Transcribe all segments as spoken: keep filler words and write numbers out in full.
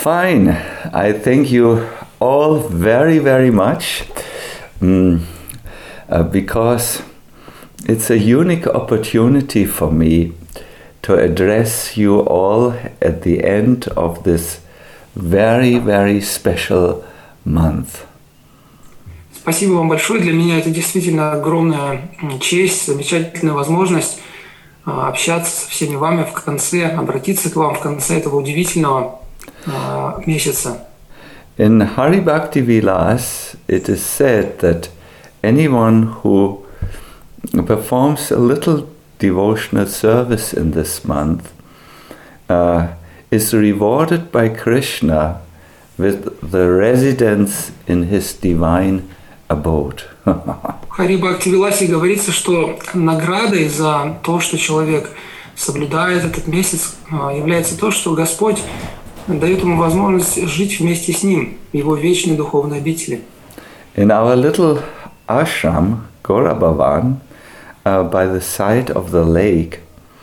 Fine. I thank you all very, very much um, uh, because it's a unique opportunity for me to address you all at the end of this very, very special month. Спасибо вам большое. Для меня это действительно огромная честь, замечательная возможность общаться со всеми вами в конце, обратиться к вам в конце этого удивительного месяца. In Hari Bhakti Vilas, it is said that anyone who performs a little devotional service in this month uh, is rewarded by Krishna with the residence in his divine abode. В Хари Бхакти Виласе говорится, что наградой за то, что человек соблюдает этот месяц, является то, что Господь дает ему возможность жить вместе с ним в его вечной духовной обители. In our little ashram, Gaurabhavan, uh, by the side of the lake,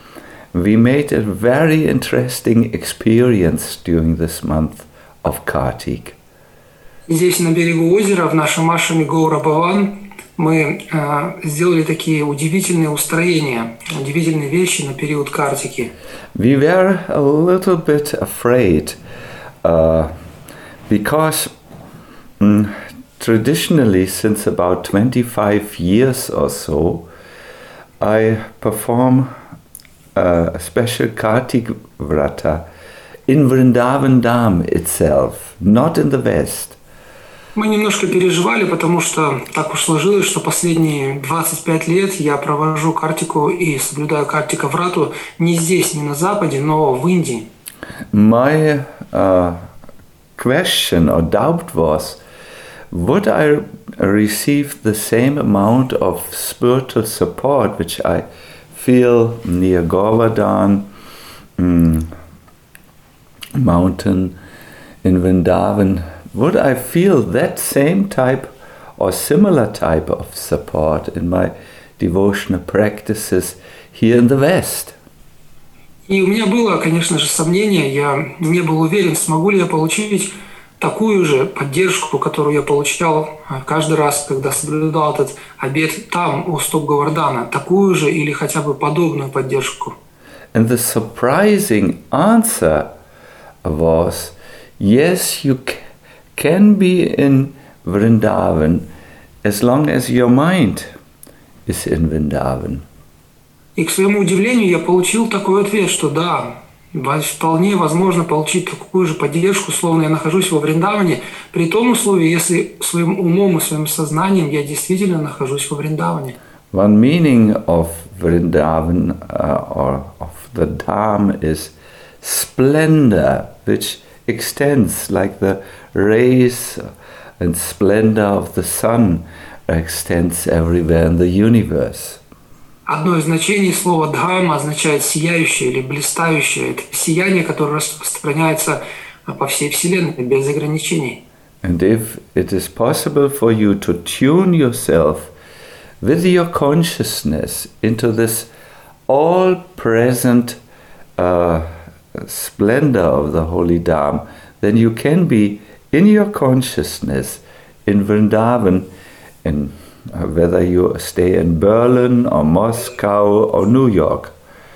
we made a very interesting experience during this month of Kartik. Здесь, на берегу озера, в нашем ашраме Gaurabhavan, мы э, сделали такие удивительные устроения, удивительные вещи на период Картики. We were a little bit afraid uh, because um, traditionally, since about twenty-five years or so, I perform uh, a special Kartik Vrata in Vrindavan Dham itself, not in the West. Мы немножко переживали, потому что так уж сложилось, что последние двадцать пять лет я провожу картику и соблюдаю картика врату не здесь, не на Западе, но в Индии. My uh, question or doubt was, would I receive the same amount of spiritual support which I feel near Govardhan um, mountain in Vrindavan? Would I feel that same type or similar type of support in my devotional practices here in the West? И у меня было, конечно же, сомнение. Я не был уверен, смогу ли я получить такую же поддержку, которую я получал каждый раз, когда соблюдал этот обет там, у стоп Говардхана. Такую же или хотя бы подобную поддержку. And the surprising answer was, yes, you can. can be in Vrindavan as long as your mind is in Vrindavan. И к своему удивлению я получил такой ответ, что да, вполне возможно получить такую же поддержку, словно я нахожусь во Вриндаване, при том условии, если своим умом и своим сознанием я действительно нахожусь во Вриндаване. One meaning of Vrindavan uh, or of the Dham is splendor, which extends like the rays and splendor of the sun extends everywhere in the universe. Одно из значений слова «дхам» означает «сияющее» или «блистающее». Это сияние, которое распространяется по всей Вселенной без ограничений. And if it is possible for you to tune yourself with your consciousness into this all-present uh, splendor of the Holy Dham, then you can be in your consciousness in Vrindavan, in uh, whether you stay in Berlin or Moscow or New York.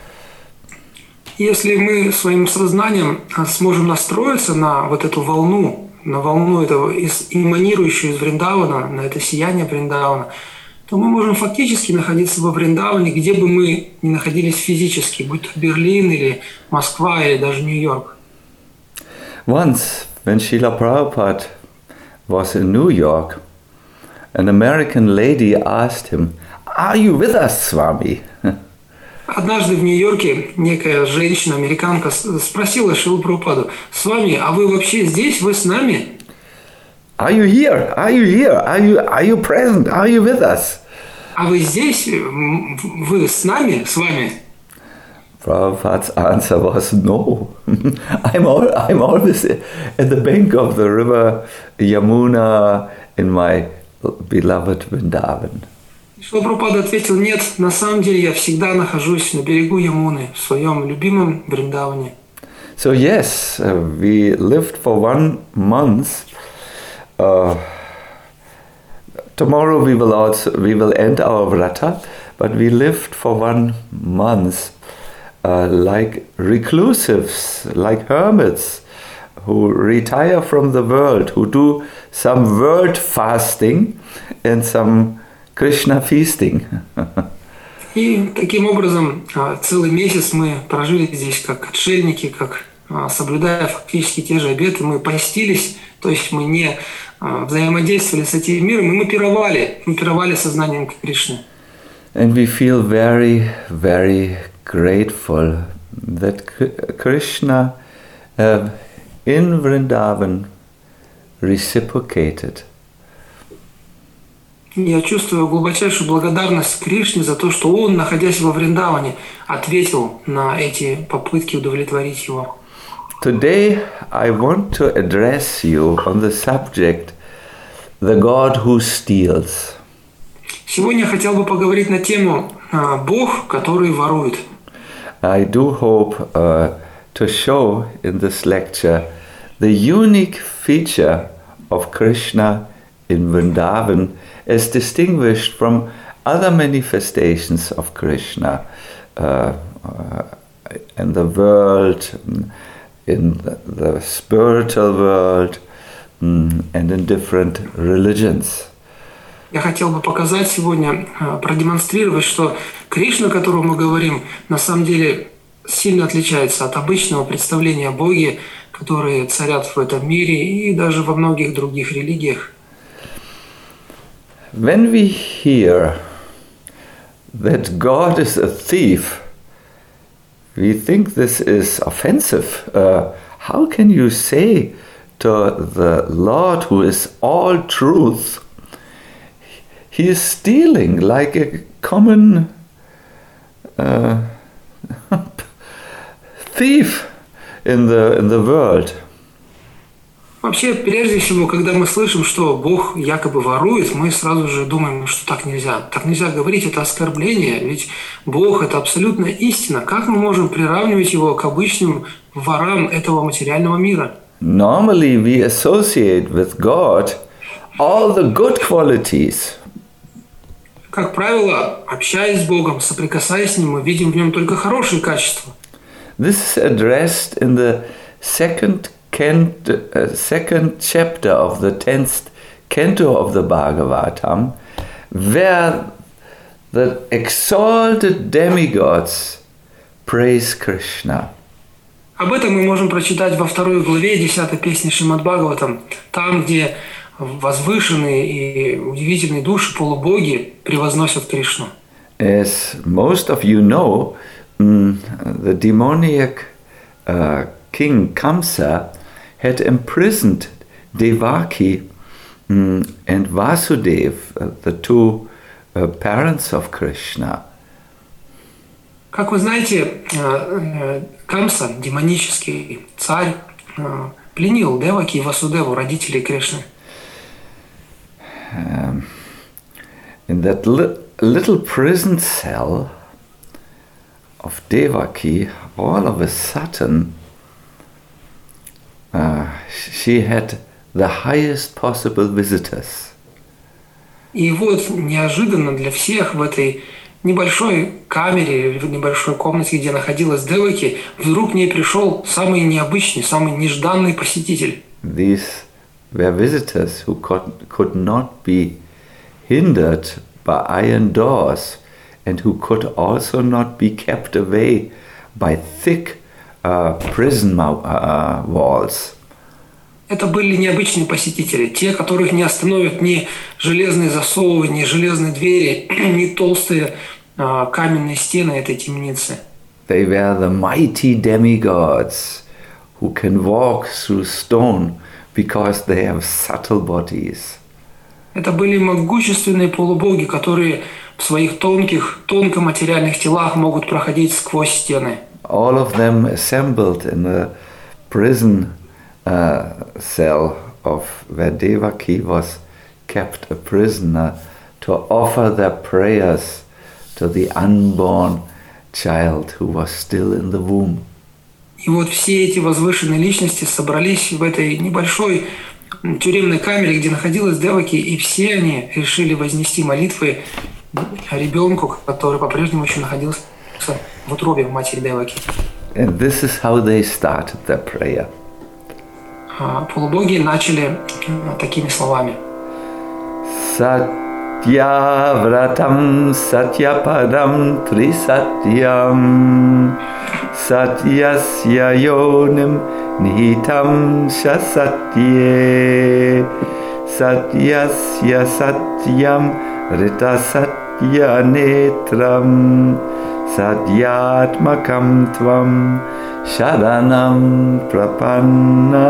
Если мы своим сознанием сможем настроиться на вот эту волну, на волну этого эманирующую из Вриндавана, на это сияние Вриндавана, то мы можем фактически находиться во Вриндаване, где бы мы ни находились физически, будь то Берлин или Москва или даже Нью-Йорк. Once, when Srila Prabhupada was in New York, an American lady asked him, "Are you with us, Swami?" Однажды в Нью-Йорке некая женщина, американка, спросила Шрилу Прабхупаду: «Свами, а вы вообще здесь? Вы с нами?» Are you here? Are you here? Are you, are you present? Are you with us? А вы здесь? Вы с нами? С вами? Prabhupada's answer was no. I'm, all, I'm always at the bank of the river Yamuna in my beloved Vrindavan. Шрила Прабхупада ответил: нет, на самом деле я всегда нахожусь на берегу Ямуны, в своем любимом Вриндаване. So yes, uh, we lived for one month. Uh, tomorrow we will also we will end our vrata, but we lived for one month uh, like reclusives, like hermits, who retire from the world, who do some world fasting and some Krishna feasting. И таким образом целый месяц мы прожили здесь как отшельники, как соблюдая фактически те же обеты, мы постились, то есть мы не взаимодействовали с этим миром, и мы пировали, мы пировали сознанием Кришны. And we feel very, very grateful that Krishna uh, in Vrindavan reciprocated. Я чувствую глубочайшую благодарность Кришне за то, что он, находясь во Вриндаване, ответил на эти попытки удовлетворить его. Today I want to address you on the subject, the God who steals. Сегодня я хотел бы поговорить на тему «Бог, который ворует». I do hope uh, to show in this lecture the unique feature of Krishna in Vrindavan as distinguished from other manifestations of Krishna uh, uh, in the world, in the, the spiritual world, um, and in different religions. Я хотел бы показать сегодня, продемонстрировать, что Кришна, о котором мы говорим, на самом деле сильно отличается от обычного представления о Боге, которые царят в этом мире и даже во многих других религиях. When we hear that God is a thief, we think this is offensive. Uh, how can you say to the Lord, who is all truth, he is stealing like a common uh, thief in the in the world? Вообще, прежде всего, когда мы слышим, что Бог якобы ворует, мы сразу же думаем, что так нельзя. Так нельзя говорить, это оскорбление, ведь Бог – это абсолютная истина. Как мы можем приравнивать его к обычным ворам этого материального мира? Normally we associate with God all the good qualities. Как правило, общаясь с Богом, соприкасаясь с Ним, мы видим в Нем только хорошие качества. This is addressed in the second Kent, uh, second chapter of the tenth canto of the Bhagavatam, where the exalted demigods praise Krishna. Об этом мы можем прочитать во второй главе десятой песни Шримад Бхагаватам, там, где возвышенные и удивительные души полубоги превозносят Кришну. As most of you know, mm, the demoniac uh, king Kamsa had imprisoned Devaki um, and Vasudev, uh, the two uh, parents of Krishna. Как вы знаете, Камса, демонический царь, пленил Деваки и Васудеву, родителей Кришны. Um, in that li- little prison cell of Devaki, all of a sudden, Uh, she had the highest possible visitors. И вот неожиданно для всех в этой небольшой камере, в небольшой комнате, где находилась Деваки, вдруг к ней пришел самый необычный, самый нежданный посетитель. These were visitors who could, could not be hindered by iron doors and who could also not be kept away by thick Uh, prison uh, walls. Это были необычные посетители, те, которых не остановят ни железные засовы, ни железные двери, ни толстые uh, каменные стены этой темницы. They were the mighty demigods who can walk through stone because they have subtle bodies. Это были могущественные полубоги, которые в своих тонких, тонкоматериальных телах могут проходить сквозь стены. All of them assembled in a prison uh, cell of where Devaki was kept a prisoner to offer their prayers to the unborn child who was still in the womb. И вот все эти возвышенные личности собрались в этой небольшой тюремной камере, где находилась Деваки, и все они решили вознести молитвы ребенку, который по-прежнему еще находился в утробе матери Деваки. And this is how they started their prayer. А полубоги начали такими словами. Satya vratam satya padam trisatyam satyasya yonim nihitam shasatye satyasya satyam rita satya netram satyatmakam tvam sharanam prapanna.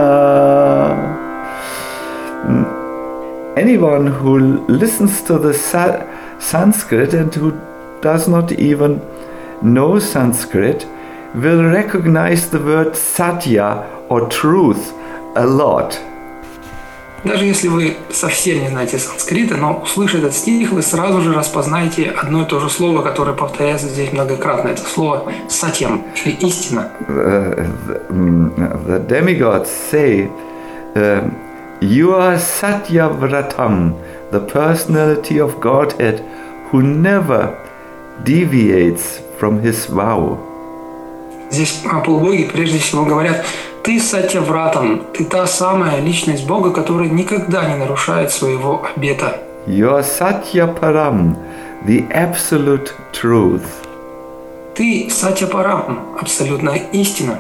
Anyone who listens to the Sa- Sanskrit and who does not even know Sanskrit will recognize the word satya or truth a lot. Даже если вы совсем не знаете санскрита, но услышав этот стих, вы сразу же распознаете одно и то же слово, которое повторяется здесь многократно. Это слово «сатьям» или «истина». Uh, the, um, the demigods say, uh, you are Satya Vratam, the personality of Godhead who never deviates from his vow. Здесь полубоги прежде всего говорят: ты Сатья Вратам, ты та самая личность Бога, которая никогда не нарушает своего обета. You are Satya Param, the absolute truth. Ты Сатья Парам, абсолютная истина.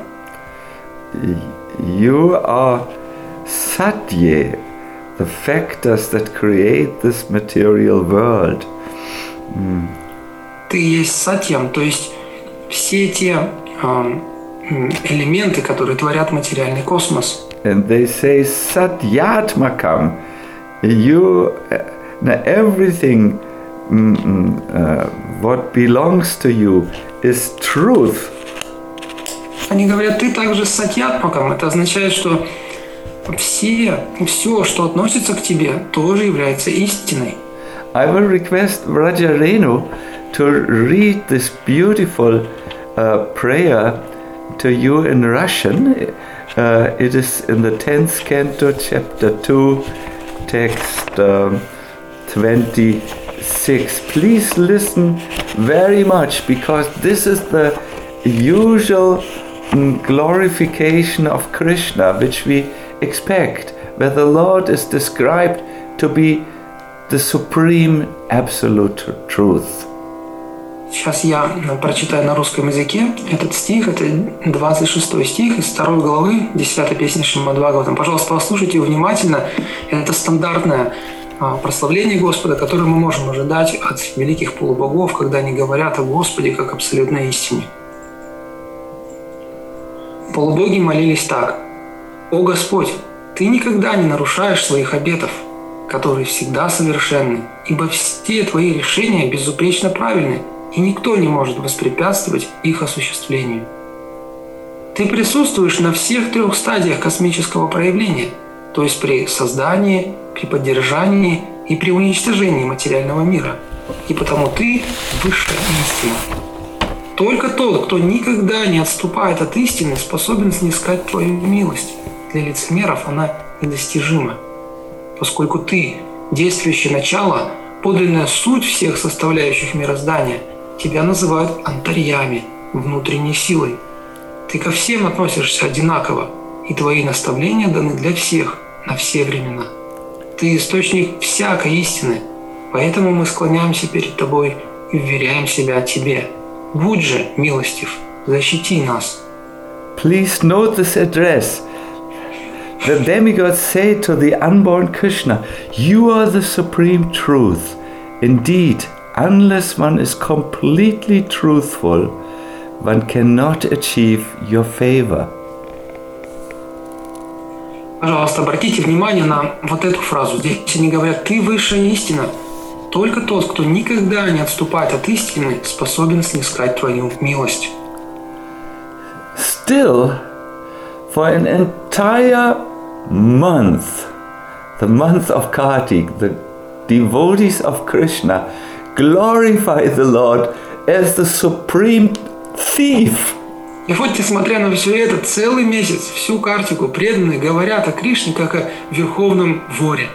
You are Satya, the factors that create this material world. Mm. Ты есть Сатьям, то есть все те э, элементы, которые творят материальный космос. And they say Satyatmakam. You, uh, everything mm, uh, what belongs to you is truth. Они говорят, ты также Сатьятмакам. Это означает, что все, все, что относится к тебе, тоже является истиной. I will request Vraja Renu to read this beautiful uh, prayer to you in Russian. Uh, it is in the tenth canto, chapter two, text um, twenty-six. Please listen very much, because this is the usual um, glorification of Krishna, which we expect, where the Lord is described to be the supreme absolute truth. Сейчас я прочитаю на русском языке этот стих, это двадцать шестой стих из второй главы десятой песни Шримад Бхагаватам. Пожалуйста, послушайте его внимательно. Это стандартное прославление Господа, которое мы можем ожидать от великих полубогов, когда они говорят о Господе как абсолютной истине. Полубоги молились так: «О Господь, Ты никогда не нарушаешь своих обетов, которые всегда совершенны, ибо все Твои решения безупречно правильны, и никто не может воспрепятствовать их осуществлению. Ты присутствуешь на всех трех стадиях космического проявления, то есть при создании, при поддержании и при уничтожении материального мира, и потому Ты – высшая истина. Только тот, кто никогда не отступает от истины, способен снискать Твою милость. Для лицемеров она недостижима. Поскольку Ты – действующее начало, подлинная суть всех составляющих мироздания, Тебя называют антарьями, внутренней силой. Ты ко всем относишься одинаково, и Твои наставления даны для всех, на все времена. Ты – источник всякой истины, поэтому мы склоняемся перед Тобой и вверяем себя Тебе. Будь же милостив, защити нас». Please note this address. The demigods say to the unborn Krishna, "You are the supreme truth. Indeed, unless one is completely truthful, one cannot achieve your favor." Пожалуйста, обратите внимание на вот эту фразу. Здесь они говорят: «Ты высшая истина». Только тот, кто никогда не отступает от истины, способен снискать Твою милость. Still, for an entire month, the month of Kartik, the devotees of Krishna glorify the Lord as the supreme thief. И вот, несмотря на все это, целый месяц, всю картику преданные говорят о Кришне как о верховном воре.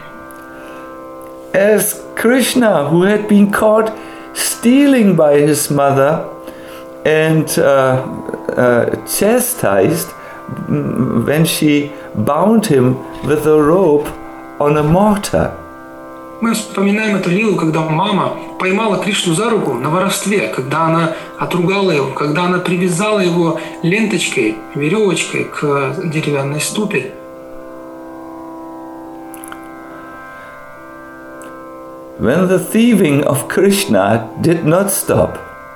As Krishna, who had been caught stealing by his mother and uh, uh, chastised when she bound him with a rope on a mortar. Мы вспоминаем эту лилу, когда мама поймала Кришну за руку на воровстве, когда она отругала его, когда она привязала его ленточкой, веревочкой к деревянной ступе. When the thieving of Krishna did not stop,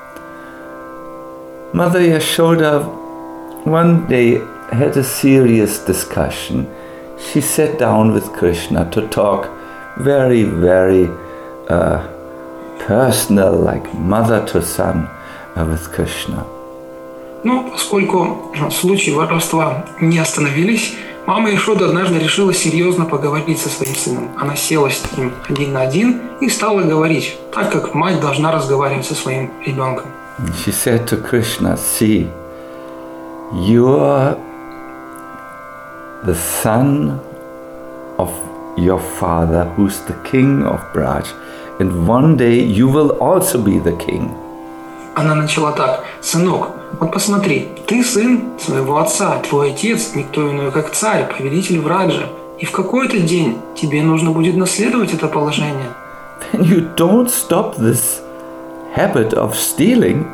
Mother Yashoda one day had a serious discussion. She sat down with Krishna to talk very, very uh, personal, like mother to son, uh, with Krishna. Ну, поскольку случаи воровства не остановились, мама Яшода однажды решила серьезно поговорить со своим сыном. Она села с ним один на один и стала говорить, так как мать должна разговаривать со своим ребенком. She said to Krishna, "See, you are the son of your father, who's the king of Braj, and one day you will also be the king." Она начала так: «Сынок, вот посмотри, ты сын своего отца, твой отец никто иной, как царь, повелитель Враджа, и в какой-то день тебе нужно будет наследовать это положение». When you don't stop this habit of stealing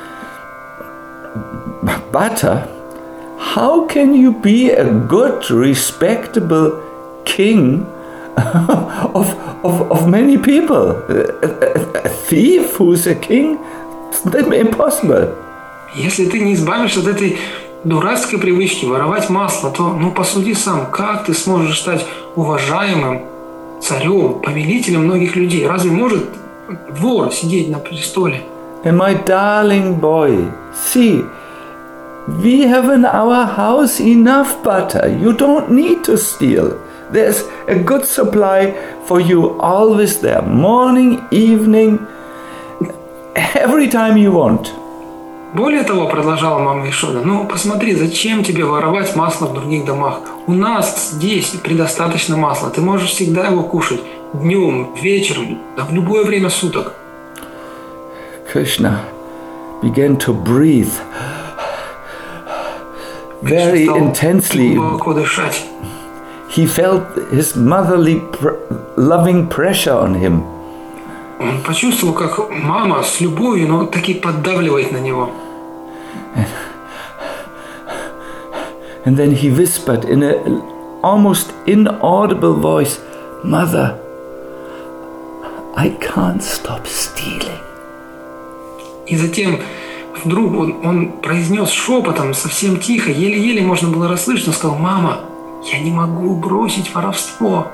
butter, how can you be a good, respectable king of, of, of many people? A, a, a thief who's a king? That's impossible. Если ты не избавишься от этой дурацкой привычки воровать масло, то, ну, посуди сам, как ты сможешь стать уважаемым царем, повелителем многих людей? Разве может вор сидеть на престоле? And my darling boy, see, we have in our house enough butter. You don't need to steal. There's a good supply for you always there, morning, evening, every time you want. Более того, продолжала мама Яшода, ну посмотри, зачем тебе воровать масло в других домах? У нас здесь предостаточно масла, ты можешь всегда его кушать днем, вечером, да в любое время суток. Krishna began to breathe very intensely. Глубоко дышать. He felt his motherly pr- loving pressure on him. Он почувствовал, как мама с любовью, но таки поддавливает на него. And, and then he whispered in an almost inaudible voice, "Mother, I can't stop stealing." И затем вдруг он, он произнес шепотом, совсем тихо, еле-еле можно было расслышать, он сказал: «Мама, я не могу бросить воровство».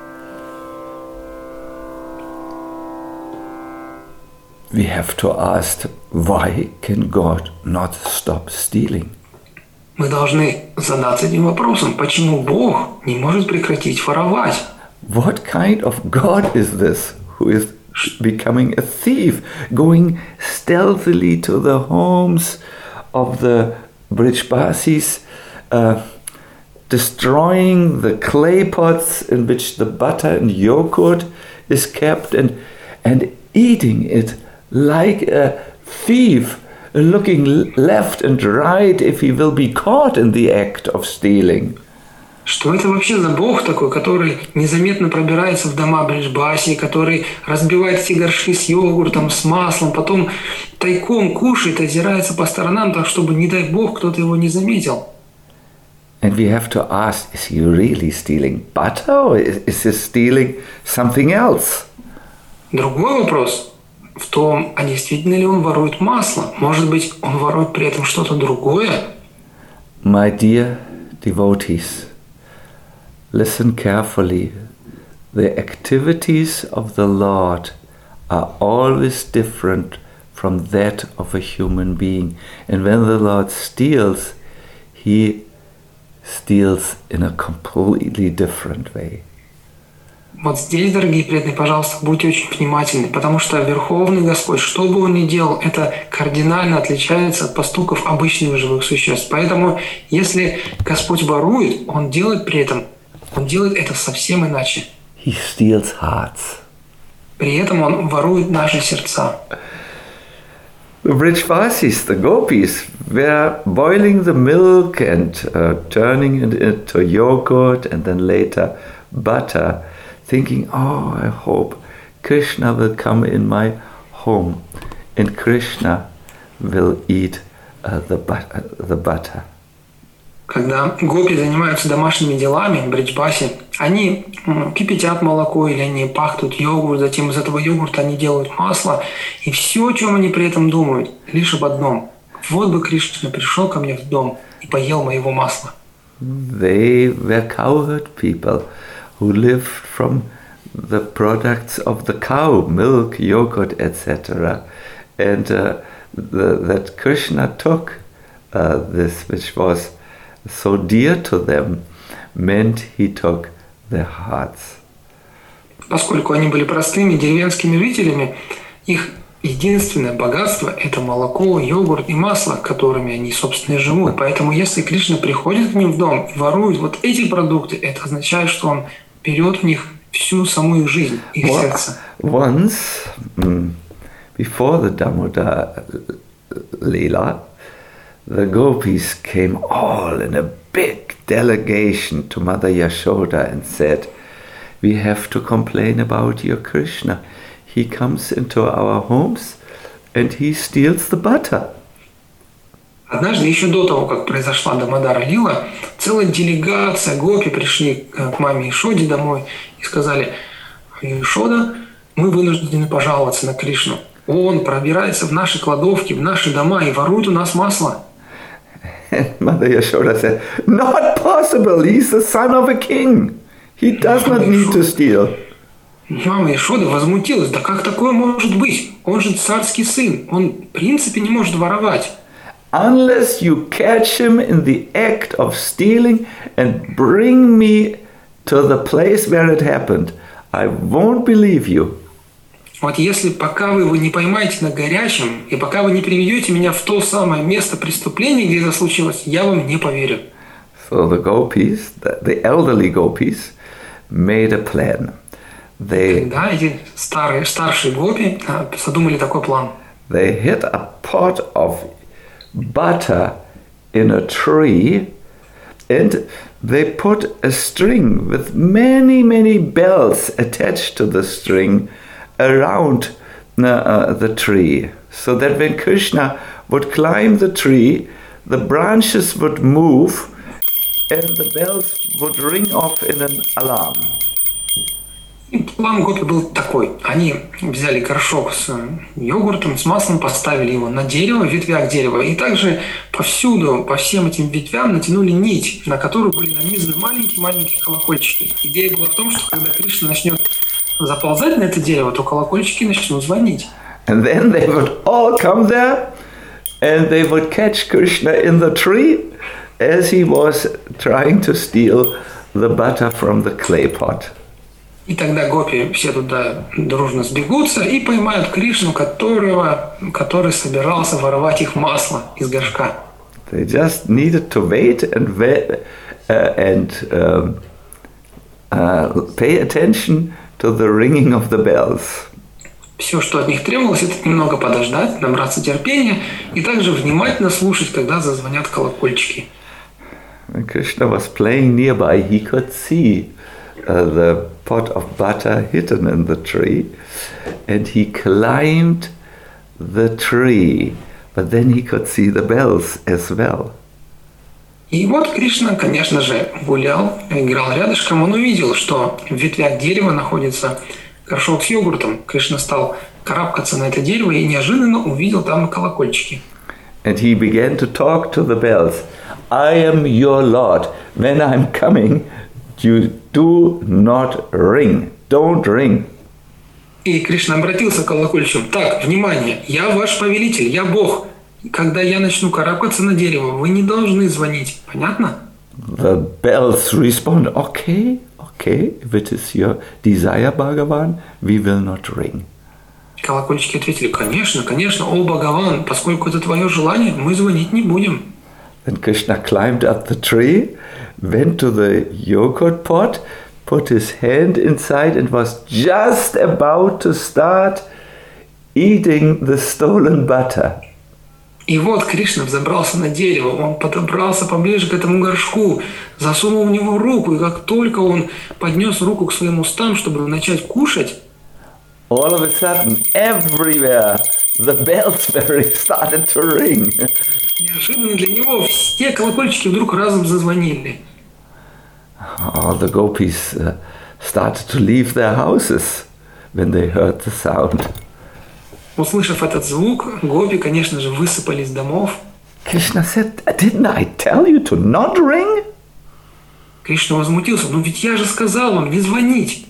We have to ask, why can God not stop stealing? Мы должны задаться этим вопросом, почему Бог не может прекратить воровать? What kind of God is this who is becoming a thief, going stealthily to the homes of the Brijbasis, uh, destroying the clay pots in which the butter and yogurt is kept, and, and eating it like a thief, looking left and right if he will be caught in the act of stealing. Что это вообще за Бог такой, который незаметно пробирается в дома Бриджбаси, который разбивает эти горшки с йогуртом, с маслом, потом тайком кушает, озирается по сторонам, так чтобы, не дай Бог, кто-то его не заметил? And we have to ask, is he really stealing butter or is, is he stealing something else? Другой вопрос в том, а действительно ли он ворует масло? Может быть, он ворует при этом что-то другое? My dear devotees, listen carefully. The activities of the Lord are always different from that of a human being. And when the Lord steals, he steals in a completely different way. Вот здесь, дорогие преданные, пожалуйста, будьте очень внимательны, потому что Верховный Господь, что бы Он ни делал, это кардинально отличается от поступков обычных живых существ. Поэтому, если Господь ворует, Он делает при этом, Он делает это совсем иначе. He steals hearts. При этом Он ворует наши сердца. The Brijvasis, the gopis, were boiling the milk and uh, turning it into yogurt and then later butter, thinking, oh, I hope Krishna will come in my home and Krishna will eat uh, the, but- the butter. Когда гопи занимаются домашними делами, бриджбаси, они кипятят молоко или они пахнут йогурт, затем из этого йогурта они делают масло, и все, о чем они при этом думают, лишь об одном. Вот бы Кришна пришел ко мне в дом и поел моего масла. They were cowherd people who lived from the products of the cow, milk, yogurt, et cetera. And uh, the, that Krishna took uh, this, which was so dear to them, meant he took their hearts. Поскольку они были простыми деревенскими жителями, их единственное богатство – это молоко, йогурт и масло, которыми они, собственно, и живут. Поэтому если Кришна приходит к ним в дом и ворует вот эти продукты, это означает, что он берет у них всю саму их жизнь, их сердце. Once, before the Damodar Leela, the gopis came all in a big delegation to Mother Yashoda and said, we have to complain about your Krishna. He comes into our homes and he steals the butter. Однажды, еще до того, как произошла Дамодара Лила, целая делегация гопи пришли к маме Ишоде домой и сказали: Ишода, мы вынуждены пожаловаться на Кришну. Он пробирается в наши кладовки, в наши дома и ворует у нас масло. And Mother Yashoda said, not possible, he's the son of a king. He does not need to steal. Мама Ишода возмутилась: да как такое может быть? Он же царский сын, он в принципе не может воровать. Unless you catch him in the act of stealing and bring me to the place where it happened, I won't believe you. Вот если пока вы его не поймаете на горячем, и пока вы не приведете меня в то самое место преступления, где это случилось, я вам не поверю. So the gopis, the, the elderly gopis, made a plan. They, Да, эти старые, старшие гопи задумали такой план. they hid a pot of butter in a tree and they put a string with many, many bells attached to the string around uh, uh, the tree, so that when Krishna would climb the tree, the branches would move and the bells would ring off in an alarm. И план гопи был такой. Они взяли горшок с йогуртом, с маслом, поставили его на дерево, в ветвях дерева, и также повсюду, по всем этим ветвям натянули нить, на которую были нанизаны маленькие-маленькие колокольчики. Идея была в том, что когда Кришна начнет заползать на это дерево, то колокольчики начнут звонить. And then they would all come there and they would catch Krishna in the tree as he was trying to steal the butter from the clay pot. И тогда гопи все туда дружно сбегутся и поймают Кришну, которого, который собирался воровать их масло из горшка. They just needed to wait and wait, uh, and um, uh, pay attention to the ringing of the bells. Все, что от них требовалось, это немного подождать, набраться терпения и также внимательно слушать, когда зазвонят колокольчики. When Krishna was playing nearby, he could see uh, the pot of butter hidden in the tree, and he climbed the tree, but then he could see the bells as well. И вот Кришна, конечно же, гулял, играл рядышком, он увидел, что в ветвях дерева находится горшок с йогуртом. Кришна стал карабкаться на это дерево и неожиданно увидел там колокольчики. And he began to talk to the bells. I am your Lord. When I'm coming, you do not ring. Don't ring. И Кришна обратился к колокольчикам. Так, внимание, я ваш повелитель, я Бог. Когда я начну карабкаться на дерево, вы не должны звонить. Понятно? The bells respond, okay, okay, if it is your desire, Bhagavan, we will not ring. Колокольчики ответили: конечно, конечно, о Бхагаван, поскольку это твое желание, мы звонить не будем. Then Krishna climbed up the tree, went to the yogurt pot, put his hand inside and was just about to start eating the stolen butter. И вот Кришна взобрался на дерево, он подобрался поближе к этому горшку, засунул в него руку, и как только он поднес руку к своим устам, чтобы начать кушать, all of a sudden, everywhere, the bells started to ring. Неожиданно для него все колокольчики вдруг разом зазвонили. All the gopis uh, started to leave their houses when they heard the sound. Услышав этот звук, гопи, конечно же, высыпали из домов. Krishna said, "Didn't I tell you to not ring?" Кришна возмутился: "Ну ведь я же сказал вам не звонить."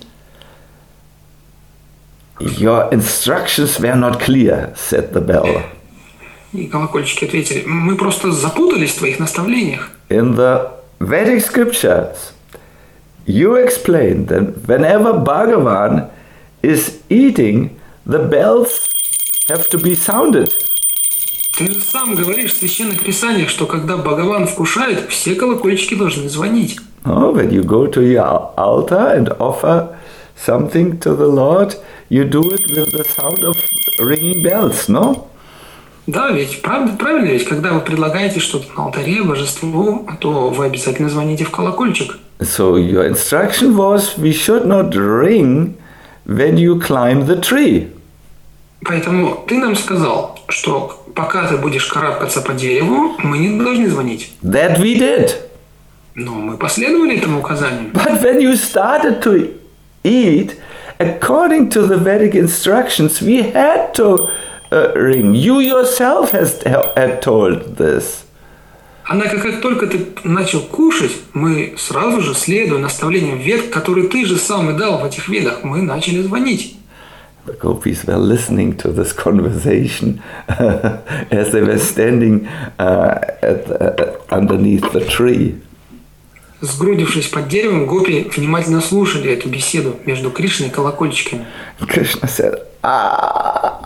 Your instructions were not clear, said the bell. И колокольчики ответили: "Мы просто запутались в твоих наставлениях." In the Vedic scriptures, you explained that whenever Bhagavan is eating, the bells have to be sounded. Ты же сам говоришь в священных писаниях, что когда Бхагаван вкушает, все колокольчики должны звонить. Oh, when you go to your altar and offer something to the Lord, you do it with the sound of ringing bells, no? Да, ведь правда, правильно, ведь когда вы предлагаете что-то на алтаре божеству, то вы обязательно звоните в колокольчик. So your instruction was we should not ring when you climb the tree. Поэтому ты нам сказал, что пока ты будешь карабкаться по дереву, мы не должны звонить. That we did. Но мы последовали этому указанию. But when you started to eat, according to the Vedic instructions, we had to uh, ring. You yourself has had told this. Однако, как только ты начал кушать, мы сразу же, следуя наставлениям Вед, которые ты же сам и дал в этих Ведах, мы начали звонить. The gopis were listening to this conversation as they were standing uh, at the, uh, underneath the tree. Сгрудившись под деревом, гопи внимательно слушали эту беседу между Кришной и колокольчиками. Krishna said, "Ah,"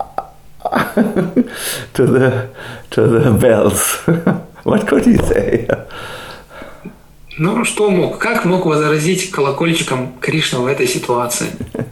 to the to the bells. What could he say? Ну, что мог? Как мог возразить колокольчикам Кришна в этой ситуации?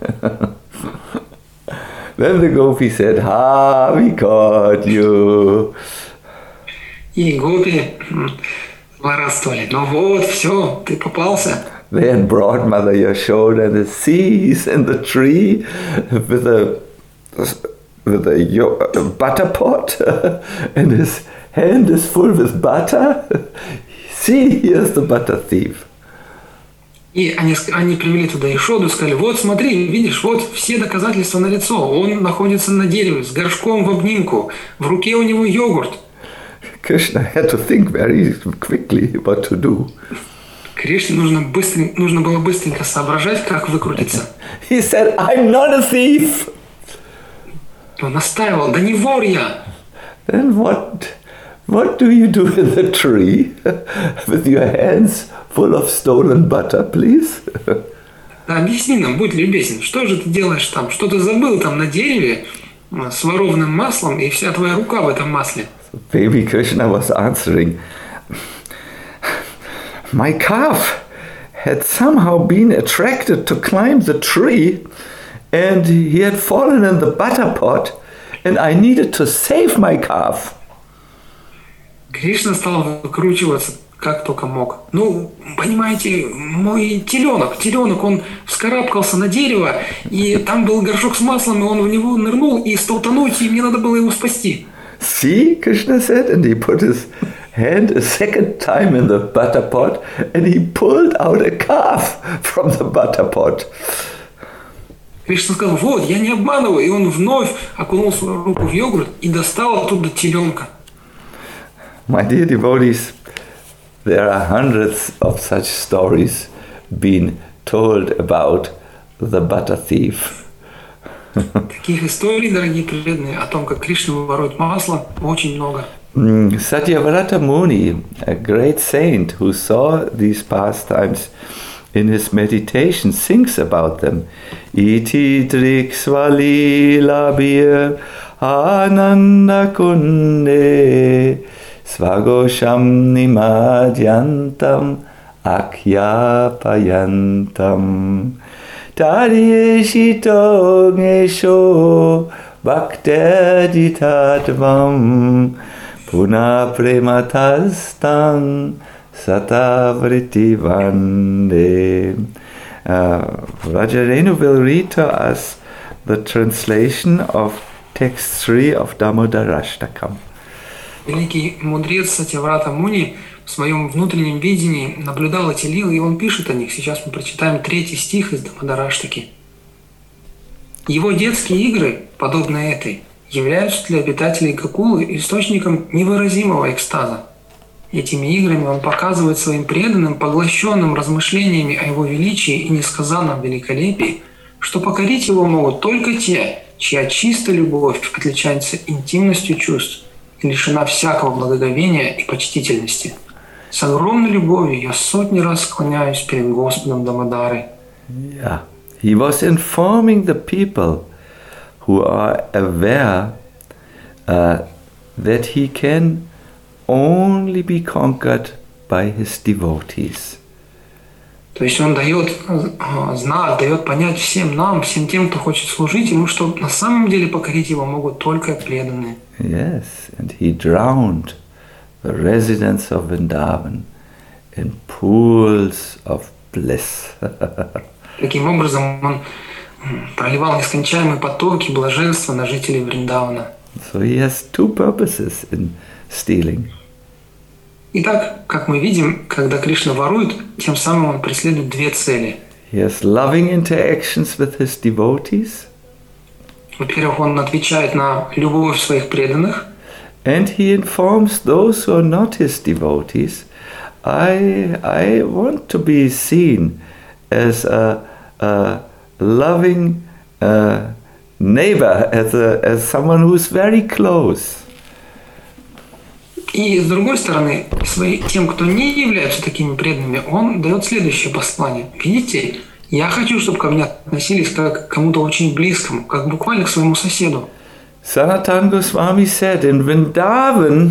Then the gopi said, "Ah, we caught you." И гопи злорадствовали. Ну вот, все, ты попался. They had brought Mother Yashoda and the seeds in the tree with a with a yo- butter pot, and his hand is full with butter. See, here's the butter thief. И они, они привели туда Ишоду и сказали: вот смотри, видишь, вот все доказательства налицо. Он находится на дереве с горшком в обнимку, в руке у него йогурт. Krishna had to think very quickly what to do. Кришне нужно, быстро, нужно было быстренько соображать, как выкрутиться. He said, "I'm not a thief." Он настаивал: да не вор я. Then what, what do you do in the tree with your hands full of stolen butter, please? Да объясни нам, будь любезен, что же ты делаешь там? Что ты забыл там на дереве с ворованным маслом, и вся твоя рука в этом масле? Baby Krishna was answering, "My calf had somehow been attracted to climb the tree, and he had fallen in the butter pot, and I needed to save my calf." Кришна стал выкручиваться как только мог. Ну, понимаете, мой теленок, теленок, он вскарабкался на дерево, и там был горшок с маслом, и он в него нырнул и стал тонуть, и мне надо было его спасти. See, Krishna said, and he put his hand a second time in the butter pot, and he pulled out a calf from the butter pot. Кришна сказал: вот, я не обманываю, и он вновь окунул свою руку в йогурт и достал оттуда теленка. My dear devotees, there are hundreds of such stories being told about the butter thief. Таких историй, дорогие преданные, о том, как Кришна ворует масло, очень много. Satyavrata Muni, a great saint who saw these pastimes in his meditation sings about them. Iti driksvali labir ananda kunde svagosham nimadyantam akyapayantam tadiyeshito ngesho bhakteditadvam puna prematastang satavriti vande. Uh, Rajarenu will read to us the translation of text three of Damodarashtakam. Великий мудрец Сатьяврата Муни в своем внутреннем видении наблюдал эти лилы, и он пишет о них. Сейчас мы прочитаем третий стих из Дамодараштаки. Его детские игры, подобные этой, являются для обитателей Гокулы источником невыразимого экстаза. Этими играми он показывает своим преданным, поглощенным размышлениями о его величии и несказанном великолепии, что покорить его могут только те, чья чистая любовь отличается интимностью чувств и лишена всякого благоговения и почтительности. С огромной любовью я сотни раз склоняюсь перед Господом Дамодары. Yeah. He was informing the people who are aware uh, that he can only be conquered by his devotees. То есть он дает знак, дает понять всем нам, всем тем, кто хочет служить ему, что на самом деле покорить его могут только преданные. Yes, and he drowned the residents of Vrindavan in pools of bliss. Таким образом, он проливал нескончаемые потоки блаженства на жителей Вриндавана. So he has two purposes in stealing. Итак, как мы видим, когда Кришна ворует, тем самым он преследует две цели. He has loving interactions with his devotees. Во-первых, он отвечает на любовь своих преданных. And he informs those who are not his devotees, I, I want to be seen as a, a loving uh, neighbor, as, a, as someone who's very close. И с другой стороны, своим, тем, кто не являются такими преданными, он дает следующее послание. Видите, я хочу, чтобы ко мне относились как к кому-то очень близкому, как буквально к своему соседу. Sanatana Goswami said, in Vrindavan,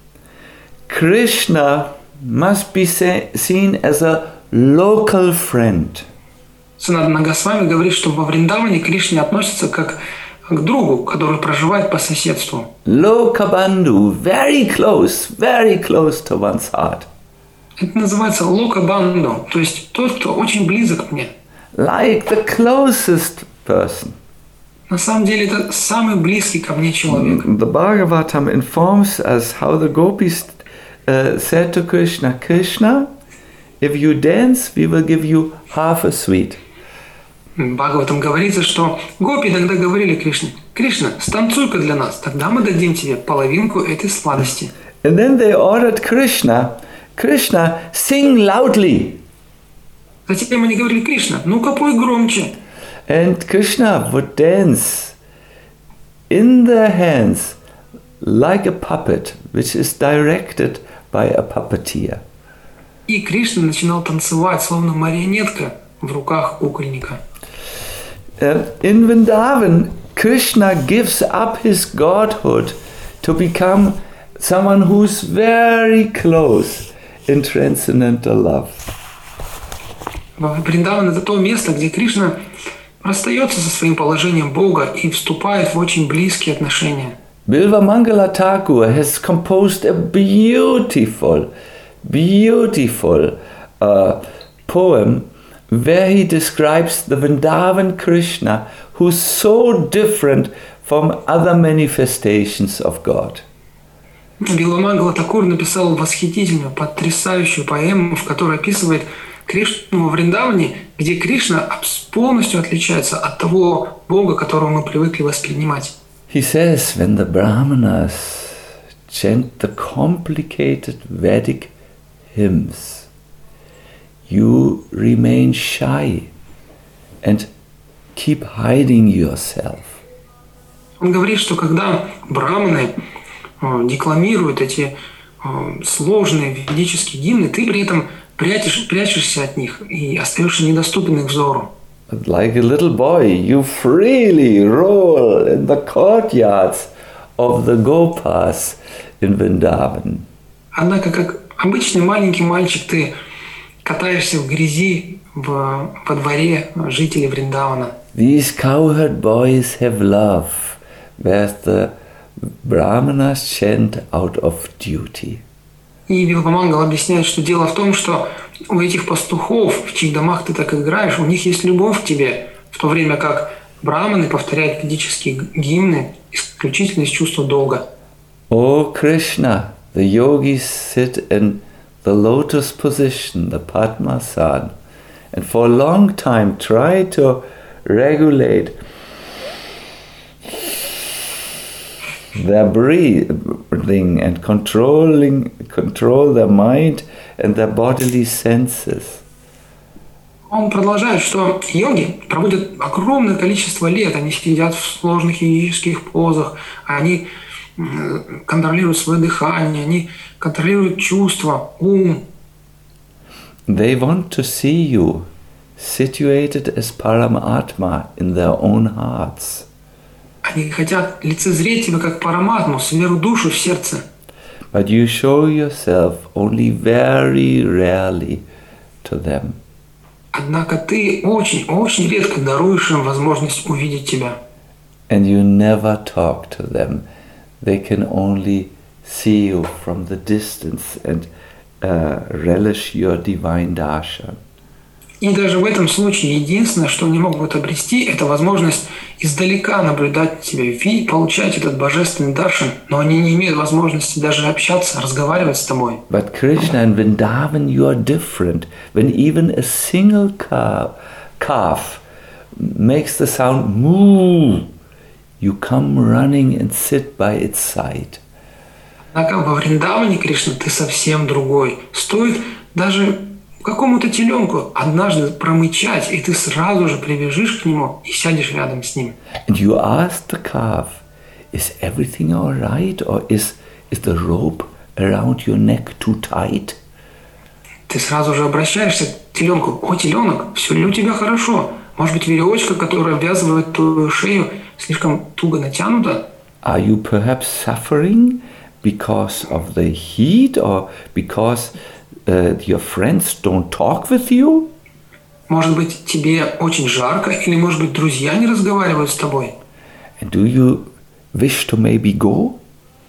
Krishna must be seen as a local friend. Санатана Госвами говорит, что во Вриндаване Кришне относится как к другу, который проживает по соседству. Lokabandhu, very close, very close to one's heart. Это называется локабанду, то есть тот, кто очень близок мне. Like the closest person. На самом деле это самый близкий ко мне человек. The Bhagavatam informs us how the gopis uh, said to Krishna, Krishna, if you dance, we will give you half a sweet. В Бхагаватам говорится, что гопи тогда говорили Кришне: Кришна, станцуй-ка для нас, тогда мы дадим тебе половинку этой сладости. And then they ordered Krishna, Krishna, sing loudly. Затем они говорили: Кришна, ну-ка пой громче. And Krishna would dance in their hands like a puppet, which is directed by a puppeteer. И Кришна начинал танцевать, словно марионетка в руках кукольника. Uh, in Vrindavan, Krishna gives up his godhood to become someone who's very close in transcendental love. Вриндаван — это то место, где Кришна расстается со своим положением Бога и вступает в очень близкие отношения. Bilva Mangala Thakur has composed a beautiful, beautiful uh, poem where he describes the Vrindavan Krishna, who's so different from other manifestations of God. Билва Мангала Такур написал восхитительную, потрясающую поэму, в которой описывает Кришну во Вриндаване, где Кришна полностью отличается от того Бога, которого мы привыкли воспринимать. He says, when the Brahmanas chant the complicated Vedic hymns, you remain shy and keep hiding yourself. Он говорит, что когда браманы э, декламируют эти э, сложные ведические гимны, ты при этом прячешь, прячешься от них и остаешься недоступен их взору. But like a little boy, you freely roll in the courtyards of the Gopas in Vrindavan. Однако, как обычный маленький мальчик, ты катаешься в грязи в, во дворе жителей Вриндавана. These cowherd boys have love, whereas the Brahmanas chant out of duty. И Вилвамангал объясняет, что дело в том, что у этих пастухов, в чьих домах ты так играешь, у них есть любовь к тебе, в то время как браманы повторяют ведические гимны исключительно из чувства долга. O Krishna, the yogis sit in the lotus position, the Padmasana, and for a long time try to regulate their breathing and controlling, control their mind and their bodily senses. Он продолжает, что йоги проводят огромное количество лет, они сидят в сложных йогических позах, они контролируют свое дыхание, они контролируют чувства, ум. They want to see you situated as Paramatma in their own hearts. Они хотят лицезреть тебя как параматму, свою душу в сердце. But you show yourself only very rarely to them. Однако ты очень-очень редко даруешь им возможность увидеть тебя. And you never talk to them. They can only see you from the distance and uh, relish your divine darshan. И даже в этом случае единственное, что они могут обрести, это возможность издалека наблюдать тебя, видеть, получать этот божественный даршан, но они не имеют возможности даже общаться, разговаривать с тобой. But Krishna and Vrindavan, you are different. When even a single calf, calf makes the sound moo, you come running and sit by its side. Однако во Вриндаване, Кришна, ты совсем другой. Стоит даже какому-то теленку однажды промычать, и ты сразу же прибежишь к нему и сядешь рядом с ним. And you ask the calf, is everything all right, or is, is the rope around your neck too tight? Ты сразу же обращаешься к теленку. О, теленок, все ли у тебя хорошо? Может быть, веревочка, которая обвязывает твою шею, слишком туго натянута? Are you perhaps suffering because of the heat, or because Uh, your friends don't talk with you? Может быть, тебе очень жарко, или, может быть, друзья не разговаривают с тобой? And do you wish to maybe go?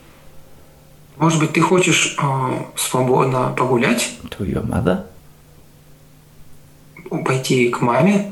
Может быть, ты хочешь э, свободно погулять? To your mother? Пойти к маме?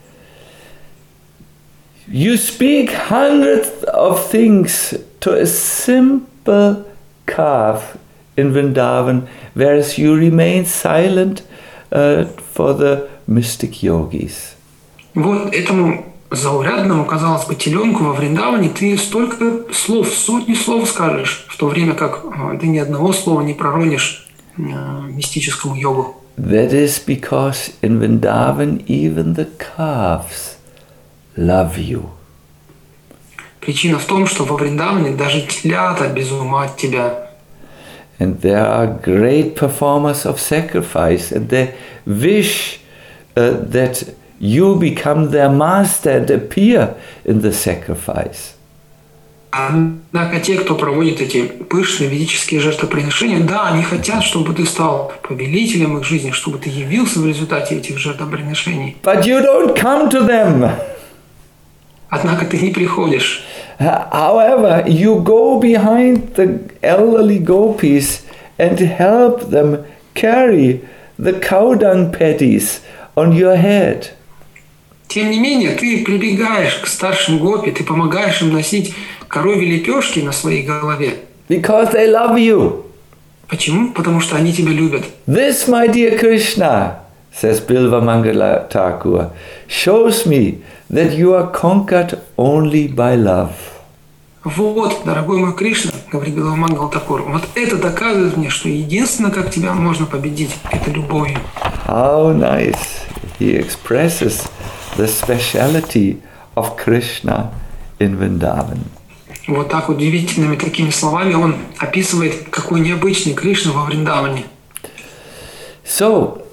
You speak hundreds of things to a simple calf in Vrindavan, whereas you remain silent uh, for the mystic yogis. Вот этому заурядному, казалось бы, теленку во Вриндаване ты столько слов, сотни слов скажешь, в то время как э, ты ни одного слова не проронишь э, мистическому йогу. That is because in Vrindavan even the calves love you. Причина в том, что во Вриндаване даже телята без ума от тебя. And there are great performers of sacrifice, and they wish uh, that you become their master and appear in the sacrifice. Однако те, кто проводит эти пышные ведические жертвоприношения, да, они хотят, чтобы ты стал повелителем их жизни, чтобы ты явился в результате этих жертвоприношений. But you don't come to them. Однако ты не приходишь. However, you go behind the elderly gopis and help them carry the cow dung patties on your head. Тем не менее, ты прибегаешь к старшим гопи, ты помогаешь им носить коровьи лепешки на своей голове. Because they love you. Почему? Потому что они тебя любят. This, my dear Krishna, says Bilva Mangala Thakur, shows me that you are conquered only by love. Вот, дорогой мой Кришна, говорит Биламангал Такур, вот это доказывает мне, что единственное, как тебя можно победить, это любовью. How nice he expresses the speciality of Krishna in Vrindavan. Вот так удивительными такими словами он описывает, какой необычный Кришна во Вриндаване. So,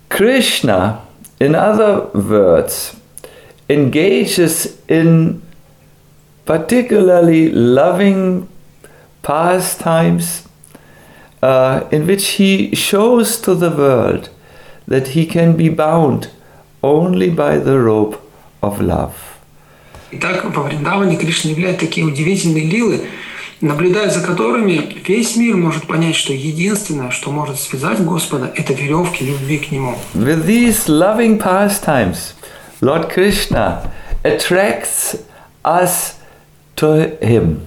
Krishna, in other words, engages in particularly loving pastimes uh, in which he shows to the world that he can be bound only by the rope of love. Итак, во Вриндаване Кришна являет такие удивительные лилы, наблюдая за которыми весь мир может понять, что единственное, что может связать Господа, это веревки любви к Нему. With these loving pastimes, Lord Krishna attracts us to him.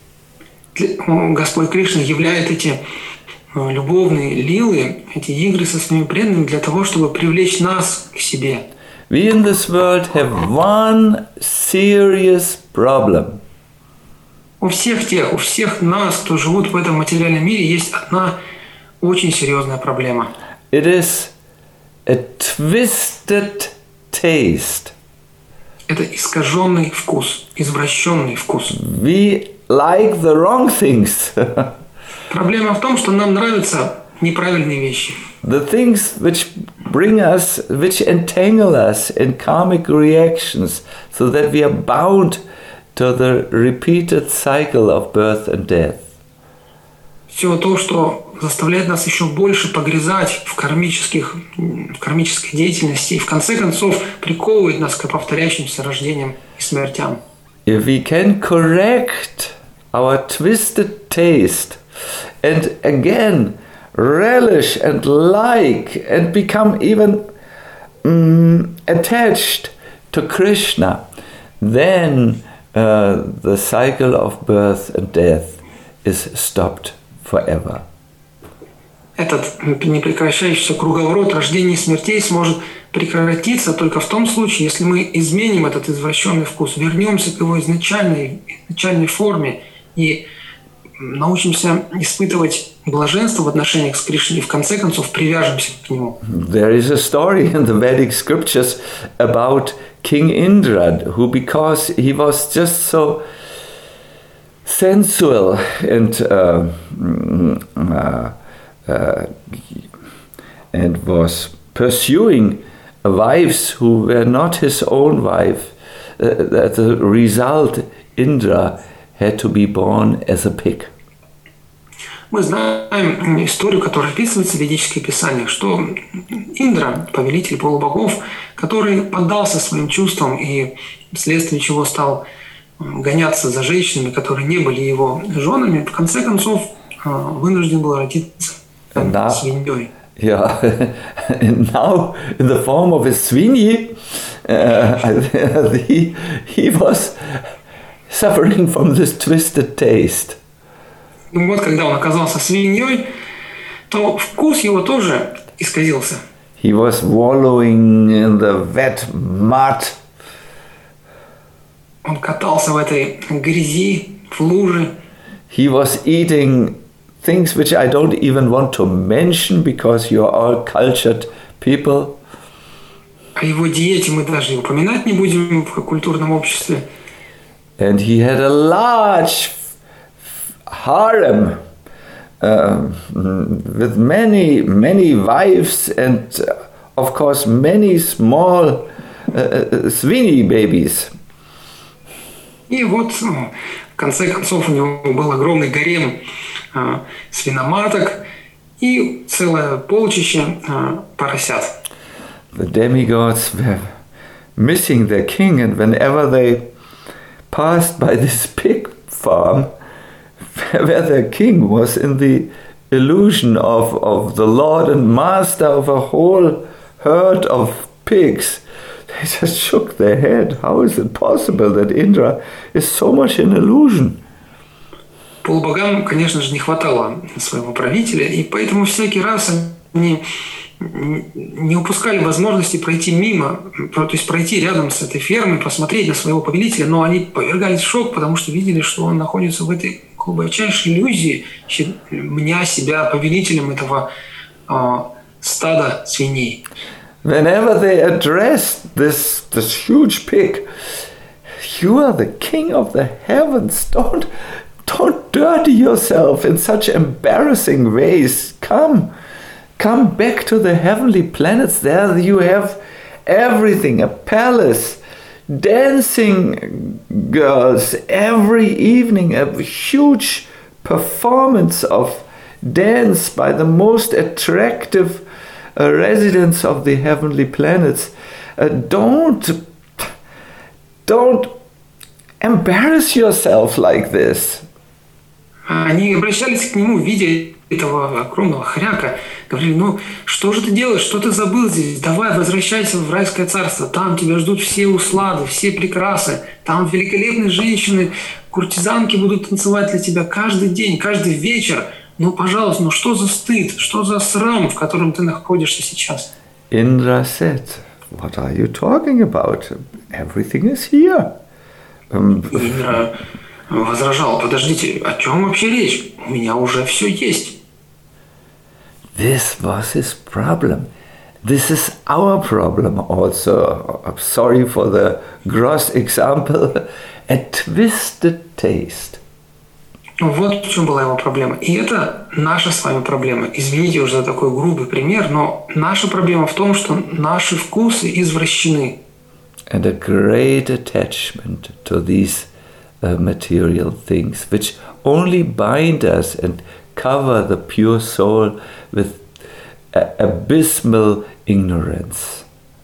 Господь Кришна являет эти любовные лилы, эти игры со своими преданными для того, чтобы привлечь нас к себе. We in this world have one serious problem. У всех тех, у всех нас, кто живут в этом материальном мире, есть одна очень серьезная проблема. It is a twisted taste. Это искаженный вкус, извращенный вкус. We like the wrong things. Проблема в том, что нам нравятся неправильные вещи. The things which bring us, which entangle us in karmic reactions, so that we are bound to the repeated cycle of birth and death. Все то, что заставляет нас еще больше погрязать в кармических, в кармической деятельности и в конце концов приковывает нас к повторяющимся рождениям и смертям. If we can correct our twisted taste and again relish and like and become even um, attached to Krishna, then uh, the cycle of birth and death is stopped forever. Этот непрекращающийся круговорот рождений и смертей сможет прекратиться только в том случае, если мы изменим этот извращенный вкус, вернемся к его изначальной, изначальной форме и научимся испытывать блаженство в отношениях с Кришной и в конце концов привяжемся к нему. There is a story in the Vedic scriptures about King Indra, who, because he was just so sensual and uh, uh, uh, and was pursuing wives who were not his own wife, uh, as a result, Indra had to be born as a pig. Мы знаем историю, которая описывается в ведических писаниях, что Индра, повелитель полубогов, который поддался своим чувствам и вследствие чего стал гоняться за женщинами, которые не были его женами, в конце концов вынужден был родиться свиньей. Yeah, and now in the form of a swinny, uh, he, he was suffering from this twisted taste. Ну вот, когда он оказался свиньей, то вкус его тоже исказился. He was wallowing in the wet mud. Он катался в этой грязи, в луже. He was eating things which I don't even want to mention because you are all cultured people. О его диете мы даже и упоминать не будем в культурном обществе. And he had a large harem uh, with many, many wives and, uh, of course, many small uh, swinny babies. И вот в конце концов у него был огромный гарем э, свиноматок и целое полчище э, поросят. The demigods were missing their king, and whenever they passed by this pig farm, where their king was in the illusion of, of the lord and master of a whole herd of pigs, they just shook their head. How is it possible that Indra is so much in illusion? Полубогам, конечно же, не хватало своего правителя, и поэтому всякий раз они не упускали возможности пройти мимо, то есть пройти рядом с этой фермой, посмотреть на своего повелителя, но они повергались в шок, потому что видели, что он находится в этой глубочайшей иллюзии, мня себя повелителем этого э, стада свиней. Whenever they addressed this, this huge pig, you are the king of the heavens. Don't, don't dirty yourself in such embarrassing ways. Come, come back to the heavenly planets. There you have everything, a palace, dancing girls every evening, a huge performance of dance by the most attractive uh, residents of the heavenly planets. Uh, don't, don't embarrass yourself like this. Они обращались к нему, видя этого огромного хряка, говорили: ну, что же ты делаешь, что ты забыл здесь? Давай, возвращайся в райское царство, там тебя ждут все услады, все прекрасы, там великолепные женщины, куртизанки будут танцевать для тебя каждый день, каждый вечер. Ну, пожалуйста, ну что за стыд, что за срам, в котором ты находишься сейчас? Indra said, what are you talking about? Everything is here. Um, Индра возражал: подождите, о чем вообще речь? У меня уже все есть. This was his problem. This is our problem also. I'm sorry for the gross example. A twisted taste. Вот в чем была его проблема. И это наша с вами проблема. Извините уже за такой грубый пример, но наша проблема в том, что наши вкусы извращены. And a great attachment to these uh, material things, which only bind us and cover the pure soul with a- abysmal ignorance.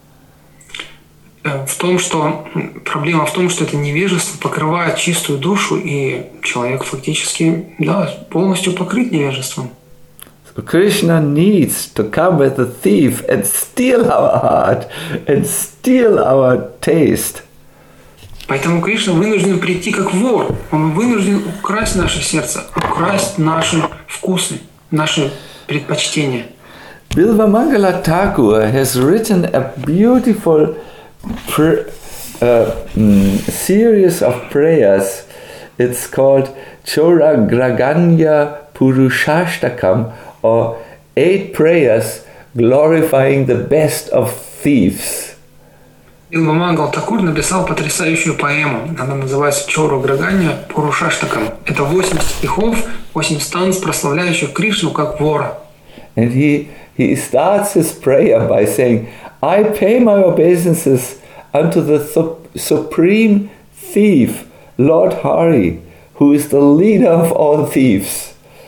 В том, что проблема в том, что это невежество покрывает чистую душу, и человек фактически, да, полностью покрыт невежеством. So Krishna needs to come as a thief and steal our heart and steal our taste. Поэтому Кришна вынужден прийти как вор. Он вынужден украсть наше сердце, украсть наши вкусы, наши предпочтения. Bilvamangala Thakur has written a beautiful pr- uh, mm, series of prayers. It's called Choragraganya Purushashtakam, or eight prayers glorifying the best of thieves. Билвамангала Такур написал потрясающую поэму. Она называется «Чору Граганья Пурушаштакам». Это восемь стихов, восемь станц, прославляющих Кришну как вора. And he, he starts his prayer by saying, I pay my obeisances unto the sup- supreme thief, Lord Hari, who is the leader of all thieves.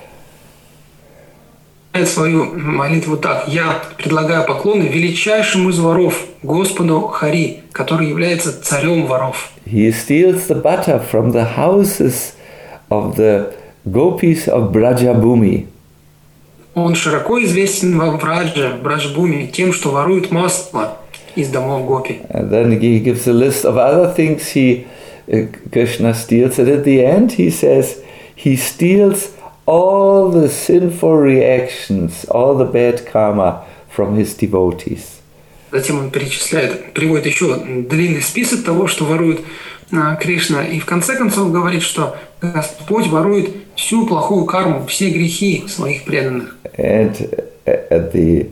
Свою молитву так: я предлагаю поклоны величайшему из воров, Господу Хари, который является царем воров. He steals the butter from the houses of the gopis of Brajabhumi. Он широко известен во Брадже, в Браджбуме, тем, что ворует масло из домов гопи. And then he gives a list of other things he uh, Krishna steals, and at the end he says he steals all the sinful reactions, all the bad karma from his devotees. Затем он перечисляет, приводит еще длинный список того, что ворует а, Кришна, и в конце концов говорит, что Господь ворует всю плохую карму, все грехи своих преданных. And at the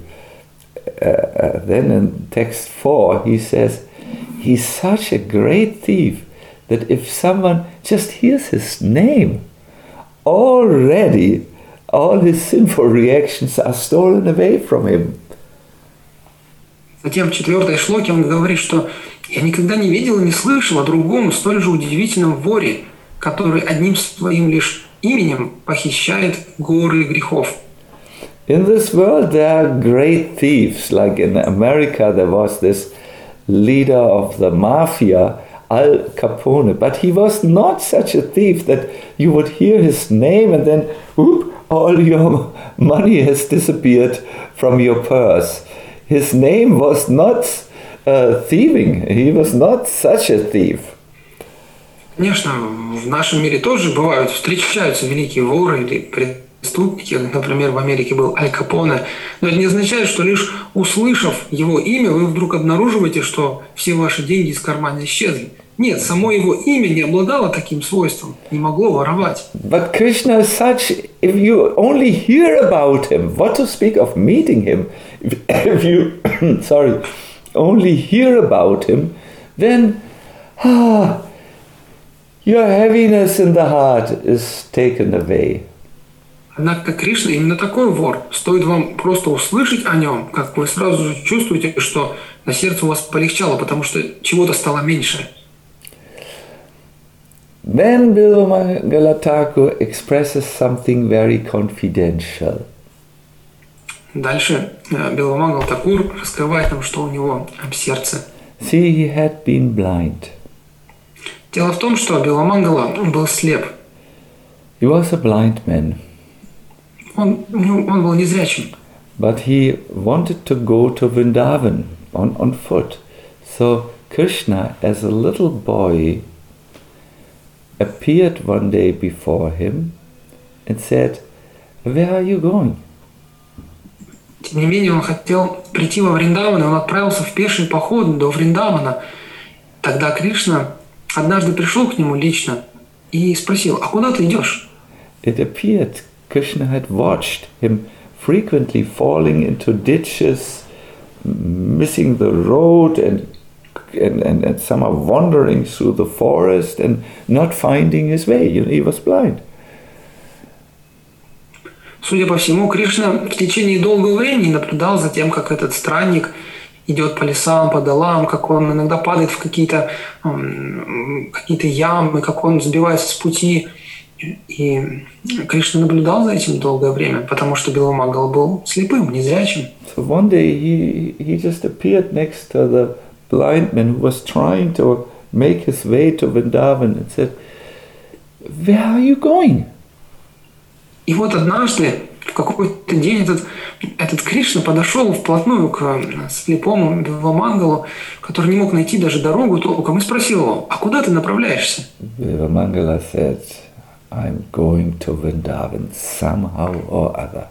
uh, then in text four he says he's such a great thief that if someone just hears his name, already all his sinful reactions are stolen away from him. Затем в четвертой шлоке он говорит, что я никогда не видел и не слышал о другом столь же удивительном воре, который одним своим лишь именем похищает горы грехов. In this world there are great thieves, like in America there was this leader of the mafia, Al Capone, but he was not such a thief that you would hear his name and then, whoop, all your money has disappeared from your purse. His name was not uh, thieving. He was not such a thief. Конечно, в нашем мире тоже бывают, встречаются великие воры или преступники. Например, в Америке был Аль Капоне. Но это не означает, что лишь услышав его имя, вы вдруг обнаруживаете, что все ваши деньги из кармана исчезли. Нет, само его имя не обладало таким свойством, не могло воровать. But Krishna is such, if you only hear about him, what to speak of meeting him, if, if you, sorry, only hear about him, then ah, your heaviness in the heart is taken away. Однако Кришна именно такой вор. Стоит вам просто услышать о нем, как вы сразу же чувствуете, что на сердце у вас полегчало, потому что чего-то стало меньше. Then Bilvamangala Thakur expresses something very confidential. Дальше Билвамангала Такур раскрывает нам, что у него в сердце. See, he had been blind. Дело в том, что Биламангала был слеп. He was a blind man. Он, он был незрячим. But he wanted to go to Vrindavan on, on foot. So Krishna, as a little boy, appeared one day before him and said, "Where are you going?" Тем не менее, он хотел прийти во Вриндаван, и он отправился в пеший поход до Вриндавана. Тогда Кришна однажды пришел к нему лично и спросил: «А куда ты идешь?» It appeared Krishna had watched him frequently falling into ditches, missing the road, and and, and, and somehow wandering through the forest and not finding his way. You know, he was blind. Судя по всему, Кришна в течение долгого времени наблюдал за тем, как этот странник идет по лесам, по долам, как он иногда падает в какие-то, какие-то ямы, как он сбивается с пути. И Кришна наблюдал за этим долгое время, потому что Биламангала был слепым, незрячим. So one day he, he just appeared next to the blind man who was trying to make his way to Vrindavan and said, "Where are you going?" И вот однажды, в какой-то день, этот, этот Кришна подошел вплотную к слепому Биламангалу, который не мог найти даже дорогу толком, и спросил его: «А куда ты направляешься?» Bilamangala said, "I'm going to Vrindavan somehow or other."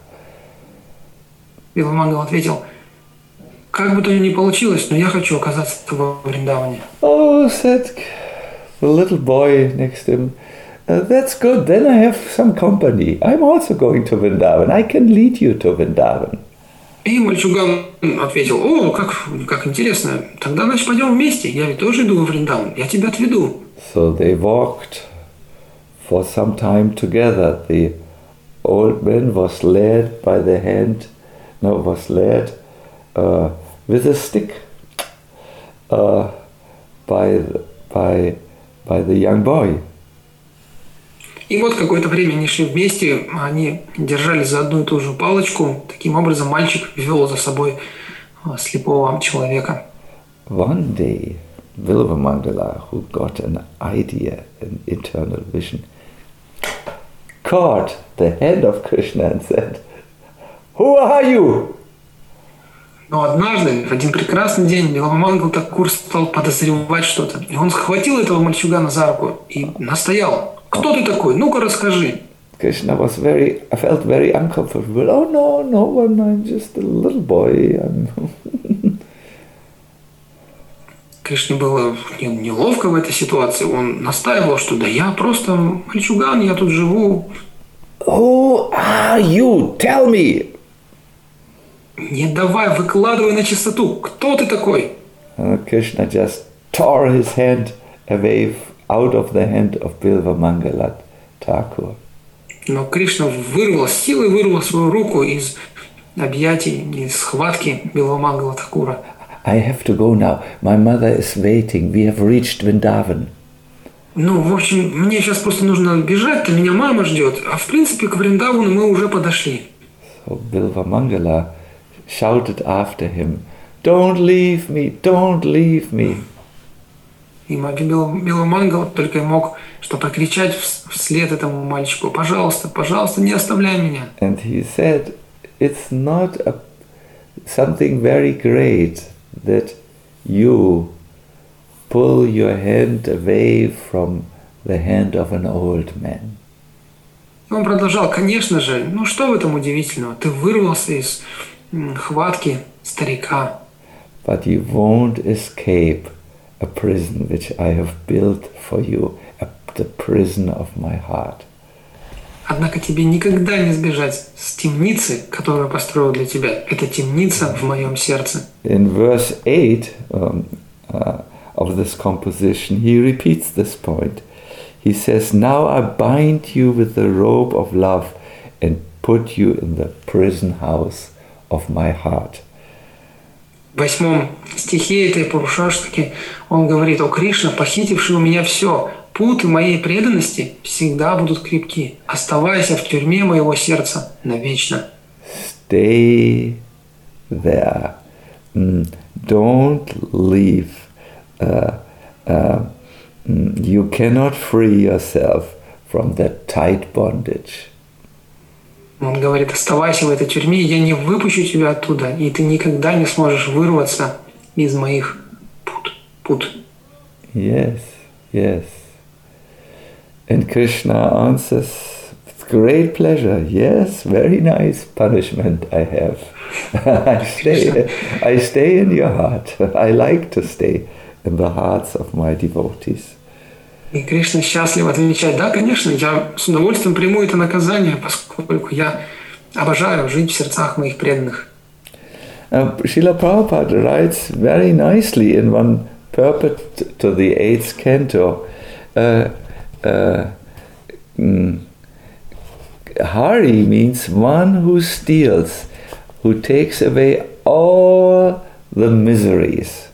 Биламангал ответил: «Как бы то ни получилось, но я хочу оказаться во Вриндаване». Oh, said the little boy next to him, Uh, that's good, then I have some company. I'm also going to Vrindavan. I can lead you to Vrindavan. И мальчуган ответил: «О, как, как интересно. Тогда, значит, пойдем вместе. Я ведь тоже иду во Вриндаван. Я тебя отведу». So they walked for some time together. The old man was led by the hand, no, was led uh, with a stick uh, by, by, by the young boy. И вот какое-то время они шли вместе, они держались за одну и ту же палочку. Таким образом, мальчик вел за собой слепого человека. One day, Bilvamangala, who got an idea, an internal vision, caught the hand of Krishna and said, "Who are you?" Но однажды, в один прекрасный день, Биламангала Такур стал подозревать что-то. И он схватил этого мальчугана за руку и настоял: «Кто ты такой? Ну-ка расскажи». Krishna was very, I felt very uncomfortable. Oh no, no one, I'm just a little boy. I'm Кришне было неловко в этой ситуации. Он настаивал, что да я просто мальчуган, я тут живу. Who are you? Tell me. Не давай, выкладывай на чистоту. Кто ты такой? Uh, Krishna just tore his hand away out of the hand of Bilvamangala Thakur. Но Кришна вырвал, силой вырвал свою руку из объятий, из схватки Биламангала Такура. I have to go now. My mother is waiting. We have reached Vrindavan. Ну, в общем, мне сейчас просто нужно бежать, то меня мама ждет. А в принципе, к Вриндавану мы уже подошли. So Bilvamangala shouted after him, "Don't leave me, don't leave me." И Биламангала только и мог что прокричать вслед этому мальчику: «Пожалуйста, пожалуйста, не оставляй меня». And he said, "It's not a, something very great that you pull your hand away from the hand of an old man." И он продолжал: «Конечно же, ну что в этом удивительного? Ты вырвался из хватки старика. But you won't escape a prison which I have built for you, a, the prison of my heart." Однако тебе никогда не сбежать с темницы, которую я построил для тебя. Это темница в моем сердце. In verse eight um, uh, of this composition, he repeats this point. He says, "Now I bind you with the rope of love and put you in the prison house of my heart. В восьмом стихе этой Пурушаштаки он говорит: «О Кришна, похитивший у меня все, путы моей преданности всегда будут крепки. Оставайся в тюрьме моего сердца навечно». Stay there. Mm, don't leave. Uh, uh, mm, you cannot free yourself from that tight bondage. Он говорит: оставайся в этой тюрьме, я не выпущу тебя оттуда, и ты никогда не сможешь вырваться из моих пут. пут. Yes, yes. And Krishna answers with great pleasure, yes, very nice punishment I have. I stay, I stay in your heart. I like to stay in the hearts of my devotees. И Кришна счастливо отвечает: да, конечно, я с удовольствием приму это наказание, поскольку я обожаю жить в сердцах моих преданных. Uh, Srila Prabhupada writes very nicely in one purport to the eighth canto, uh, uh, mm, Hari means one who steals, who takes away all the miseries.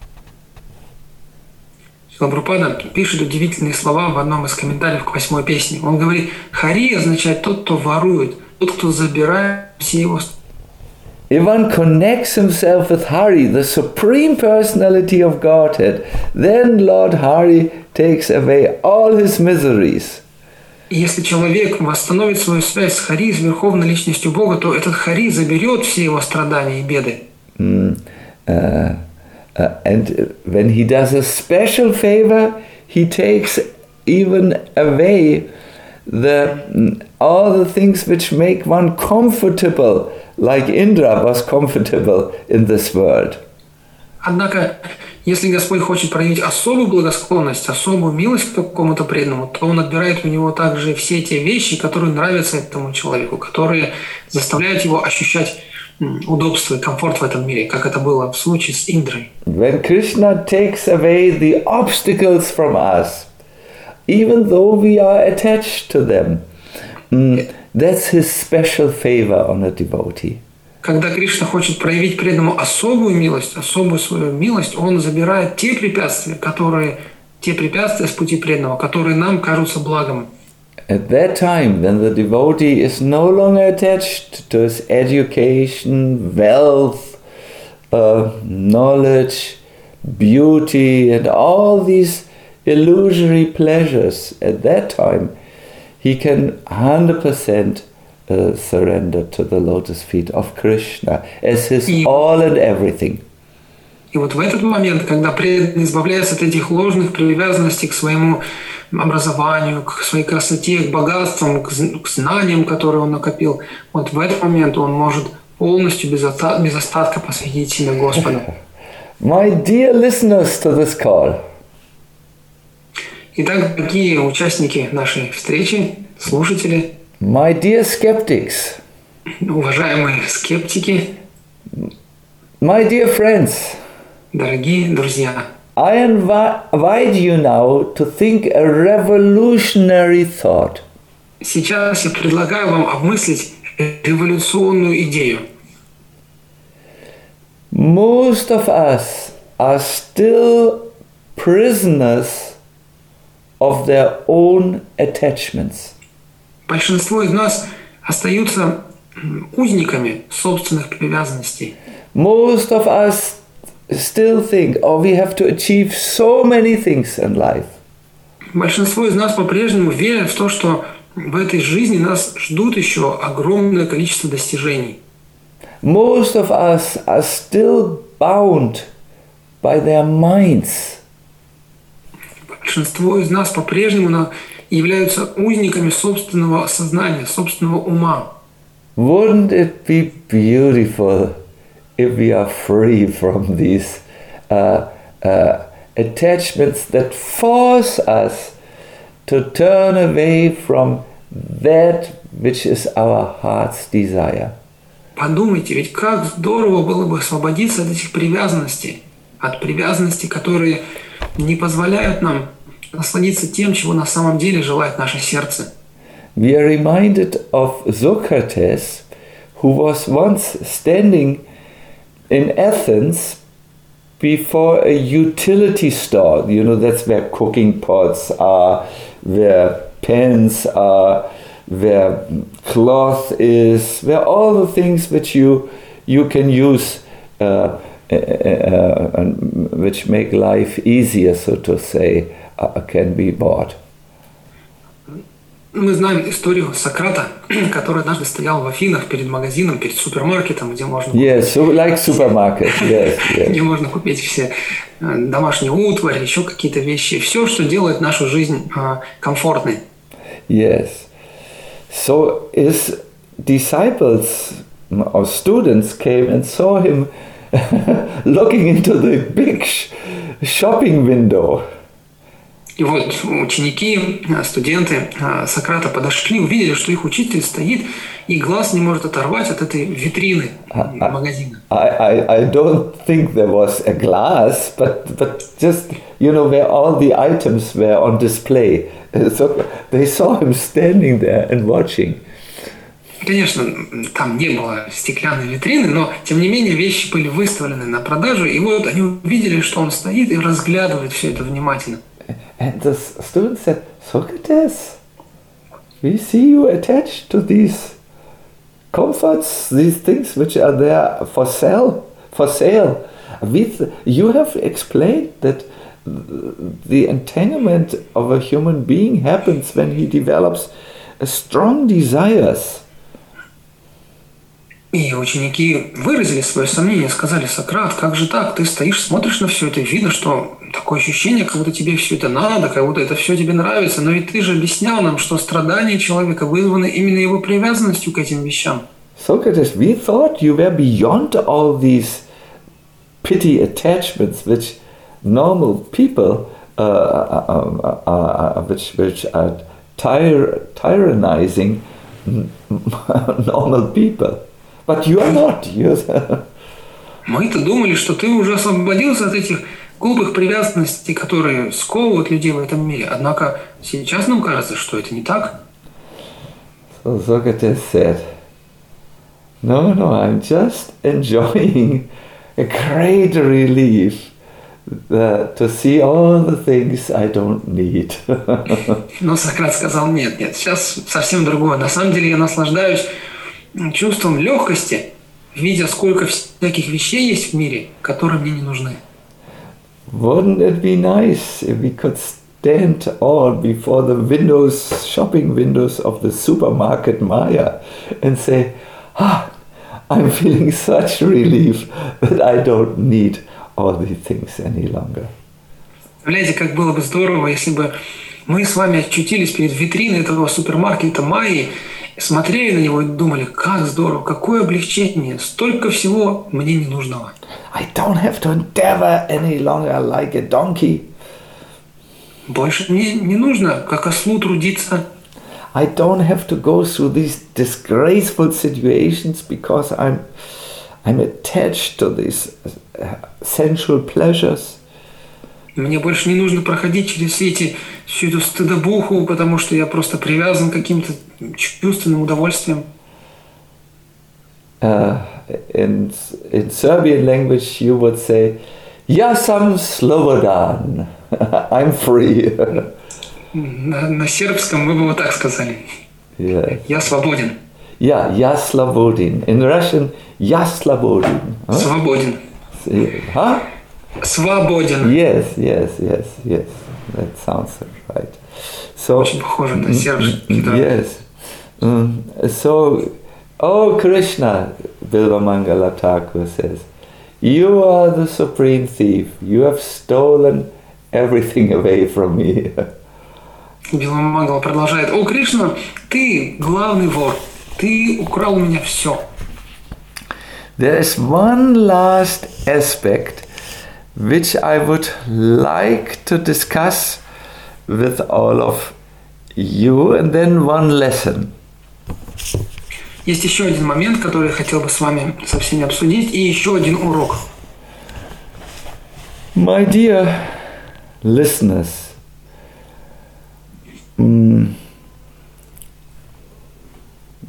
Прабхупада пишет удивительные слова в одном из комментариев к восьмой песне. Он говорит: Хари означает тот, кто ворует, тот, кто забирает все его. If one connects himself with Hari, the Supreme Personality of Godhead, then Lord Hari takes away all his miseries. И если человек восстановит свою связь с Хари, с Верховной Личностью Бога, то этот Хари заберет все его страдания и беды. Mm, uh, Uh, and when he does a special favor, he takes even away the all the things which make one comfortable, like Indra was comfortable in this world. Однако, если Господь хочет проявить особую благосклонность, особую милость к какому-то преданному, то Он отбирает у него также все те вещи, которые нравятся этому человеку, которые заставляют его ощущать удобство и комфорт в этом мире, как это было в случае с Индрой. When Krishna takes away the obstacles from us, even though we are attached to them, that's his special favor on a devotee. Когда Кришна хочет проявить преданному особую милость, особую свою милость, Он забирает те препятствия, которые, те препятствия с пути преданного, которые нам кажутся благом. At that time, when the devotee is no longer attached to his education, wealth, uh, knowledge, beauty, and all these illusory pleasures, at that time, he can one hundred percent uh, surrender to the lotus feet of Krishna as his и, all and everything. И вот в этот момент, когда преданный избавляется от этих ложных привязанностей к своему образованию, к своей красоте, к богатствам, к, к знаниям, которые он накопил, вот в этот момент он может полностью без, оста- без остатка посвятить себя Господу. My dear listeners to this call. Итак, дорогие участники нашей встречи, слушатели, my dear skeptics, уважаемые скептики, my dear friends, дорогие друзья, I invite you now to think a revolutionary thought. Сейчас я предлагаю вам обмыслить революционную идею. Most of us are still prisoners of their own attachments. Большинство из нас остаются узниками собственных привязанностей. Most of us still think, oh, we have to achieve so many things in life. Большинство из нас по-прежнему верят в то, что в этой жизни нас ждут еще огромное количество достижений. Most of us are still bound by their minds. Большинство из нас по-прежнему являются узниками собственного сознания, собственного ума. Wouldn't it be beautiful if we are free from these uh, uh, attachments that force us to turn away from that which is our heart's desire? Подумайте, ведь как здорово было бы освободиться от этих привязанностей, от привязанностей, которые не позволяют нам насладиться тем, чего на самом деле желает наше сердце. we are reminded of Socrates, who was once standing in Athens before a utility store. You know, that's where cooking pots are, where pens are, where cloth is, where all the things which you you can use uh, uh, uh, and which make life easier, so to say, uh, can be bought. Мы знаем историю Сократа, который однажды стоял в Афинах перед магазином, перед супермаркетом, где можно yes, so like supermarket, yes, yes. где можно купить все домашние утварь, еще какие-то вещи, все, что делает нашу жизнь комфортной. Yes. So his disciples or students came and saw him looking into the big shopping window. И вот ученики, студенты Сократа подошли, увидели, что их учитель стоит и глаз не может оторвать от этой витрины магазина. I, I, I don't think there was a glass, but, but just, you know, where all the items were on display. So they saw him standing there and watching. Конечно, там не было стеклянной витрины, но, тем не менее, вещи были выставлены на продажу, и вот они увидели, что он стоит и разглядывает все это внимательно. And the student said, Socrates, we see you attached to these comforts, these things which are there for sale. For sale. With, you have explained that the entanglement of a human being happens when he develops a strong desires. И ученики выразили свое сомнение, сказали: Сократ, как же так? Ты стоишь, смотришь на все это, видно, что такое ощущение, как будто тебе все это надо, как будто это все тебе нравится, но ведь ты же объяснял нам, что страдания человека вызваны именно его привязанностью к этим вещам. Socrates, we thought you were beyond all these petty attachments which normal people, uh, uh, uh, uh, which, which are tyr- tyrannizing normal people. But you are not. Мы-то думали, что ты уже освободился от этих глупых привязанностей, которые сковывают людей в этом мире. Однако сейчас нам кажется, что это не так. So Socrates said, no, no, I'm just enjoying a great relief uh, to see all the things I don't need. Но Сократ сказал: нет, нет, сейчас совсем другое. На самом деле я наслаждаюсь чувством легкости, видя, сколько всяких вещей есть в мире, которые мне не нужны. Wouldn't it be nice if we could stand all before the windows, shopping windows of the supermarket Maya and say, ah, I'm feeling such relief that I don't need all these things any longer. Представляете, как было бы здорово, если бы мы с вами очутились перед витриной этого супермаркета Майи, смотрели на него и думали: как здорово, какое облегчение, столько всего мне не нужного. I don't have to endeavor any longer like a donkey. Больше мне не нужно, как ослу, трудиться. I don't have to go through these disgraceful situations because I'm, I'm attached to these sensual pleasures. Мне больше не нужно проходить через все эти, всю эту стыдобуху, потому что я просто привязан к каким-то чувственным удовольствиям. Uh, in, in Serbian language you would say, Ja sam slobodan, I'm free. На, на сербском вы бы вот так сказали. Yeah. Я свободен. Yeah, я slobodin. In Russian, я slobodin. Huh? Свободен. Huh? Свободен. Yes, yes, yes, yes. That sounds right. So, очень похоже на сербский. Да. Yes. Um, so, oh Krishna, Bilvamangala Thakur says, you are the supreme thief. You have stolen everything away from me. Билвамангала продолжает: о, Кришна, ты главный вор. Ты украл у меня все. There is one last aspect which I would like to discuss with all of you, and then one lesson. Есть еще один момент, который я хотел бы с вами со всеми обсудить, и еще один урок. My dear listeners, um,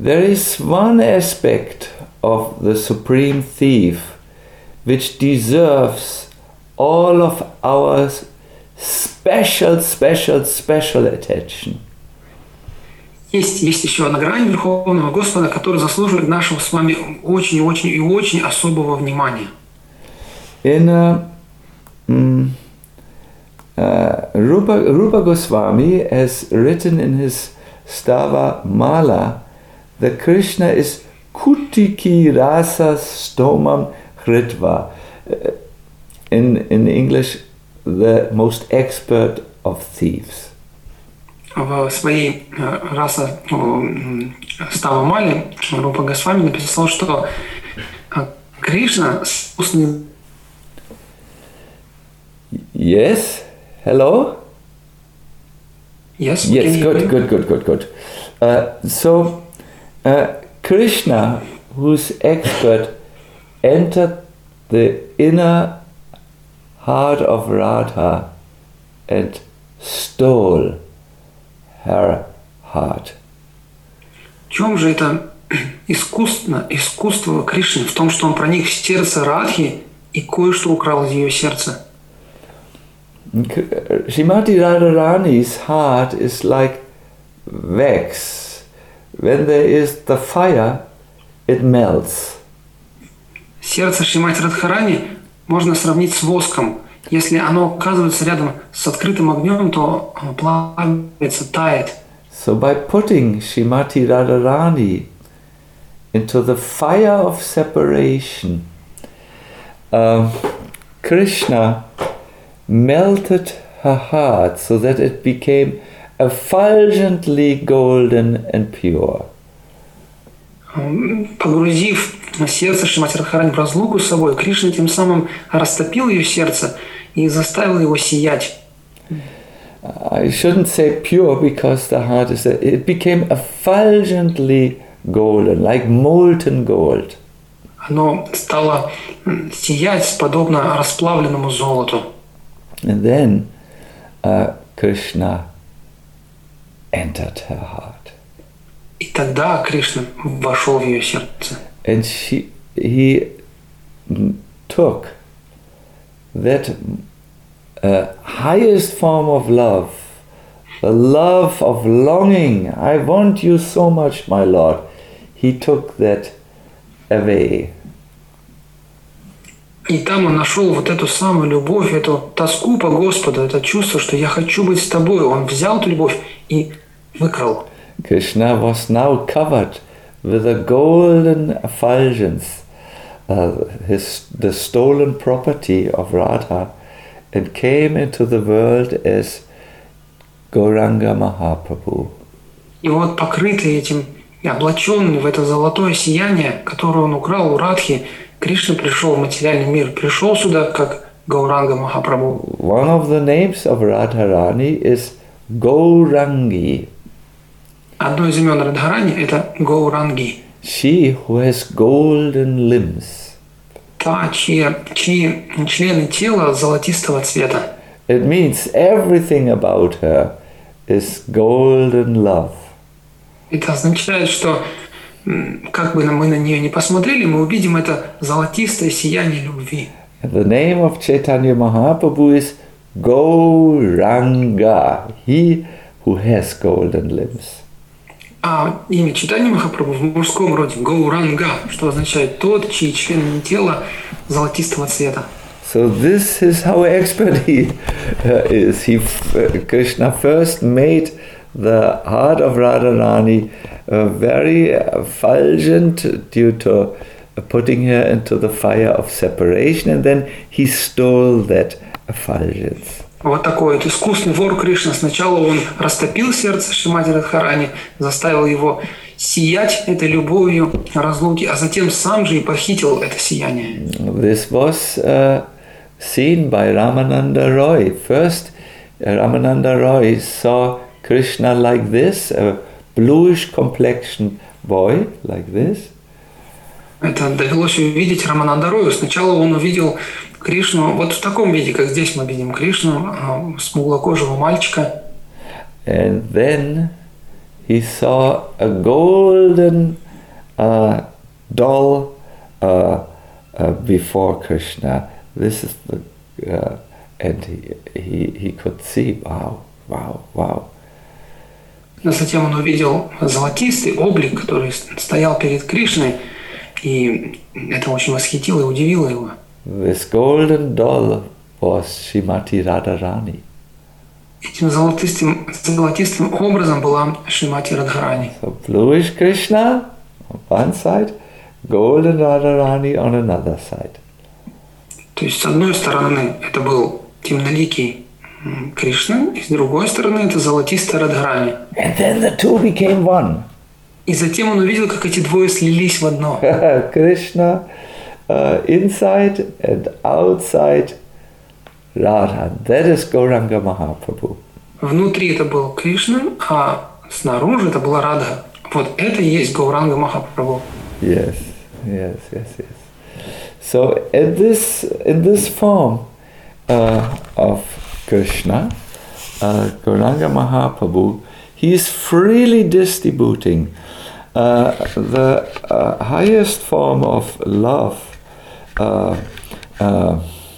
there is one aspect of the supreme thief which deserves all of our special, special, special attention. Есть, есть еще одна грань Верховного Господа, которая заслуживает нашего с вами очень, очень и очень особого внимания. In uh, mm, uh, Rupa, Rupa Goswami has written in his Stava Mala that Krishna is Kutiki Rasa Stomam Hritva. Uh, in, in English, the most expert of thieves. В своей раса Става Мали Рупа Госвами написал, что Кришна искусный. Yes, hello? Yes, yes, good, good, good, good, good. Uh, so, uh, Krishna, who's expert, entered the inner heart of Radha and stole her heart. В чем же это искусство, искусство Кришны? В том, что он проник в сердце Радхи и кое-что украл из ее сердца. Srimati Radharani's heart is like wax. When there is the fire, it melts. Сердце Шримати Радхарани можно сравнить с воском. Если оно оказывается рядом с открытым огнем, то оно плавится, тает. So by putting Srimati Radharani into the fire of separation, uh, Krishna melted her heart so that it became effulgently golden and pure. Погрузив сердце Шримати Радхарани в разлуку с собой, Кришна тем самым растопил ее сердце и заставил его сиять. I shouldn't say pure because the heart is... It became effulgently golden, like molten gold. Оно стало сиять подобно расплавленному золоту. And then uh, Krishna entered her heart. И тогда Кришна вошел в ее сердце. And she, he took that uh, highest form of love, the love of longing. I want you so much, my Lord. He took that away. И там он нашел вот эту самую любовь, эту тоску по Господу, это чувство, что я хочу быть с тобой. Он взял эту любовь и выкрал. Krishna was now covered with a golden effulgence, uh, his, the stolen property of Radha, and came into the world as Gauranga Mahaprabhu. И вот покрытый этим, облаченный в это золотое сияние, которое он украл у Радхи, Кришна пришел в материальный мир, пришел сюда как Гауранга Махапрабху. One of the names of Radharani is Gaurangi. Одно из имен Радхарани – это Гауранги. She who has golden limbs. Та, чьи, чьи члены тела золотистого цвета. It means everything about her is golden love. Это означает, что как бы мы на нее не посмотрели, мы увидим это золотистое сияние любви. And the name of Chaitanya Mahaprabhu is Gauranga, he who has golden limbs. А имя Чайтаньи Махапрабху в мужском роде Гауранга, что означает тот, чьи члены тела золотистого цвета. So this is how expert he uh, is. He, uh, Krishna first made the heart of Radharani uh, very effulgent due to putting her into the fire of separation, and then he stole that effulgence. Вот такой вот искусный вор Кришна. Сначала он растопил сердце Шримати Радхарани, заставил его сиять этой любовью разлуки, а затем сам же и похитил это сияние. This was uh, seen by Ramananda Roy. First, uh, Ramananda Roy saw Krishna like this, a bluish complexioned boy, like this. Это довелось увидеть Рамананда Рою. Сначала он увидел Кришну вот в таком виде, как здесь мы видим Кришну, смуглокожего мальчика. And then he saw a golden uh, doll uh, uh, before Krishna. This is the, uh, and he, he, he could see, wow, wow, wow. Но затем он увидел золотистый облик, который стоял перед Кришной, и это очень восхитило и удивило его. This golden doll was Srimati Radharani. Этим золотистым, золотистым образом была Шримати Радхарани. So bluish Krishna on one side, golden Radharani on another side. То есть с одной стороны это был темноликий Кришна, и с другой стороны это золотистая Радхарани. And then the two became one. И затем он увидел, как эти двое слились в одно. Krishna uh, inside and outside Radha. That is Gauranga Mahaprabhu. Внутри это был Кришна, а снаружи это была Радха. Вот это и есть Гауранга Махапрабху. Yes, yes, yes, yes. So in this in this form uh, of Krishna, uh, Gauranga Mahaprabhu, he is freely distributing uh, the uh, highest form of love uh, uh,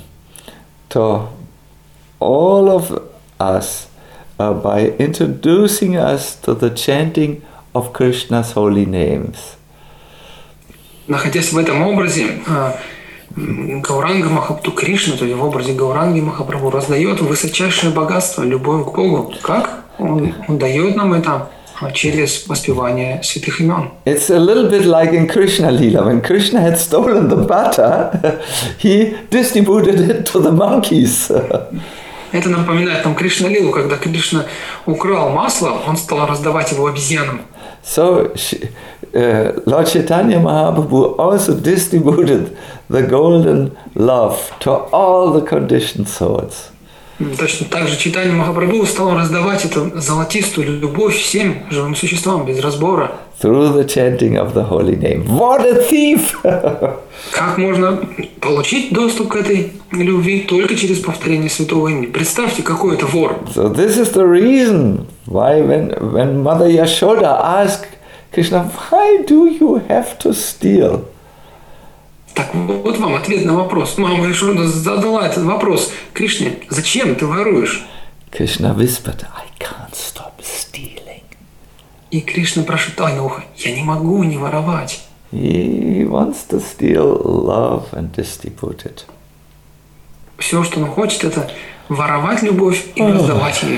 to all of us uh, by introducing us to the chanting of Krishna's holy names. Находясь в этом образе, Гауранга Махапрабху Кришна, то есть в образе Гауранги Махапрабху, раздает высочайшее богатство, любовь к Богу. Как? Он, он дает нам это через воспевание святых имен. It's a little bit like in Krishna Lila. When Krishna had stolen the butter, he distributed it to the monkeys. Это напоминает нам Кришна Лилу, когда Кришна украл масло, он стал раздавать его обезьянам. So uh, Lord Chaitanya Mahaprabhu also distributed the golden love to all the conditioned souls. Точно так же Чайтанья Махапрабху стал раздавать эту золотистую любовь всем живым существам без разбора. Through the chanting of the holy name. What a thief! Как можно получить доступ к этой любви только через повторение святого имени? Представьте, какой это вор. So this is the reason why when, when Mother Yashoda asked Krishna, why do you have to steal? Так вот вам ответ на вопрос. Мама Яшода задала этот вопрос Кришне. Зачем ты воруешь? Krishna whispered, I can't stop stealing. И Кришна прошептал на ухо, я не могу не воровать. He wants to steal love and distribute it. Все, что он хочет, это воровать любовь и раздавать ее.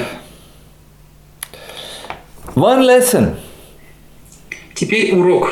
One lesson. Теперь урок.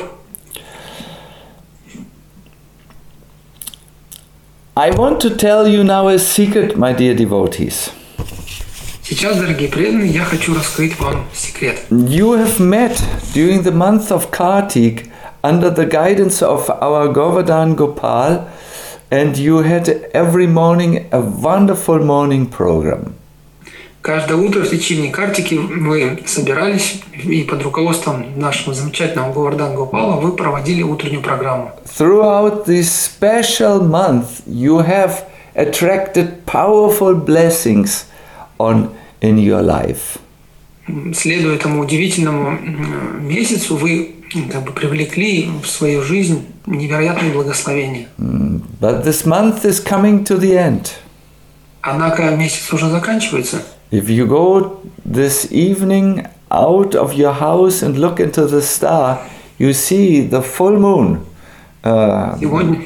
I want to tell you now a secret, my dear devotees. Сейчас, дорогие преданные, я хочу раскрыть вам секрет. You have met during the month of Kartik under the guidance of our Govardhan Gopal, and you had every morning a wonderful morning program. Каждое утро в течение Картики вы собирались и под руководством нашего замечательного Говардхана Гопала вы проводили утреннюю программу. Throughout this special month, you have attracted powerful blessings on in your life. Следуя этому удивительному месяцу, вы как бы привлекли в свою жизнь невероятные благословения. But this month is coming to the end. Однако месяц уже заканчивается. If you go this evening out of your house and look into the star, you see the full moon. Uh, Сегодня,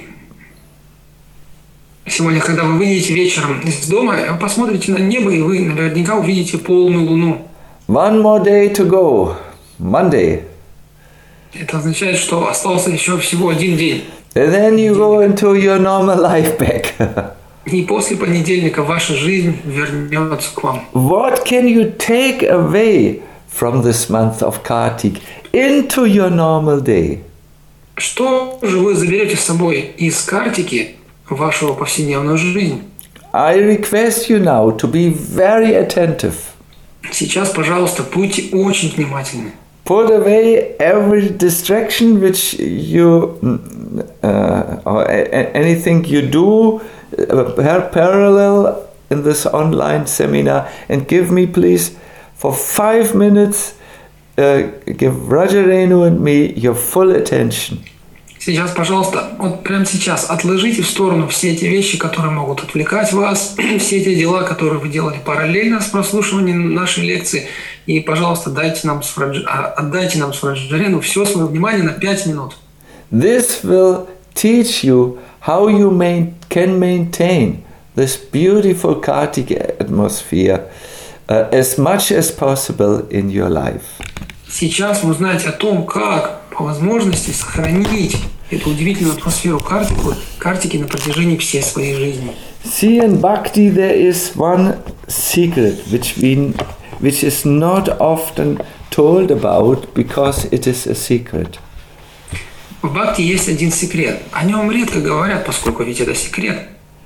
сегодня, когда вы выйдете вечером из дома, посмотрите на небо, и вы наверняка увидите полную луну. One more day to go, Monday. Это означает, что остался еще всего один день. And then you go into your normal life back. И после понедельника ваша жизнь вернется к вам. What can you take away from this month of Kartik into your normal day? Что же вы заберете с собой из Картики в вашу повседневную жизнь? I request you now to be very attentive. Сейчас, пожалуйста, будьте очень внимательны. Put away every distraction which you uh, or anything you do uh, parallel in this online seminar, and give me please for five minutes uh, give Rajarenu and me your full attention. Сейчас, пожалуйста, вот прямо сейчас отложите в сторону все эти вещи, которые могут отвлекать вас, все эти дела, которые вы делали параллельно с прослушиванием нашей лекции. И, пожалуйста, дайте нам с Радж... отдайте нам с Раджарену все свое внимание на пять минут. This will teach you how you main, can maintain this beautiful Kartika atmosphere uh, as much as possible in your life. Сейчас вы узнаете о том, как по возможности сохранить эту удивительную атмосферу Картику, Картики на протяжении всей своей жизни. See, in Bhakti there is one secret which we, which is not often told about because it is a secret. В Бхакти есть один секрет. О нем редко говорят, поскольку ведь это секрет.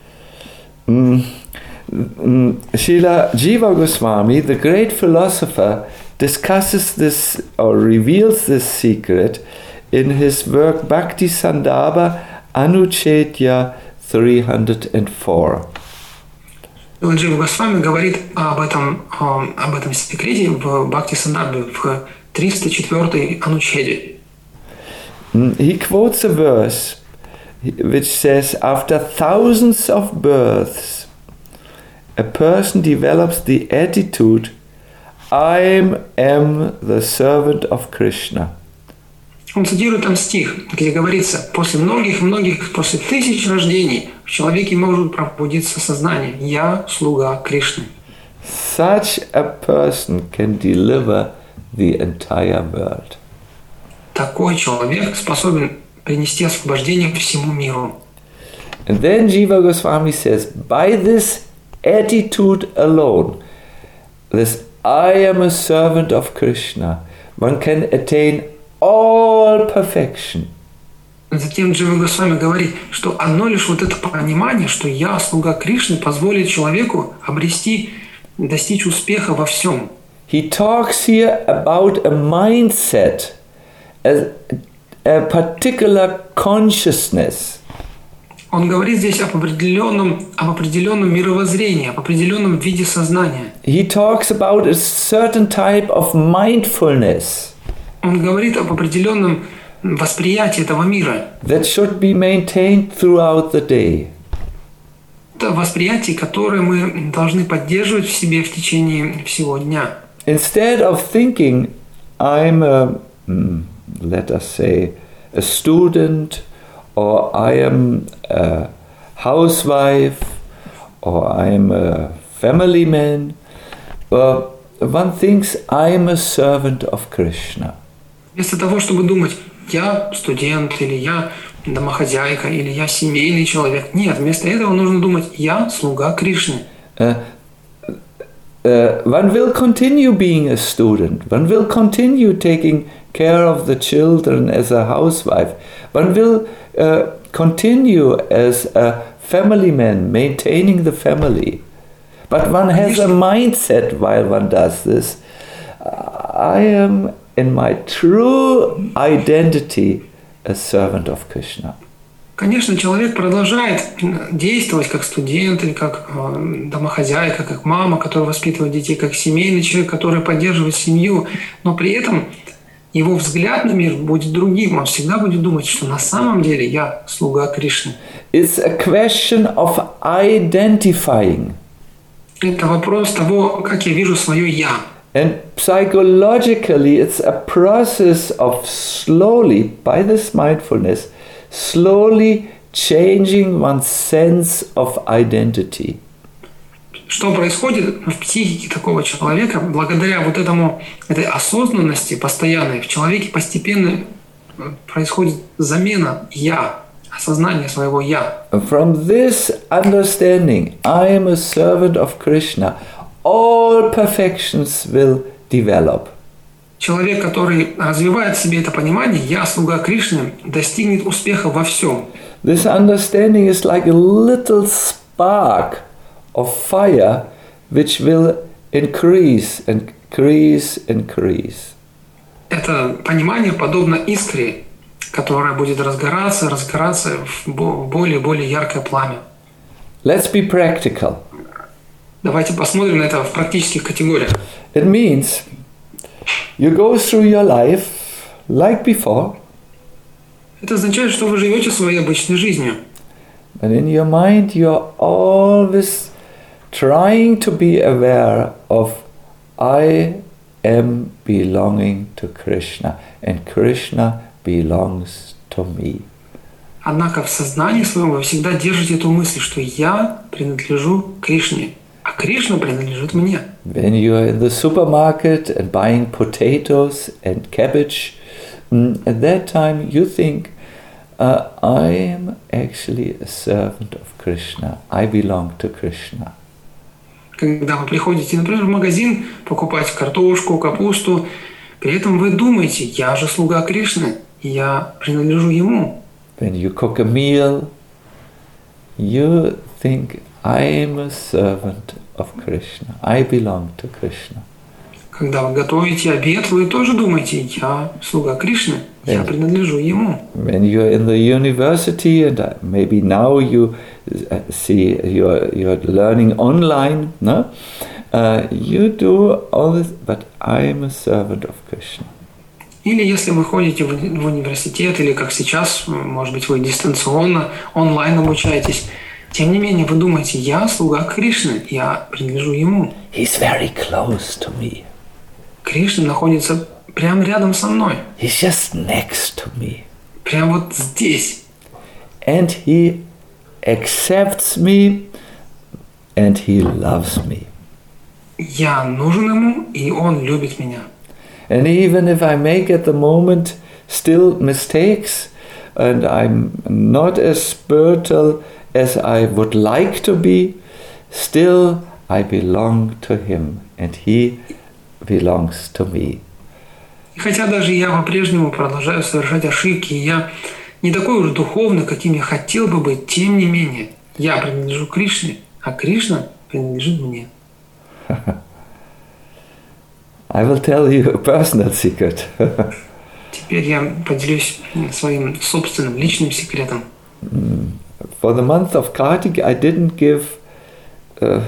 Mm, mm, Srila Jiva Goswami, the great philosopher, discusses this or reveals this secret in his work Bhakti Sandarbha Anuchedya three hundred four. Джива Госвами говорит об этом, об этом секрете в Бхакти Сандarbhe в триста четвёртой Анучеде. He quotes a verse which says, after thousands of births, a person develops the attitude, I am the servant of Krishna. Он цитирует там стих, где говорится, после многих-многих, после тысяч рождений в человеке может пробудиться сознание, я слуга Кришны. Such a person can deliver the entire world. Такой человек способен принести освобождение всему миру. And then Jiva Goswami says, by this attitude alone, this I am a servant of Krishna, one can attain all perfection. Затем Джива Госвами говорит, что одно лишь вот это понимание, что я слуга Кришны, позволит человеку обрести, достичь успеха во всем. He talks here about a mindset, a, a particular consciousness. Он говорит здесь об определенном, об определенном мировоззрении, об определенном виде сознания. He talks about a certain type of mindfulness. Он говорит об определенном восприятии этого мира. That should be maintained throughout the day. Это восприятие, которое мы должны поддерживать в себе в течение всего дня. Instead of thinking, I'm a, let us say, a student, or I am a housewife, or I am a family man, uh, one thinks I am a servant of Krishna. Вместо того, чтобы думать, я студент, или я домохозяйка, или я семейный человек. Нет, вместо этого нужно думать, я слуга Кришны. Uh, uh, one will continue being a student. One will continue taking care of the children as a housewife. One will uh, continue as a family man, maintaining the family. But one has a mindset while one does this. I am in my true identity a servant of Krishna. Конечно, человек продолжает действовать как студент, или как домохозяйка, как мама, которая воспитывает детей, как семейный человек, который поддерживает семью, но при этом его взгляд на мир будет другим. Он всегда будет думать, что на самом деле я слуга Кришны. It's a question of identifying. Это вопрос того, как я вижу свое «я». And psychologically, it's a process of slowly, by this mindfulness, slowly changing one's sense of identity. Что происходит в психике такого человека, благодаря вот этому, этой осознанности постоянной, в человеке постепенно происходит замена «я», осознание своего «я». From this understanding, I am a servant of Krishna, all perfections will develop. Человек, который развивает в себе это понимание, я слуга Кришны, достигнет успеха во всем. This understanding is like a little spark of fire which will increase, increase, increase. Это понимание подобно искре, которая будет разгораться, разгораться в более и более яркое пламя. Let's be practical. Давайте посмотрим на это в практических категориях. It means You go through your life like before. Это означает, что вы живете своей обычной жизнью. And in your mind you're always trying to be aware of I am belonging to Krishna and Krishna belongs to me. Однако в сознании своем вы всегда держите эту мысль, что я принадлежу Кришне, а Кришна принадлежит мне. When you are in the supermarket and buying potatoes and cabbage, at that time you think, uh, I am actually a servant of Krishna. I belong to Krishna. Когда вы приходите, например, в магазин покупать картошку, капусту, при этом вы думаете, я же слуга Кришны, я принадлежу Ему. When you cook a meal, you think, I am a servant of Krishna. I belong to Krishna. Когда вы готовите обед, вы тоже думаете, я слуга Кришны, я Yes. принадлежу Ему. When you're in the university, and uh, maybe now you uh, see you're you're learning online, no? Uh, you do all this, but I am a servant of Krishna. Или если вы ходите в в университет, или как сейчас, может быть, вы дистанционно, онлайн обучаетесь, тем не менее вы думаете, я слуга Кришны, я принадлежу Ему. He's very close to me. Кришна находится прямо рядом со мной, He's just next to me. прямо вот здесь. And he accepts me and he loves me. Я нужен Ему, и Он любит меня. And even if I make at the moment still mistakes and I'm not as spiritual as I would like to be, still I belong to him and he belongs to me. И хотя даже я по-прежнему продолжаю совершать ошибки, и я не такой уж духовный, каким я хотел бы быть, тем не менее, я принадлежу Кришне, а Кришна принадлежит мне. I will tell you a personal secret. Теперь я поделюсь своим собственным личным секретом. For the month of Kartik, I didn't give uh,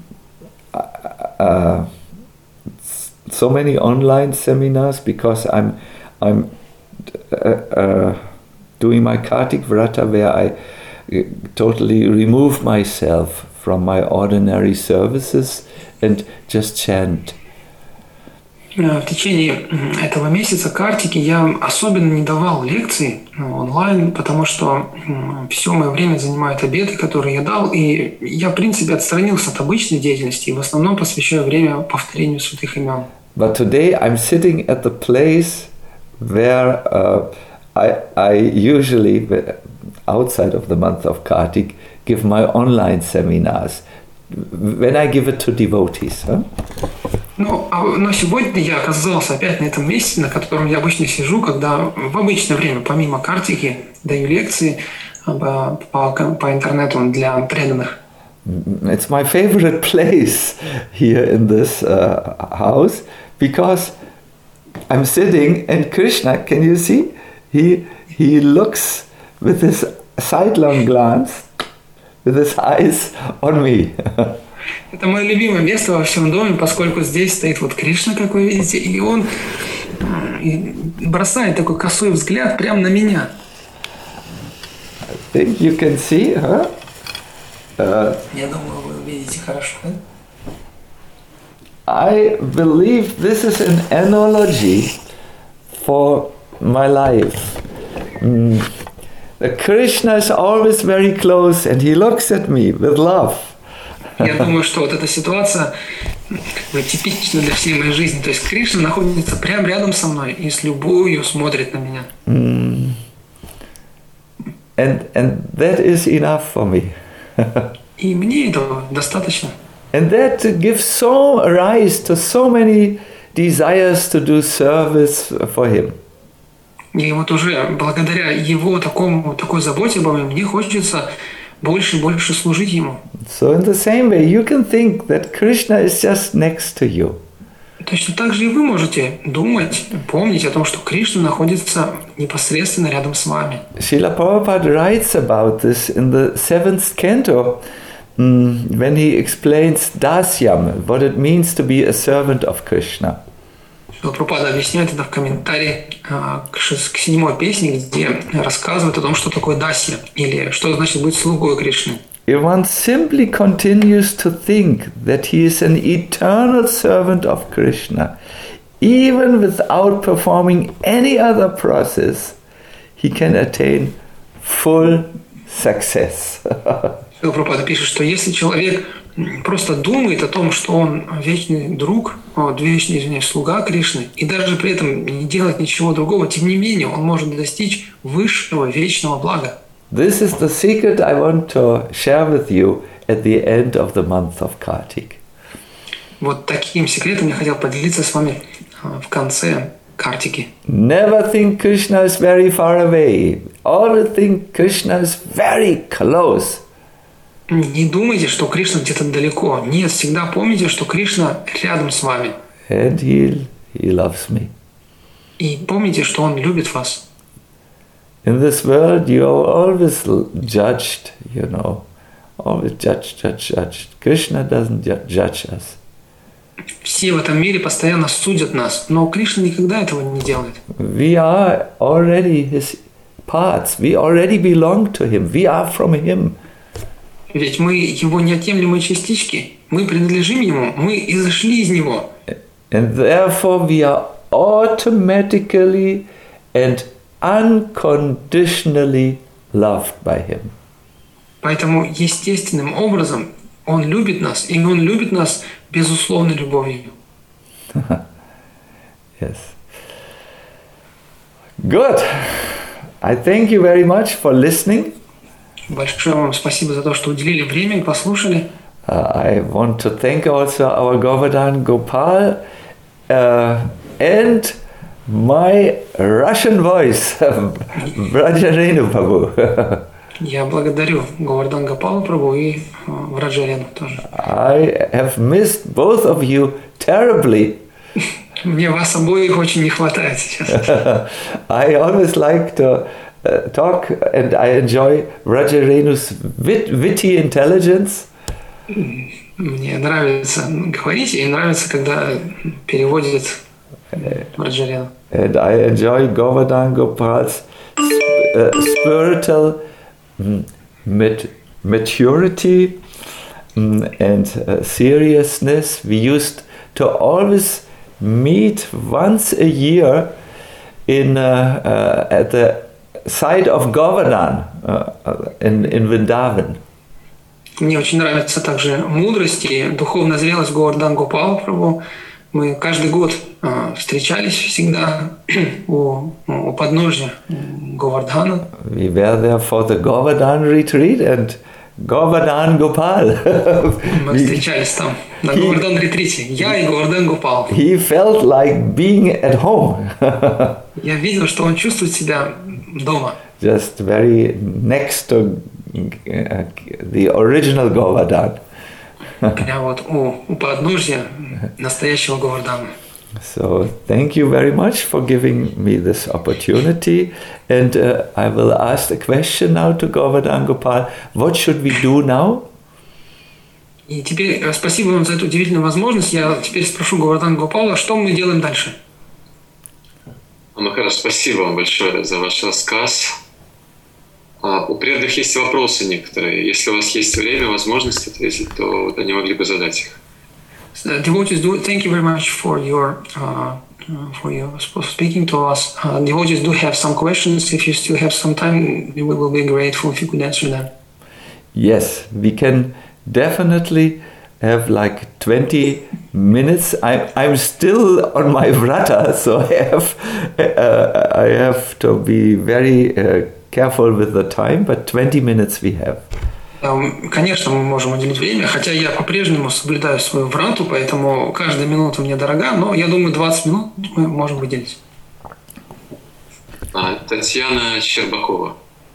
uh, so many online seminars because I'm I'm uh, uh, doing my Kartik Vrata where I uh, totally remove myself from my ordinary services and just chant. В течение этого месяца Картики я особенно не давал лекций онлайн, потому что все мое время занимают обеды, которые я дал, и я, в принципе, отстранился от обычной деятельности и в основном посвящаю время повторению святых имен. But today I'm sitting at the place where uh, I, I usually, outside of the month of Kartik, give my online seminars. When I give it to devotees. Huh? Ну, а, но сегодня я оказался опять на этом месте, на котором я обычно сижу, когда в обычное время, помимо Картики, даю лекции по, по, по интернету для преданных. It's my favorite place here in this uh, house because I'm sitting and Krishna, can you see? He, he looks with his sidelong glance, with his eyes on me. Это мое любимое место во всем доме, поскольку здесь стоит вот Кришна, как вы видите, и он бросает такой косой взгляд прямо на меня. I think you can see, huh? Uh, Я думаю, вы увидите хорошо. I believe this is an analogy for my life. Mm. The Krishna is always very close and he looks at me with love. Я думаю, что вот эта ситуация как бы типична для всей моей жизни. То есть Кришна находится прямо рядом со мной и с любовью смотрит на меня. Mm. And, and that is enough for me. И мне этого достаточно. And that gives so rise to so many desires to do service for him. И вот уже благодаря его такому, такой заботе обо мне, мне хочется больше и больше служить ему. So in the same way, you can think that Krishna is just next to you. Точно так же и вы можете думать, помнить о том, что Кришна находится непосредственно рядом с вами. Srila Prabhupada writes about this in the seventh canto um, when he explains dasyam, what it means to be a servant of Krishna. Прабхупада объясняет это в комментарии к седьмой песне, где рассказывает о том, что такое дасья, или что значит быть слугой Кришны. If one simply continues to think that he is an eternal servant of Krishna, even without performing any other process, he can attain full success. Прабхупада пишет, что если человек просто думает о том, что он вечный друг, вечный, извиняюсь, слуга Кришны, и даже при этом не делает ничего другого, тем не менее он может достичь высшего вечного блага. This is the secret I want to share with you at the end of the month of Kartik. Вот таким секретом я хотел поделиться с вами в конце Картики. Never think Krishna is very far away. Always think Krishna is very close. Не думайте, что Кришна где-то далеко. Нет, всегда помните, что Кришна рядом с вами. And he, he loves me. И помните, что Он любит вас. In this world, you are always judged, you know, always judged, judged, judged. Krishna doesn't judge us. Все в этом мире постоянно судят нас, но Кришна никогда этого не делает. We are already His parts. We already belong to Him. We are from Him. Ведь мы Его неотъемлемые частички. Мы принадлежим Ему. Мы изошли из Него. And therefore, we are automatically and unconditionally loved by Him. Поэтому естественным образом Он любит нас, и Он любит нас безусловной любовью. Yes. Good. I thank you very much for listening. Большое вам спасибо за то, что уделили время и послушали. Uh, I want to thank also our Govardhan Gopal uh, and my Russian voice, Vrajarenu Prabhu. Я благодарю Говардан Гопала Прабху и Враджарену тоже. I have missed both of you terribly. Мне вас обоих очень не хватает сейчас. I always like to uh, talk and I enjoy Vrajarenu's wit- witty intelligence. Мне нравится говорить, и нравится, когда переводит Враджарену. And I enjoy Govardhan Gopal's uh, spiritual um, mat- maturity um, and uh, seriousness. We used to always meet once a year in uh, uh, at the site of Govardhan uh, in, in Vrindavan. Мне очень нравится также мудрость и духовная зрелость Говардан Гопала Прабху. Мы каждый год э, встречались всегда у, у подножья Говардхана. We were there for the Govardhan retreat and Govardhan Gopal. Мы встречались там на Говардан ретрите. Я и Говардан Гопал. He felt like being at home. Я видел, что он чувствует себя дома. Just very next to uh, the original Govardhan. Прямо вот у, у подножья настоящего Говардана. So thank you very much for giving me this opportunity, and uh, I will ask a question now to Govardhan Gopal. What should we do now? И теперь спасибо вам за эту удивительную возможность. Я теперь спрошу Говардан Гопала, что мы делаем дальше? Махарадж, спасибо вам большое за ваш рассказ. А, у преданных есть вопросы некоторые. Если у вас есть время, возможность ответить, то вот они могли бы задать их. Uh, devotees, do thank you very much for your uh, for your speaking to us. Uh, devotees do have some questions. If you still have some time, we will be grateful if you could answer them. Yes, we can definitely have like twenty minutes. I'm I'm still on my vrata, so I have uh, I have to be very uh, careful with the time. But twenty minutes we have. Конечно, мы можем уделить время, хотя я по-прежнему соблюдаю свою врату, поэтому каждая минута мне дорога, но я думаю, двадцать минут мы можем выделить. А, Татьяна Щербакова.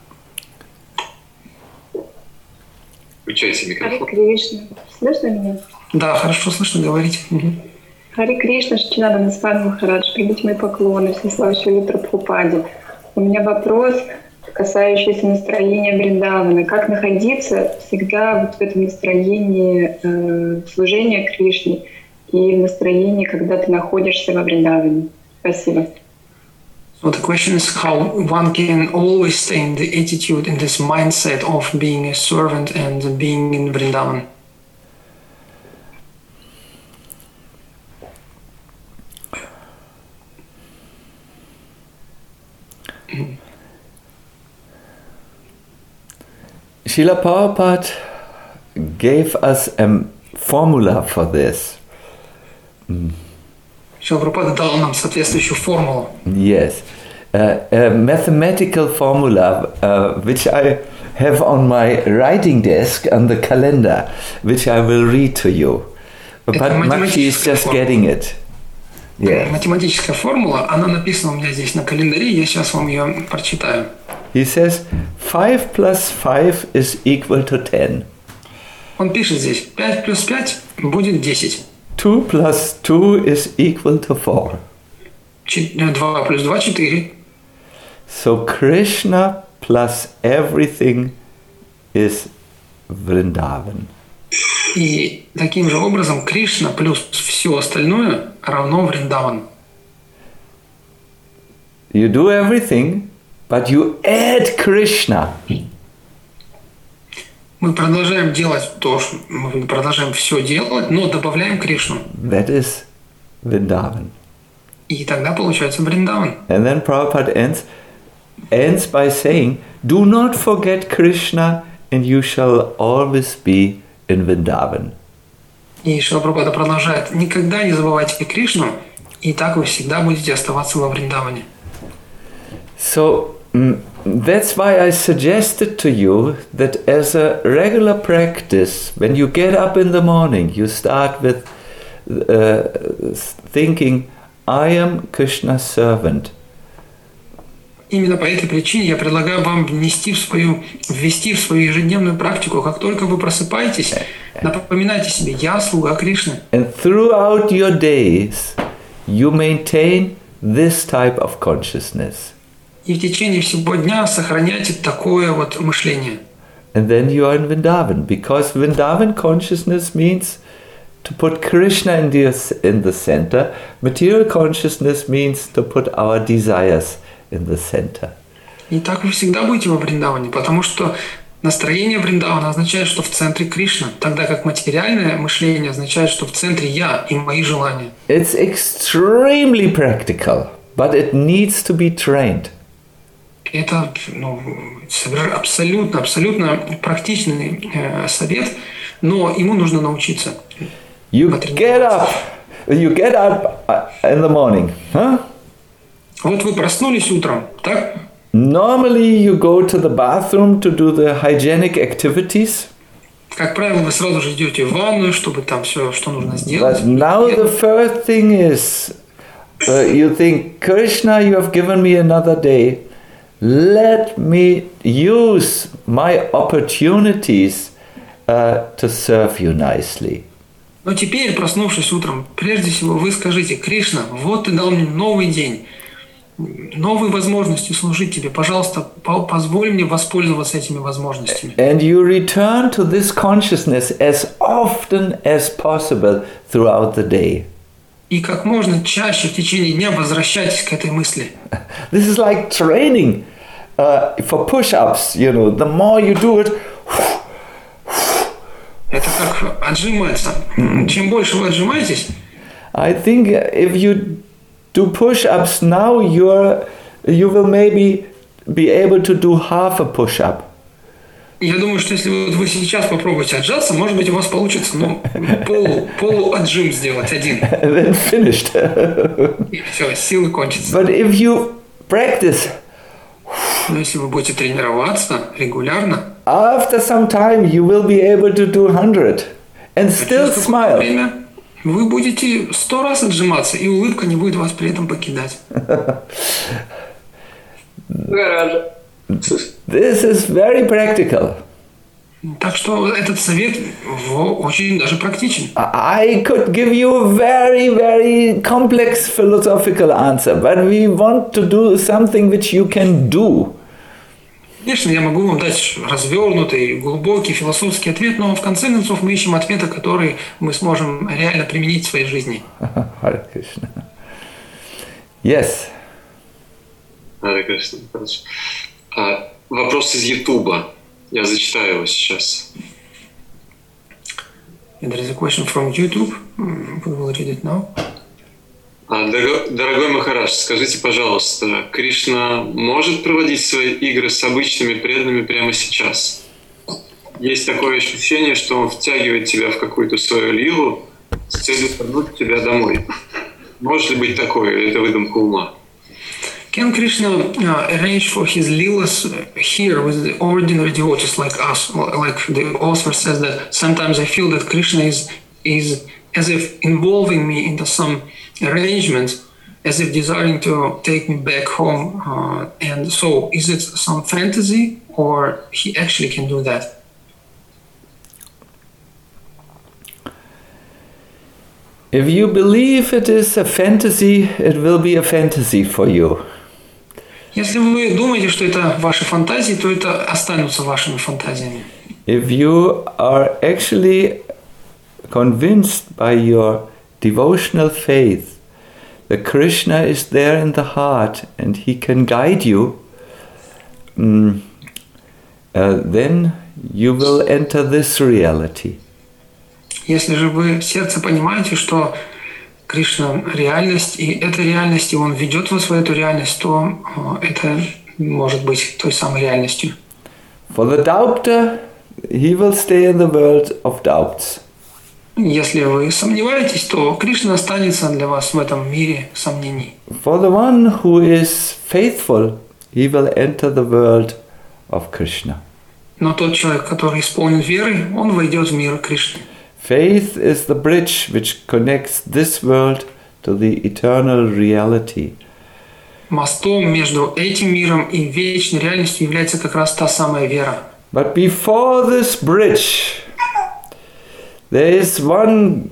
Включайте микрофон. Хари Кришна. Слышно меня? Да, хорошо слышно, говорите. Угу. Хари Кришна, Шчинадана Свами Махарадж, примите мои поклоны, всеслава Шриле Прабхупаде. У меня вопрос, касающийся настроения Вриндавана. Как находиться всегда вот в этом настроении э, служения Кришне, и в настроении, когда ты находишься во Вриндаване? Спасибо. So the question is how one can always stay in the attitude, in this mindset of being a servant and being in Vrindavan. Srila Prabhupada gave us a formula for this. Шрила Прабхупада дал нам соответствующую формулу. Yes, uh, a mathematical formula uh, which I have on my writing desk on the calendar, which I will read to you. But Makshi is just getting it. Yeah. Математическая формула, она написана у меня здесь на календаре, я сейчас вам ее прочитаю. He says five plus five is equal to ten. Он пишет здесь пять плюс пять будет десять. two plus two is equal to four. два плюс два четыре. So Krishna plus everything is Vrindavan. И таким же образом Кришна плюс все остальное равно Вриндаван. You do everything, but you add Krishna. Мы продолжаем делать то, что мы продолжаем все делать, но добавляем Кришну. That is Vrindavan. И тогда получается Вриндаван. And then Prabhupada ends, ends by saying, do not forget Krishna and you shall always be in Vrindavan. И Шрила Прабхупада продолжает, никогда не забывайте Кришну, и так вы всегда будете оставаться во Вриндаване. So mm, that's why I suggested to you that as a regular practice, when you get up in the morning, you start with uh, thinking, I am Krishna's servant. Именно по этой причине я предлагаю вам внести в свою, ввести в свою ежедневную практику, как только вы просыпаетесь, напоминайте себе, я слуга Кришны. And throughout your days, you maintain this type of consciousness. И в течение всего дня сохраняйте такое вот мышление. And then you are in Vrindavan, because Vrindavan consciousness means to put Krishna in the, in the center. Material consciousness means to put our desires in the center. И так вы всегда будете во Вриндаване, потому что настроение Вриндавана означает, что в центре Кришна, тогда как материальное мышление означает, что в центре я и мои желания. It's extremely practical, but it needs to be trained. Это ну, абсолютно, абсолютно практичный э, совет, но ему нужно научиться. You get up, you get up in the morning, huh? Вот вы проснулись утром, так? Normally you go to the bathroom to do the hygienic activities. Как правило, вы сразу же идете в ванную, чтобы там все, что нужно сделать. But now the first thing is, uh, you think, Krishna, you have given me another day. Let me use my opportunities uh, to serve you nicely. Но теперь, проснувшись утром, прежде всего вы скажите, Кришна, вот ты дал мне новый день, новые возможности служить тебе. Пожалуйста, позволь мне воспользоваться этими возможностями. And you return to this consciousness as often as possible throughout the day. И как можно чаще в течение дня возвращайтесь к этой мысли. This is like training uh, for push-ups, you know. The more you do it, это как отжиматься. Чем больше вы отжимаетесь, I think if you do push-ups now, you're, you will maybe be able to do half a push-up. Я думаю, что если вы, вы сейчас попробуете отжаться, может быть, у вас получится ну, полу, полу-отжим сделать один. And then finished. И все, силы кончатся. But if you practice, но если вы будете тренироваться регулярно, after some time you will be able to do one hundred and still smile. Время вы будете сто раз отжиматься, и улыбка не будет вас при этом покидать. Гаража. This is very practical. Так что этот совет очень даже практичен. I could give you a very, very complex philosophical answer, but we want to do something which you can do. Конечно, я могу вам дать развернутый, глубокий философский ответ, но в конце концов мы ищем ответы, которые мы сможем реально применить в своей жизни. Hare Krishna. Yes. Hare Krishna. Хорошо. А, вопрос из Ютуба. Я зачитаю его сейчас. There is a question from YouTube. We will read it now. Дорогой Махарадж, скажите, пожалуйста, Кришна может проводить свои игры с обычными преданными прямо сейчас? Есть такое ощущение, что он втягивает тебя в какую-то свою лилу с целью вернуть тебя домой. Может ли быть такое, или это выдумка ума? Can Krishna uh, arrange for his leelas here with the ordinary devotees like us? Like the author says that sometimes I feel that Krishna is is as if involving me into some arrangement, as if desiring to take me back home. Uh, and so, is it some fantasy, or he actually can do that? If you believe it is a fantasy, it will be a fantasy for you. Если вы думаете, что это ваши фантазии, то это останутся вашими фантазиями. If you are actually convinced by your devotional faith that Krishna is there in the heart and he can guide you, um, uh, then you will enter this reality. Если же вы в сердце понимаете, что Кришна – реальность, и эта реальность, и Он ведет вас в эту реальность, то это может быть той самой реальностью. For the doubter, he will stay in the world of doubts. Если вы сомневаетесь, то Кришна останется для вас в этом мире сомнений. For the one who is faithful, he will enter the world of Krishna. Но тот человек, который исполнен верой, он войдет в мир Кришны. Faith is the bridge which connects this world to the eternal reality. Мостом между этим миром и вечной реальностью является как раз та самая вера. But before this bridge, there is one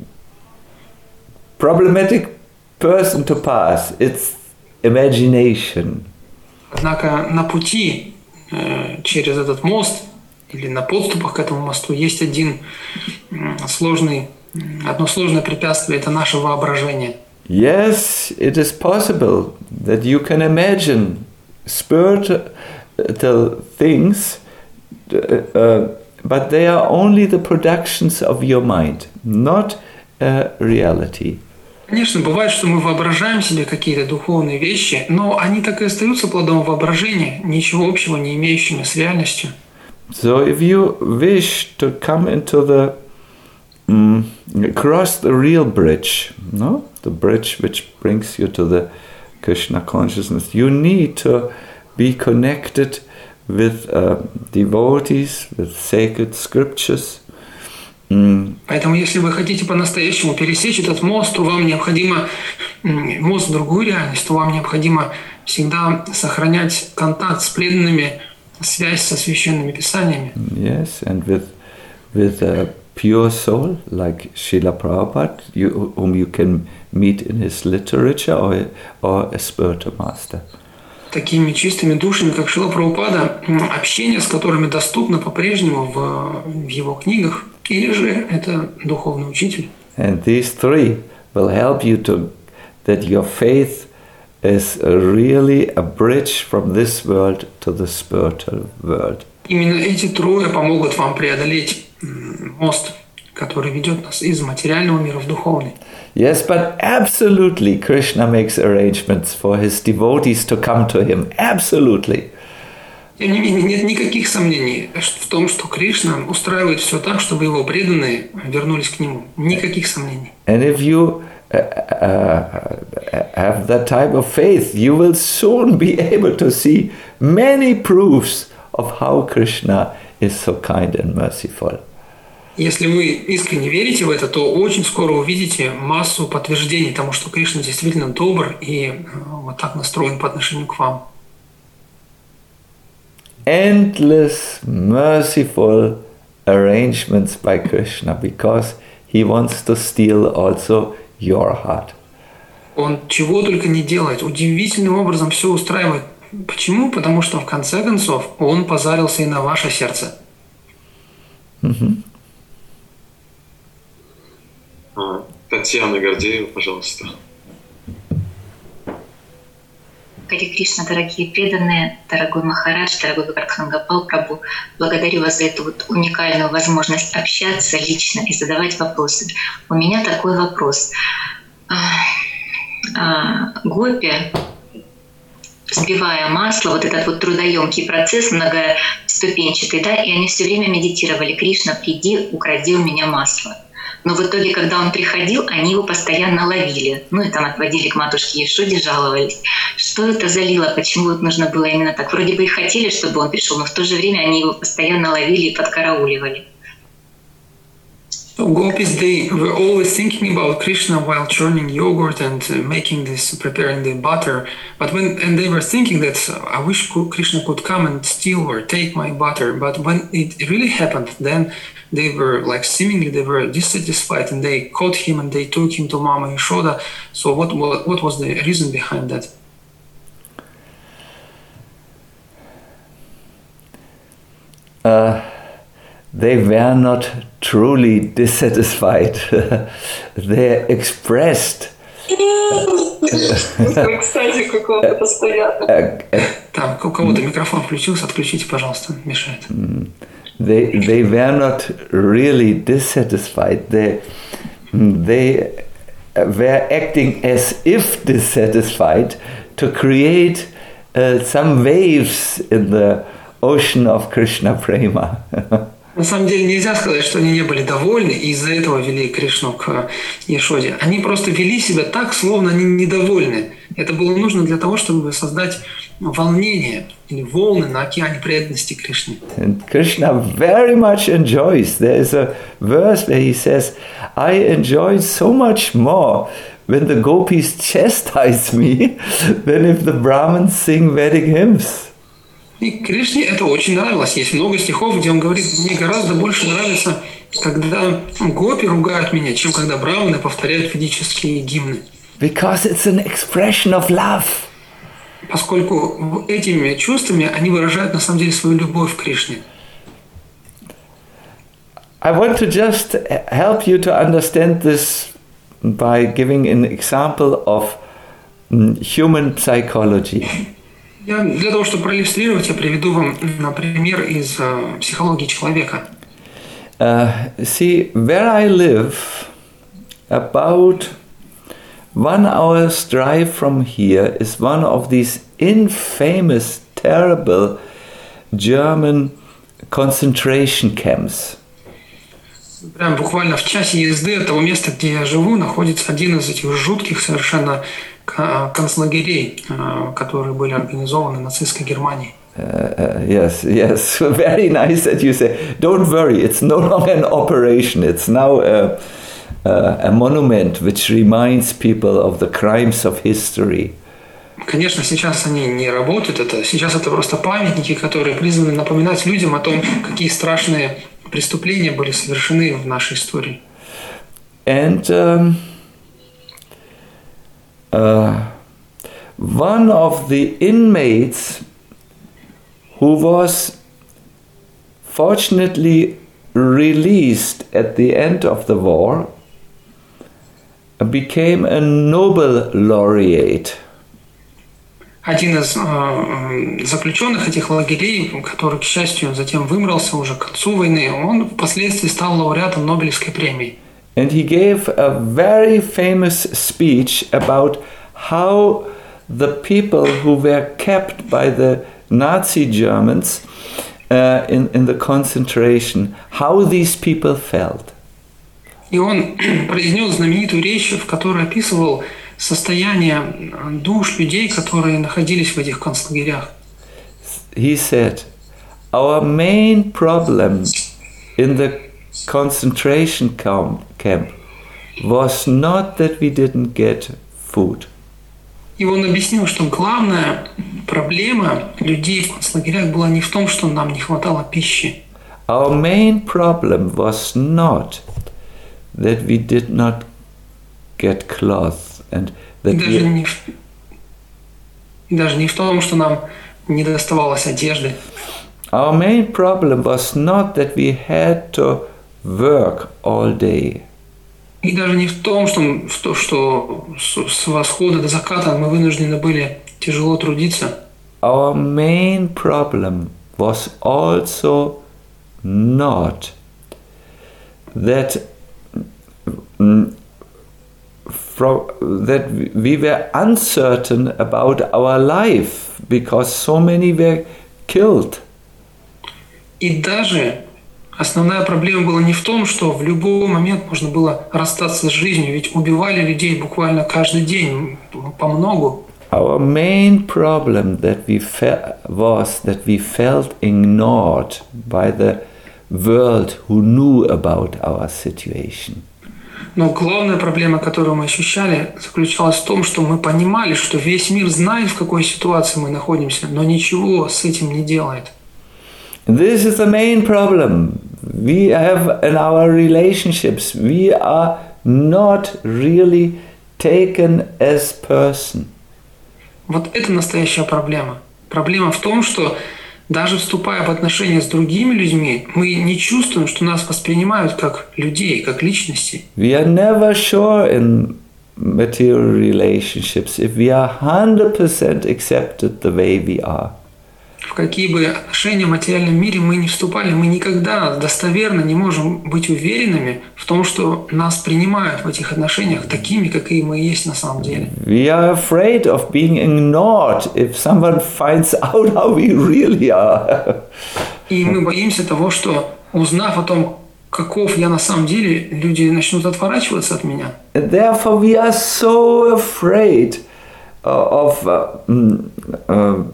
problematic person to pass. It's imagination. Однако на пути э, через этот мост или на подступах к этому мосту есть один сложный, одно сложное препятствие – это наше воображение. Yes, it is possible that you can imagine spiritual things, uh, but they are only the productions of your mind, not a reality. Конечно, бывает, что мы воображаем себе какие-то духовные вещи, но они так и остаются плодом воображения, ничего общего не имеющими с реальностью. So if you wish to come into the, um, cross the real bridge, no? The bridge which brings you to the Krishna consciousness, you need to be connected with uh, devotees, with sacred scriptures. Mm. Поэтому, если вы хотите по-настоящему пересечь этот мост, то вам необходимо, мост в другую реальность, то вам необходимо всегда сохранять контакт с преданными, связь со священными писаниями. Yes, and with with a pure soul like Srila Prabhupada, you, whom you can meet in his literature, or or a spiritual master. Такими чистыми душами, как Шрила Прабхупада, общение с которыми доступно по-прежнему в, в его книгах, или же это духовный учитель. And these three will help you to that your faith is really a bridge from this world to the spiritual world. Именно эти трое помогут вам преодолеть мост, который ведет нас из материального мира в духовный. Yes, but absolutely Krishna makes arrangements for his devotees to come to him. Absolutely. Тем не менее, нет никаких сомнений в том, что Кришна устраивает все так, чтобы его преданные вернулись к нему. Никаких сомнений. And if you uh, uh, have that type of faith, you will soon be able to see many proofs of how Krishna is so kind and merciful. Если вы искренне верите в это, то очень скоро увидите массу подтверждений тому, что Кришна действительно добр и вот так настроен по отношению к вам. Endless, merciful arrangements by Krishna, because he wants to steal also your heart. Он чего только не делает, удивительным образом все устраивает Почему? Потому что в конце концов он позарился и на ваше сердце. Mm-hmm. Татьяна Гордеева, пожалуйста. Харе Кришна, дорогие преданные, дорогой Махарадж, дорогой Гопардхан Прабху, благодарю вас за эту вот уникальную возможность общаться лично и задавать вопросы. У меня такой вопрос. Гопи, взбивая масло, вот этот вот трудоемкий процесс многоступенчатый, да, и они все время медитировали: Кришна, приди, укради у меня масло. Но в итоге, когда он приходил, они его постоянно ловили. Ну и там отводили к матушке Ешоде, жаловались. Что это за лила? Почему вот нужно было именно так? Вроде бы и хотели, чтобы он пришел, но в то же время они его постоянно ловили и подкарауливали. So gopis, they were always thinking about Krishna while churning yogurt and uh, making this, preparing the butter. But when and they were thinking that uh, I wish Krishna could come and steal or take my butter. But when it really happened, then they were like seemingly they were dissatisfied and they caught him and they took him to Mama Yashoda. So what what, what was the reason behind that? Uh, they were not truly dissatisfied. They expressed. Там у кого-то микрофон включился, отключите, пожалуйста, мешает. They they were not really dissatisfied. They they were acting as if dissatisfied to create uh, some waves in the ocean of Krishna prema. На самом деле нельзя сказать, что они не были довольны и из-за этого вели Кришну к Ешоде. Они просто вели себя так, словно они недовольны. Это было нужно для того, чтобы создать волнение или волны на океане преданности Кришне. And Krishna very much enjoys. There is a verse where he says, I enjoyed so much more when the gopis chastise me than if the Brahmins sing Vedic hymns. И Кришне это очень нравилось. Есть много стихов, где он говорит: мне гораздо больше нравится, когда гопи ругают меня, чем когда браманы повторяют ведические гимны. Because it's an expression of love. Поскольку этими чувствами они выражают на самом деле свою любовь к Кришне. I want to just help you to understand this by giving an example of human psychology. Я для того, чтобы проиллюстрировать, я приведу вам пример из uh, психологии человека. Uh, see, where I live, about one hour's drive from here is one of these infamous, terrible German concentration camps. Прям буквально в часе езды от того места, где я живу, находится один из этих жутких совершенно концлагерей, которые были организованы нацистской Германией. Uh, uh, yes, yes, very nice that you say. Don't worry, it's no longer an operation. It's now a, a, a monument which reminds people of the crimes of history. Конечно, сейчас они не работают. Это сейчас это просто памятники, которые призваны напоминать людям о том, какие страшные преступления были совершены в нашей истории. And um, uh, one of the inmates who was fortunately released at the end of the war became a Nobel laureate. Один из э, заключенных этих лагерей, который, к счастью, затем выбрался уже к концу войны, он впоследствии стал лауреатом Нобелевской премии. And he gave a very famous speech about how the people who were kept by the Nazi Germans uh, in, in the concentration, how these people felt. И он произнес знаменитую речь, в которой описывал состояние душ людей, которые находились в этих концлагерях. He said, our main problem in the concentration camp, camp was not that we didn't get food. И он объяснил, что главная проблема людей в концлагерях была не в том, что нам не хватало пищи. Our main problem was not that we did not get cloth and that И даже, we... не, И даже не в том, что нам не доставалось одежды. Our main problem was not that we had to work all day. И даже не в том, что, что, что с восхода до заката мы вынуждены были тяжело трудиться. Our main problem was also not that mm, from, that we were uncertain about our life because so many were killed. И даже основная проблема была не в том, что в любой момент можно было расстаться с жизнью, ведь убивали людей буквально каждый день, по многу. Our main problem that we fe- was that we felt ignored by the world who knew about our situation. Но главная проблема, которую мы ощущали, заключалась в том, что мы понимали, что весь мир знает, в какой ситуации мы находимся, но ничего с этим не делает. This is the main problem we have in our relationships. We are not really taken as person. Вот это настоящая проблема. Проблема в том, что даже вступая в отношения с другими людьми, мы не чувствуем, что нас воспринимают как людей, как личности. We are never sure in material relationships if we are one hundred percent accepted the way we are. В какие бы отношения в материальном мире мы не вступали, мы никогда достоверно не можем быть уверенными в том, что нас принимают в этих отношениях такими, какие мы есть на самом деле. We are afraid of being ignored if someone finds out how we really are. И мы боимся того, что, узнав о том, каков я на самом деле, люди начнут отворачиваться от меня. And therefore we are so afraid of uh, uh,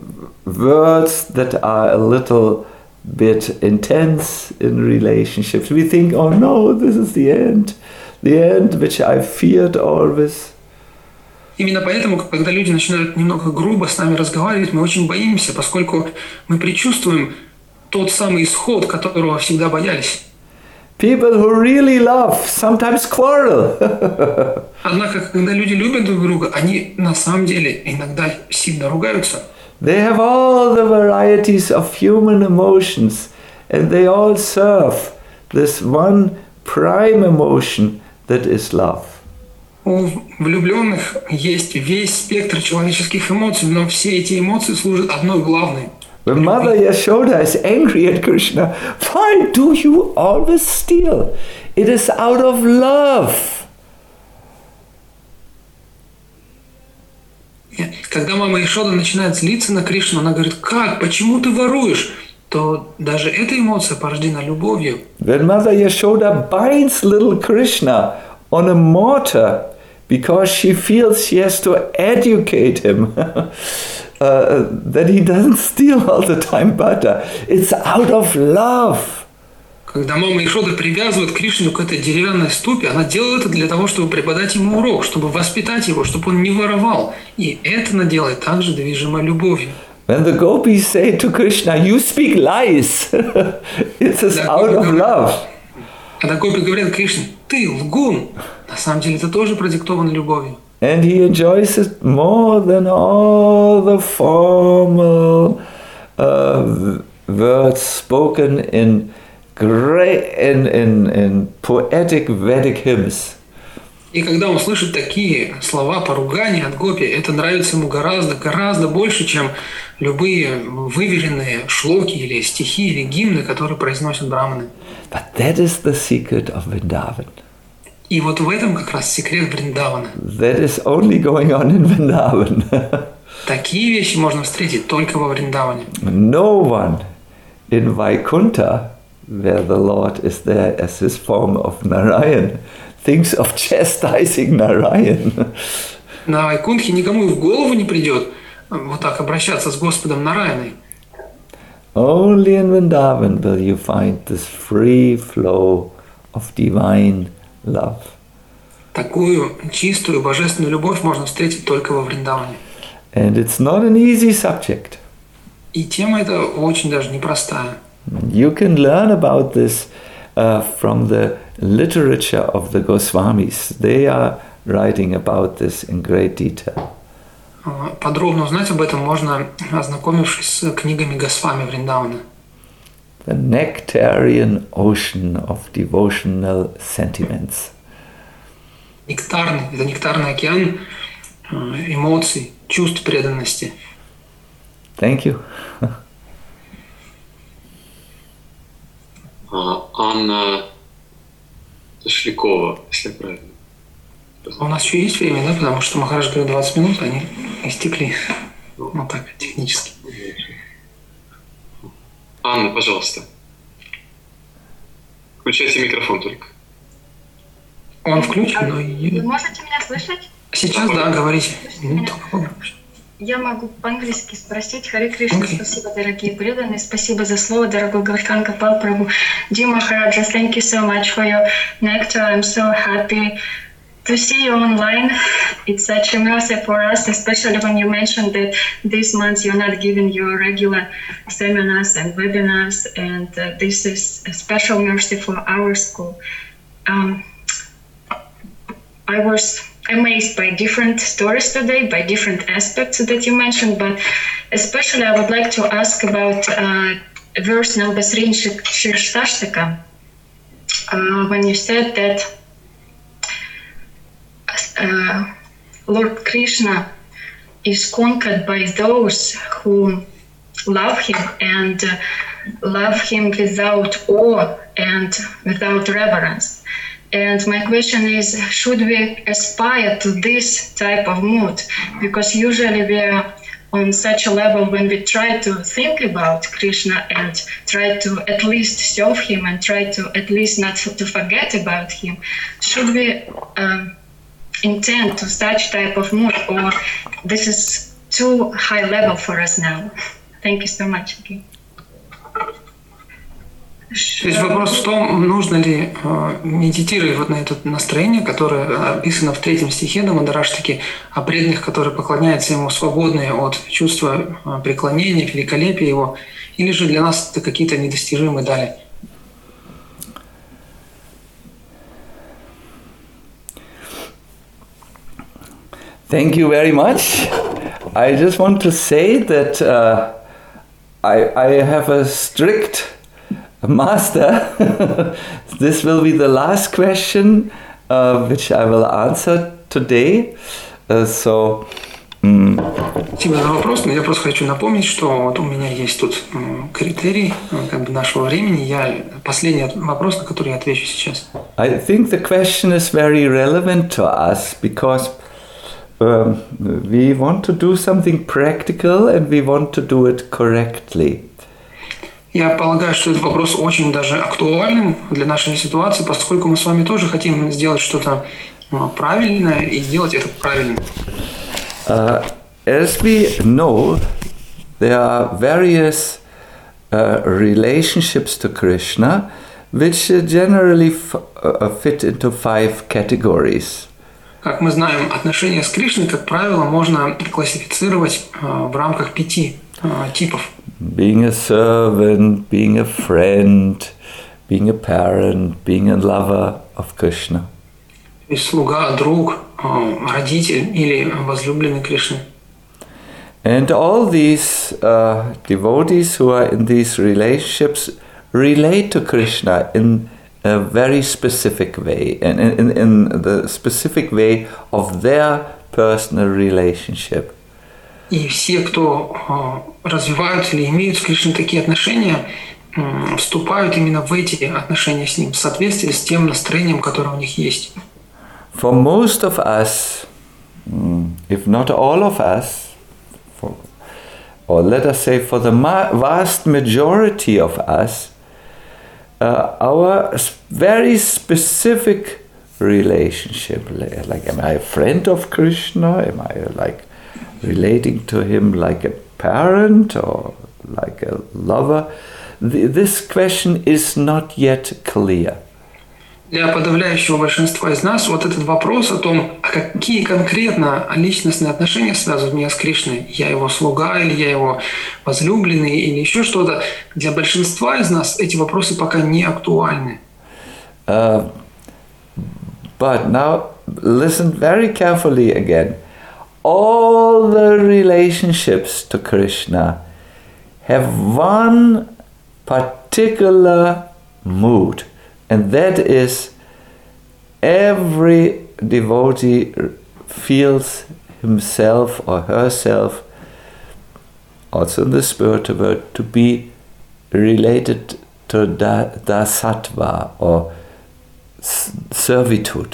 words that are a little bit intense in relationships. We think, oh no, this is the end, the end which I feared always. Именно поэтому, когда люди начинают немного грубо с нами разговаривать, мы очень боимся, поскольку мы предчувствуем тот самый исход, которого всегда боялись. People who really love sometimes quarrel. Однако, когда люди любят друг друга, они на самом деле иногда сильно ругаются. They have all the varieties of human emotions, and they all serve this one prime emotion that is love. У влюбленных есть весь спектр человеческих эмоций, но все эти эмоции служат одной главной. When Mother Yashoda is angry at Krishna, why do you always steal? It is out of love. Когда мама Яшода начинает злиться на Кришну, она говорит: как, почему ты воруешь? То даже эта эмоция порождена любовью. When Mother Yashoda binds little Krishna on a mortar because she feels she has to educate him, uh, that he doesn't steal all the time butter. It's out of love. Когда мама Яшода привязывает Кришну к этой деревянной ступе, она делает это для того, чтобы преподать ему урок, чтобы воспитать его, чтобы он не воровал. И это она делает также движимо любовью. When the gopis say to Krishna, you speak lies, it's out of love. Когда гопи говорят Кришне: ты лгун, на самом деле это тоже продиктовано любовью. And he enjoys it more than all the formal uh, words spoken in great in, in, in poetic Vedic hymns. И когда он слышит такие слова поругания от гопи, это нравится ему гораздо, гораздо больше, чем любые выверенные шлоки или стихи или гимны, которые произносят браманы. But that is the secret of Vrindavan. И вот в этом как раз секрет Вриндавана. That is only going on in Vrindavan. Такие вещи можно встретить только во Вриндаване. No one in Vaikuntha, where the Lord is there as his form of Narayan, thinks of chastising Narayan. На Вайкунтхе никому и в голову не придет вот так обращаться с Господом Нараяной. Only in Vrindavan will you find this free flow of divine love. Такую чистую божественную любовь можно встретить только во Вриндаване. And it's not an easy subject. И тема эта очень даже непростая. You can learn about this uh, from the literature of the Goswamis. They are writing about this in great detail. Подробно узнать об этом можно, ознакомившись с книгами Госвами Вриндавана. The nectarian ocean of devotional sentiments. Нектарный, это нектарный океан эмоций, чувств преданности. Thank you. Анна Ташлякова, если правильно. У нас еще есть время, да? Потому что Махарадж говорит двадцать минут, они истекли. Ну так, технически. Анна, пожалуйста. Включайте микрофон только. Он включен, но... Вы можете меня слышать? Сейчас, да, говорите. Ну, Я могу по-английски спросить. Харе Кришна, okay. Спасибо, дорогие преданные. Спасибо за слово, дорогой Гавардхан Гопал Прабhu. Dear Maharaja, thank you so much for your nectar. I'm so happy to see you online. It's such a mercy for us, especially when you mentioned that this month you're not giving your regular seminars and webinars, and uh, this is a special mercy for our school. Um, I was amazed by different stories today, by different aspects that you mentioned, but especially I would like to ask about uh, verse number three in Shirshashtaka, uh, when you said that uh, Lord Krishna is conquered by those who love him and uh, love him without awe and without reverence. And my question is, should we aspire to this type of mood? Because usually we are on such a level when we try to think about Krishna and try to at least serve him and try to at least not to forget about him. Should we um, intend to such type of mood, or this is too high level for us now? Thank you so much again. То есть вопрос в том, нужно ли э, медитировать вот на это настроение, которое описано в третьем стихе Дамадараштаки, о преданных, которые поклоняются ему, свободные от чувства э, преклонения, великолепия его, или же для нас это какие-то недостижимые дали? Thank you very much. I just want to say that uh, I, I have a strict Master. This will be the last question uh, which I will answer today. Uh, so, um, Спасибо за вопрос, но я просто хочу напомнить, что вот у меня есть тут критерий как бы нашего времени. Я последний вопрос, на который я отвечу сейчас. I think the question is very relevant to us because um, we want to do something practical and we want to do it correctly. Я полагаю, что этот вопрос очень даже актуален для нашей ситуации, поскольку мы с вами тоже хотим сделать что-то правильное и сделать это правильно. Uh, as we know, there are various uh, relationships to Krishna which generally f- uh, fit into five categories. Как мы знаем, отношения с Кришной, как правило, можно классифицировать в рамках пяти типов. Being a servant, being a friend, being a parent, being a lover of Krishna. То есть слуга, друг, родитель или возлюбленный Кришны. And all these uh, devotees who are in these relationships relate to Krishna in a very specific way, and in, in, in the specific way of their personal relationship. И все, кто развивают или имеют с Кришной такие отношения, вступают именно в эти отношения с Ним в соответствии с тем настроением, которое у них есть. For most of us, if not all of us, for, or let us say for the ma- vast majority of us, uh, our very specific relationship, like am I a friend of Krishna, am I like relating to him like a parent or like a lover, this question is not yet clear. Для подавляющего большинства из нас вот этот вопрос о том, а какие конкретно личностные отношения связывают меня с Кришной, я его слуга или я его возлюбленный или еще что-то, для большинства из нас эти вопросы пока не актуальны. Uh, but now listen very carefully again. all the relationships to Krishna have one particular mood, and that is every devotee feels himself or herself, also in the spiritual world, to be related to da, dasattva or servitude.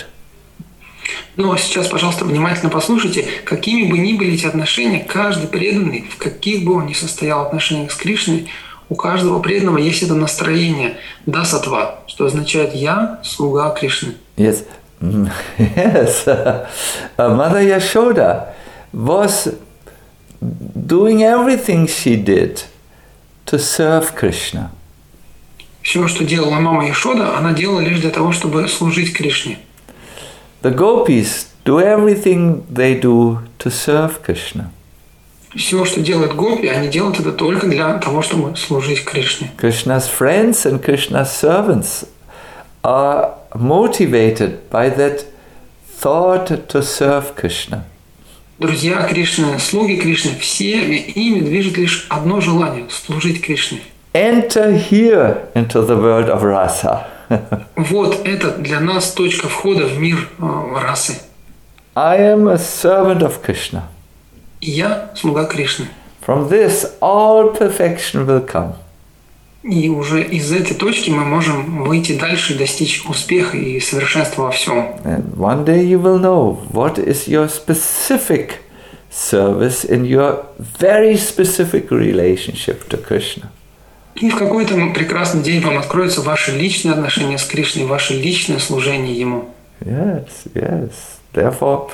Но сейчас, пожалуйста, внимательно послушайте, какими бы ни были эти отношения, каждый преданный, в каких бы он ни состоял отношениях с Кришной, у каждого преданного есть это настроение дасатва, что означает «я слуга Кришны». Yes, yes. Uh, Mother Yashoda was doing everything she did to serve Krishna. Все, что делала мама Яшода, она делала лишь для того, чтобы служить Кришне. The gopis do everything they do to serve Krishna. Все, что делают гопи, они делают это только для того, чтобы служить Кришне. Krishna's friends and Krishna's servants are motivated by that thought to serve Krishna. Друзья Кришны, слуги Кришны, все ими движет лишь одно желание – служить Кришне. Enter here into the world of rasa. Вот это для нас точка входа в мир э, расы. I am a servant of Krishna. И я слуга Кришны. From this, all perfection will come. И уже из этой точки мы можем выйти дальше и достичь успеха и совершенства во всем. And one day you will know what is your specific service in your very specific relationship to Krishna. И в какой-то прекрасный день вам откроются ваши личные отношения с Кришной, ваше личное служение Ему. Yes, yes. Therefore,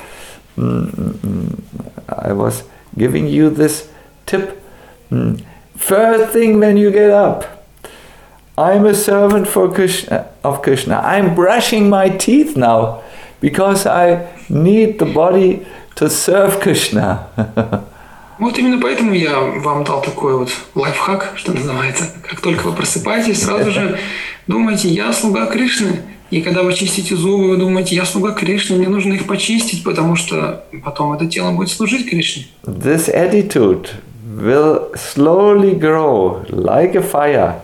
mm, I was giving you this tip. Mm, first thing when you get up, I'm a servant for Krishna, of Krishna. I'm brushing my teeth now because I need the body to serve Krishna. Вот именно поэтому я вам дал такой вот лайфхак, что называется. Как только вы просыпаетесь, сразу же думайте, я слуга Кришны. И когда вы чистите зубы, вы думаете, я слуга Кришны, мне нужно их почистить, потому что потом это тело будет служить Кришне. This attitude will slowly grow like a fire.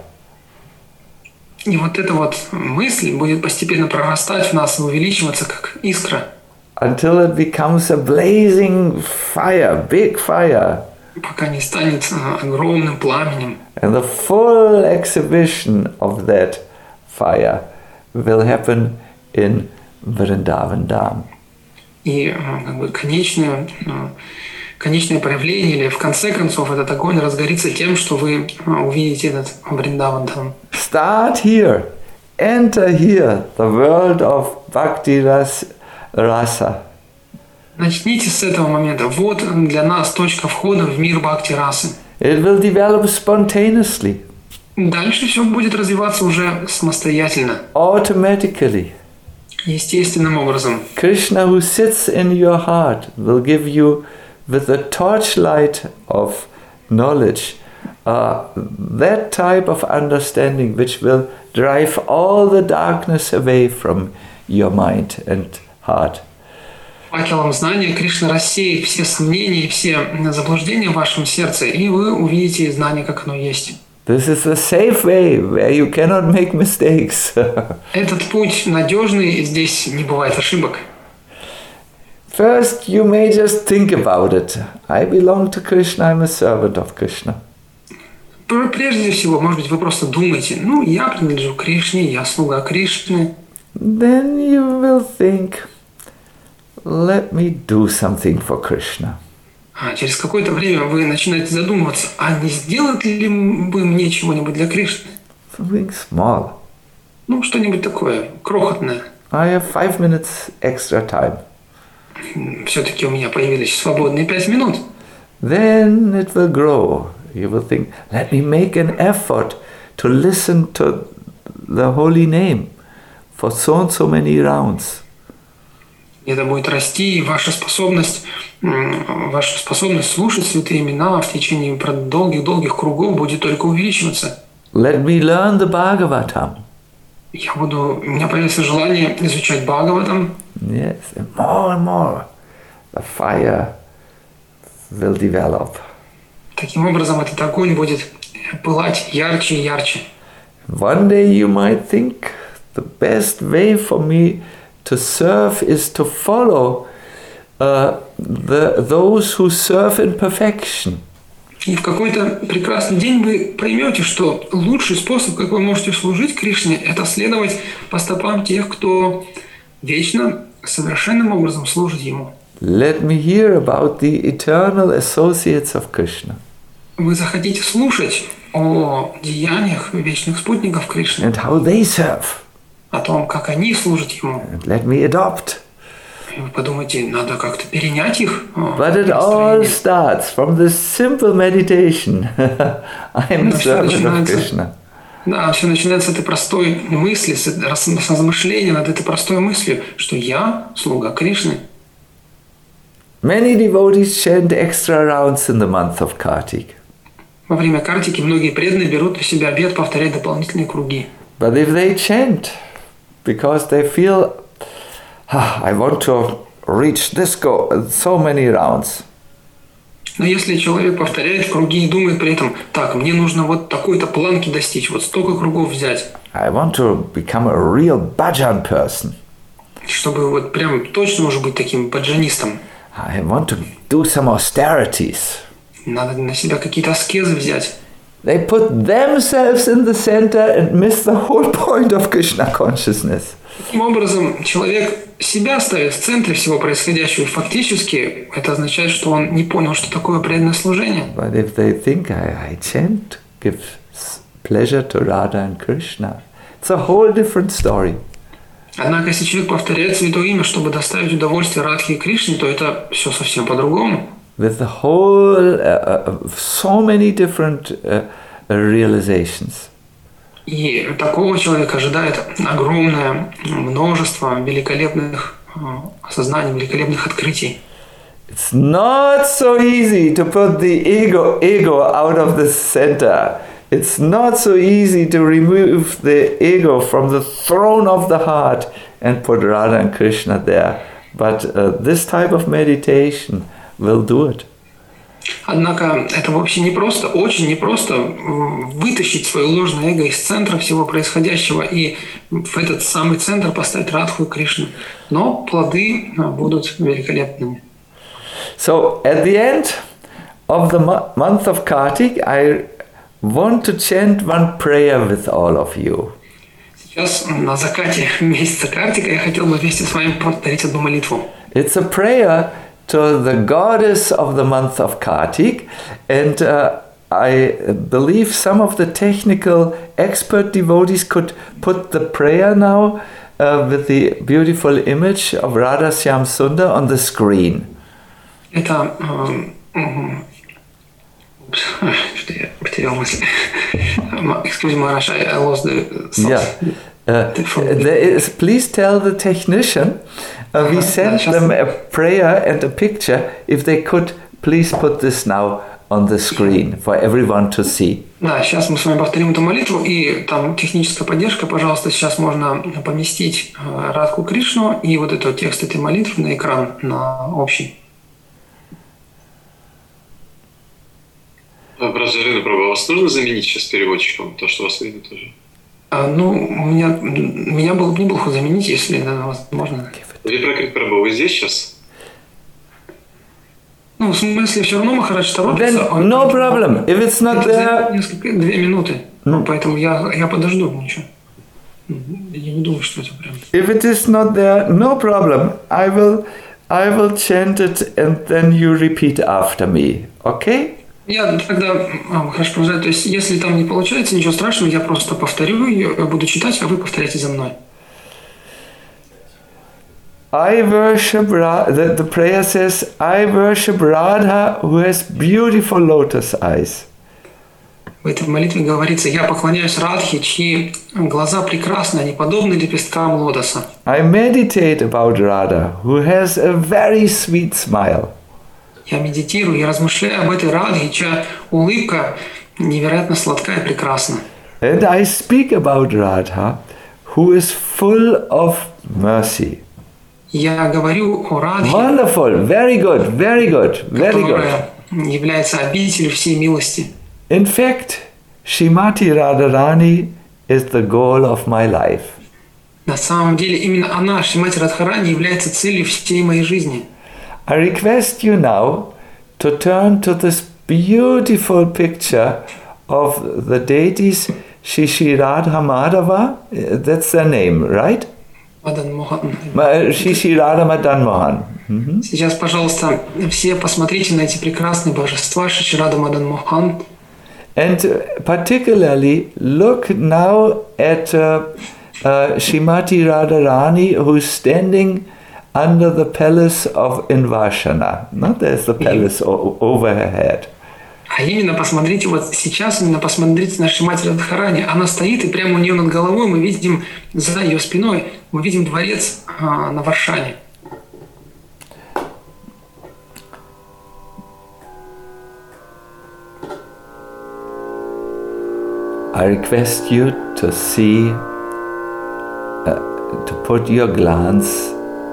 И вот эта вот мысль будет постепенно прорастать в нас и увеличиваться, как искра. Until it becomes a blazing fire, big fire. Пока не станет огромным пламенем. And the full exhibition of that fire will happen in Vrindavan Dham. И как бы конечное, конечное проявление, или в конце концов этот огонь разгорится тем, что вы увидите этот Вриндаван Dham. Start here. Enter here the world of Bhakti Rasa. Начните с этого момента. Вот для нас точка входа в мир Бхакти расы. It will develop spontaneously. Дальше все будет развиваться уже самостоятельно. Automatically. Естественным образом. Krishna who sits in your heart will give you with the torchlight of knowledge uh, that type of understanding which will drive all the darkness away from your mind and heart. Факелом знания Кришна рассеет все сомнения и все заблуждения в вашем сердце, и вы увидите знание, как оно есть. This is a safe way where you cannot make mistakes. Этот путь надежный, и здесь не бывает ошибок. First, you may just think about it. I belong to Krishna, I'm a servant of Krishna. Прежде всего, может быть, вы просто думаете, ну, я принадлежу Кришне, я слуга Кришны. Then you will think, let me do something for Krishna. А через какое-то время вы начинаете задумываться, а не сделать ли бы мне чего-нибудь для Кришны? Something small. Ну, что-нибудь такое, крохотное. I have five minutes extra time. Все-таки у меня появились свободные пять минут. Then it will grow. You will think, let me make an effort to listen to the holy name for so and so many rounds. Это будет расти, и ваша способность, ваша способность слушать святые имена в течение долгих-долгих кругов будет только увеличиваться. Let me learn the Bhagavatam. Я буду, у меня появится желание изучать Бхагаватам. Yes, and more and more. The fire will develop. Таким образом, этот огонь будет пылать ярче и ярче. One day you might think the best way for me to serve is to follow uh, the, those who serve in perfection. И в какой-то прекрасный день вы поймете, что лучший способ, как вы можете служить Кришне, это следовать по стопам тех, кто вечно, совершенным образом служит Ему. Let me hear about the eternal associates of Krishna. Вы захотите слушать о деяниях вечных спутников Кришны, And how they serve. о том, как они служат Ему. And let me adopt. И вы подумаете, надо как-то перенять их. But it all starts from this simple meditation. I am a servant of Krishna. Да, все начинается с этой простой мысли, с размышления над этой простой мыслью, что я слуга Кришны. Many devotees chant extra rounds in the month of Kartik. Во время Картики многие преданные берут на себя обет повторять дополнительные круги. But if they chant because they feel, ah, I want to reach this goal, so many rounds. Но если человек повторяет круги и думает при этом, так, мне нужно вот такой-то планки достичь, вот столько кругов взять. I want to become a real bhajan person. Чтобы вот прям точно уже быть таким баджанистом. I want to do some austerities. Надо на себя какие-то аскезы взять. They put themselves in the center and miss the whole point of Krishna consciousness. Таким образом, человек себя ставит в центре всего происходящего, и фактически это означает, что он не понял, что такое преданное служение. But if they think I, I chant, give pleasure to Radha and Krishna, it's a whole different story. Однако, если человек повторяет святое имя, чтобы доставить удовольствие Радхе и Кришне, то это все совсем по-другому. With the whole, uh, so many different uh, realizations. И такого человека ожидает огромное множество великолепных осознаний, великолепных открытий. It's not so easy to put the ego, ego out of the center. It's not so easy to remove the ego from the throne of the heart and put Radha and Krishna there. But uh, this type of meditation will do it. Однако это вообще непросто, очень непросто вытащить свое ложное эго из центра всего происходящего и в этот самый центр поставить Радху и Кришну. Но плоды будут великолепными. So at the end of the mo- month of Kartik, I want to chant one prayer with all of you. Сейчас на закате месяца Картика я хотел бы вместе с вами повторить одну молитву. It's a prayer to the goddess of the month of Kartik, and uh, I believe some of the technical expert devotees could put the prayer now uh, with the beautiful image of Radha Shyam Sundar on the screen. Это... Что я потерял мысль. Excuse me, Maharaj, I lost the thought. Yeah. Uh, there is, please tell the technician uh, we sent them a prayer and a picture. If they could, please put this now on the screen for everyone to see. Да, сейчас мы с вами повторим эту молитву, и там техническая поддержка, пожалуйста, сейчас можно поместить Радху Кришну и вот этот текст этой молитвы на экран, на общий. Брат Жарина Прабhu, вас нужно заменить сейчас переводчиком, то, что вас видно тоже? А, ну, меня, меня было бы неплохо заменить, если это возможно. Випракрит Прабhu, вы здесь сейчас? Ну, в смысле, все равно Махарадж торопится. Then no problem. If it's not there... Несколько, две минуты. Ну, поэтому я, я подожду, ничего. Я не думаю, что это прям... If it is not there, no problem. I will, I will chant it and then you repeat after me. Okay? Я тогда, а, хорошо, продолжаю. То есть, если там не получается, ничего страшного, я просто повторю ее, буду читать, а вы повторяйте за мной. I worship Radha, the, the prayer says, I worship Radha who has beautiful lotus eyes. В этой молитве говорится, я поклоняюсь Радхе, чьи глаза прекрасны, они подобны лепесткам лотоса. I meditate about Radha who has a very sweet smile. Я медитирую, я размышляю об этой Радхе, чья улыбка невероятно сладка и прекрасна. And I speak about Radha who is full of mercy. Я говорю о Радхе, Wonderful, very good, very good, very good. является обителью всей милости. In fact, Srimati Radharani is the goal of my life. На самом деле именно она, Шримати Радхарани, является целью всей моей жизни. I request you now to turn to this beautiful picture of the deities Shri Shri Radha Madhava, that's their name, right? Мадан Мохан. Shri Shri Radha Madan Mohan. Mm-hmm. Сейчас, пожалуйста, все посмотрите на эти прекрасные божества Шри Шри Рада Мадан Мохан. And particularly look now at uh, uh, Srimati Radharani, who's standing under the palace of Invashana. No? There's the palace o- over her head. А именно посмотрите, вот сейчас именно посмотрите на Шримати Радхарани. Она стоит, и прямо у нее над головой мы видим, за ее спиной, мы видим дворец а, на Варшане. I request you to see, uh, to put your glance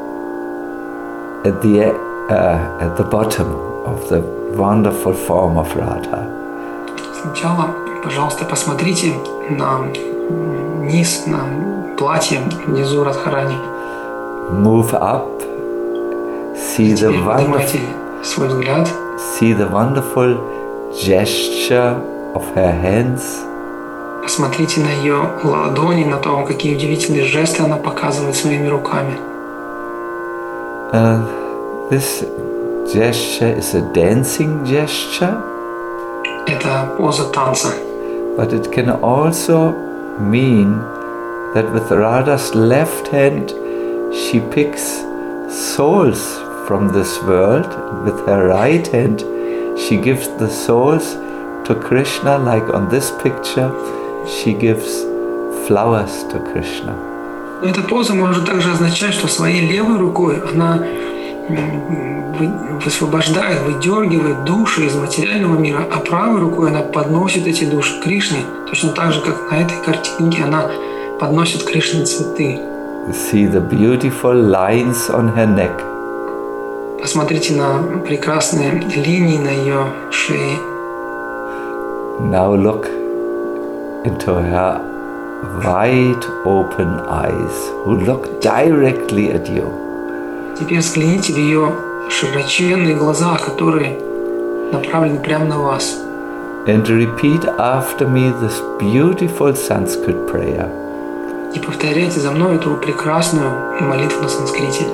at the uh, at the bottom of the wonderful form of Radha. Сначала, пожалуйста, посмотрите на низ, на платье внизу Радхарани. Move up, see the wonderful, свой взгляд. see the wonderful gesture of her hands. Посмотрите на ее ладони, на то, какие удивительные жесты она показывает своими руками. Uh, this gesture is a dancing gesture. Это поза танца. But it can also mean that with Radha's left hand she picks souls from this world. With her right hand she gives the souls to Krishna, like on this picture she gives flowers to Krishna. Эта поза может также означать, что своей левой рукой она высвобождает, выдергивает души из материального мира, а правой рукой она подносит эти души к Кришне, точно так же, как на этой картинке она подносит Кришне цветы. See the beautiful lines on her neck. Посмотрите на прекрасные линии на ее шее. Now look into her wide open eyes, who look directly at you. Теперь взгляните в ее широченные глаза, которые направлены прямо на вас. And repeat after me this beautiful Sanskrit prayer. И повторяйте за мной эту прекрасную молитву на санскрите.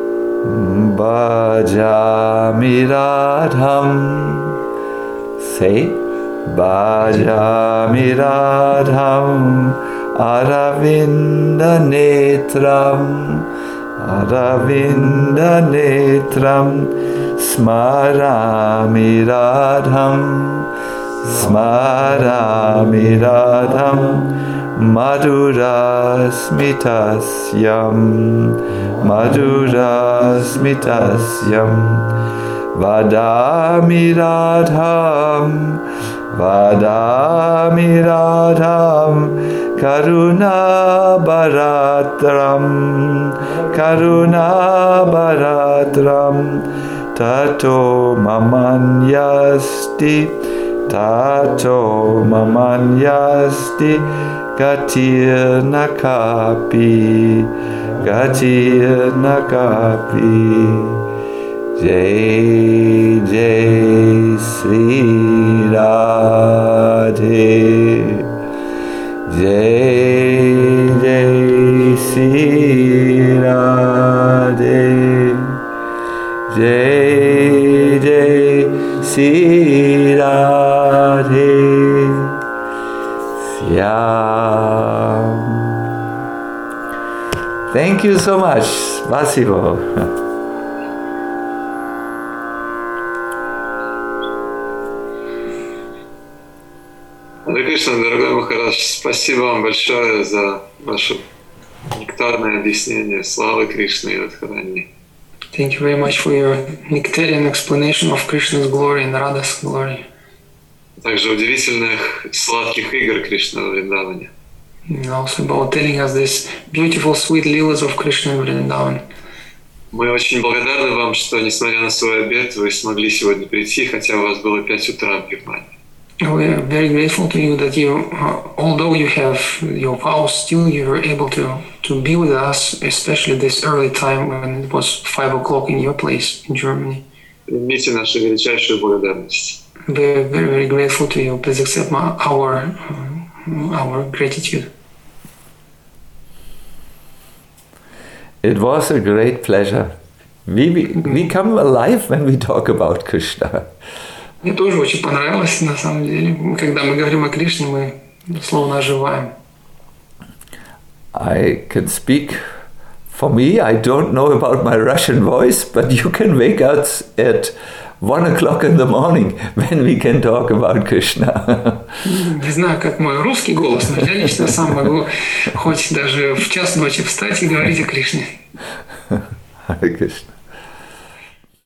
Bhajami Radham. Say, Bhajami Radham Aravinda Netram Aravinda Netram Smarami Radham Smarami Radham Madhurasmitasyam Madhurasmitasyam Vadami Radham Vadami Radham Karuna Bharatram Karuna Bharatram Tato Mamanyasti Tato Mamanyasti Gatir Nakapi Gatir Nakapi Jai Jai Sri Radhe Jai Jai Sri Radhe Jai Jai Sri Radhe Syam. Thank you so much. Spasibo. Харе Кришна, дорогой Махарадж, спасибо вам большое за ваше нектарное объяснение славы Кришны и Радхарани. Thank you very much for your nectarian explanation of Krishna's glory and Radha's glory. Также удивительных сладких игр Кришны в Вриндаване. And also about telling us this beautiful, sweet leelas of Krishna in Vrindavan. Мы очень благодарны вам, что, несмотря на свой обед, вы смогли сегодня прийти, хотя у вас было пять утра в Германии. We are very grateful to you that you, uh, although you have your vows, still you were able to, to be with us, especially this early time when it was five o'clock in your place in Germany. Примите нашу величайшую благодарность. We are very, very grateful to you. Please accept my, our, uh, our gratitude. It was a great pleasure. We, we, we come alive when we talk about Krishna. Мне тоже очень понравилось, на самом деле. Когда мы говорим о Кришне, мы словно оживаем. I can speak for me. I don't know about my Russian voice, but you can wake us at one o'clock in the morning when we can talk about Krishna. Не знаю, как мой русский голос, но я лично сам могу хоть даже в час ночи встать и говорить о Кришне. Hare Krishna.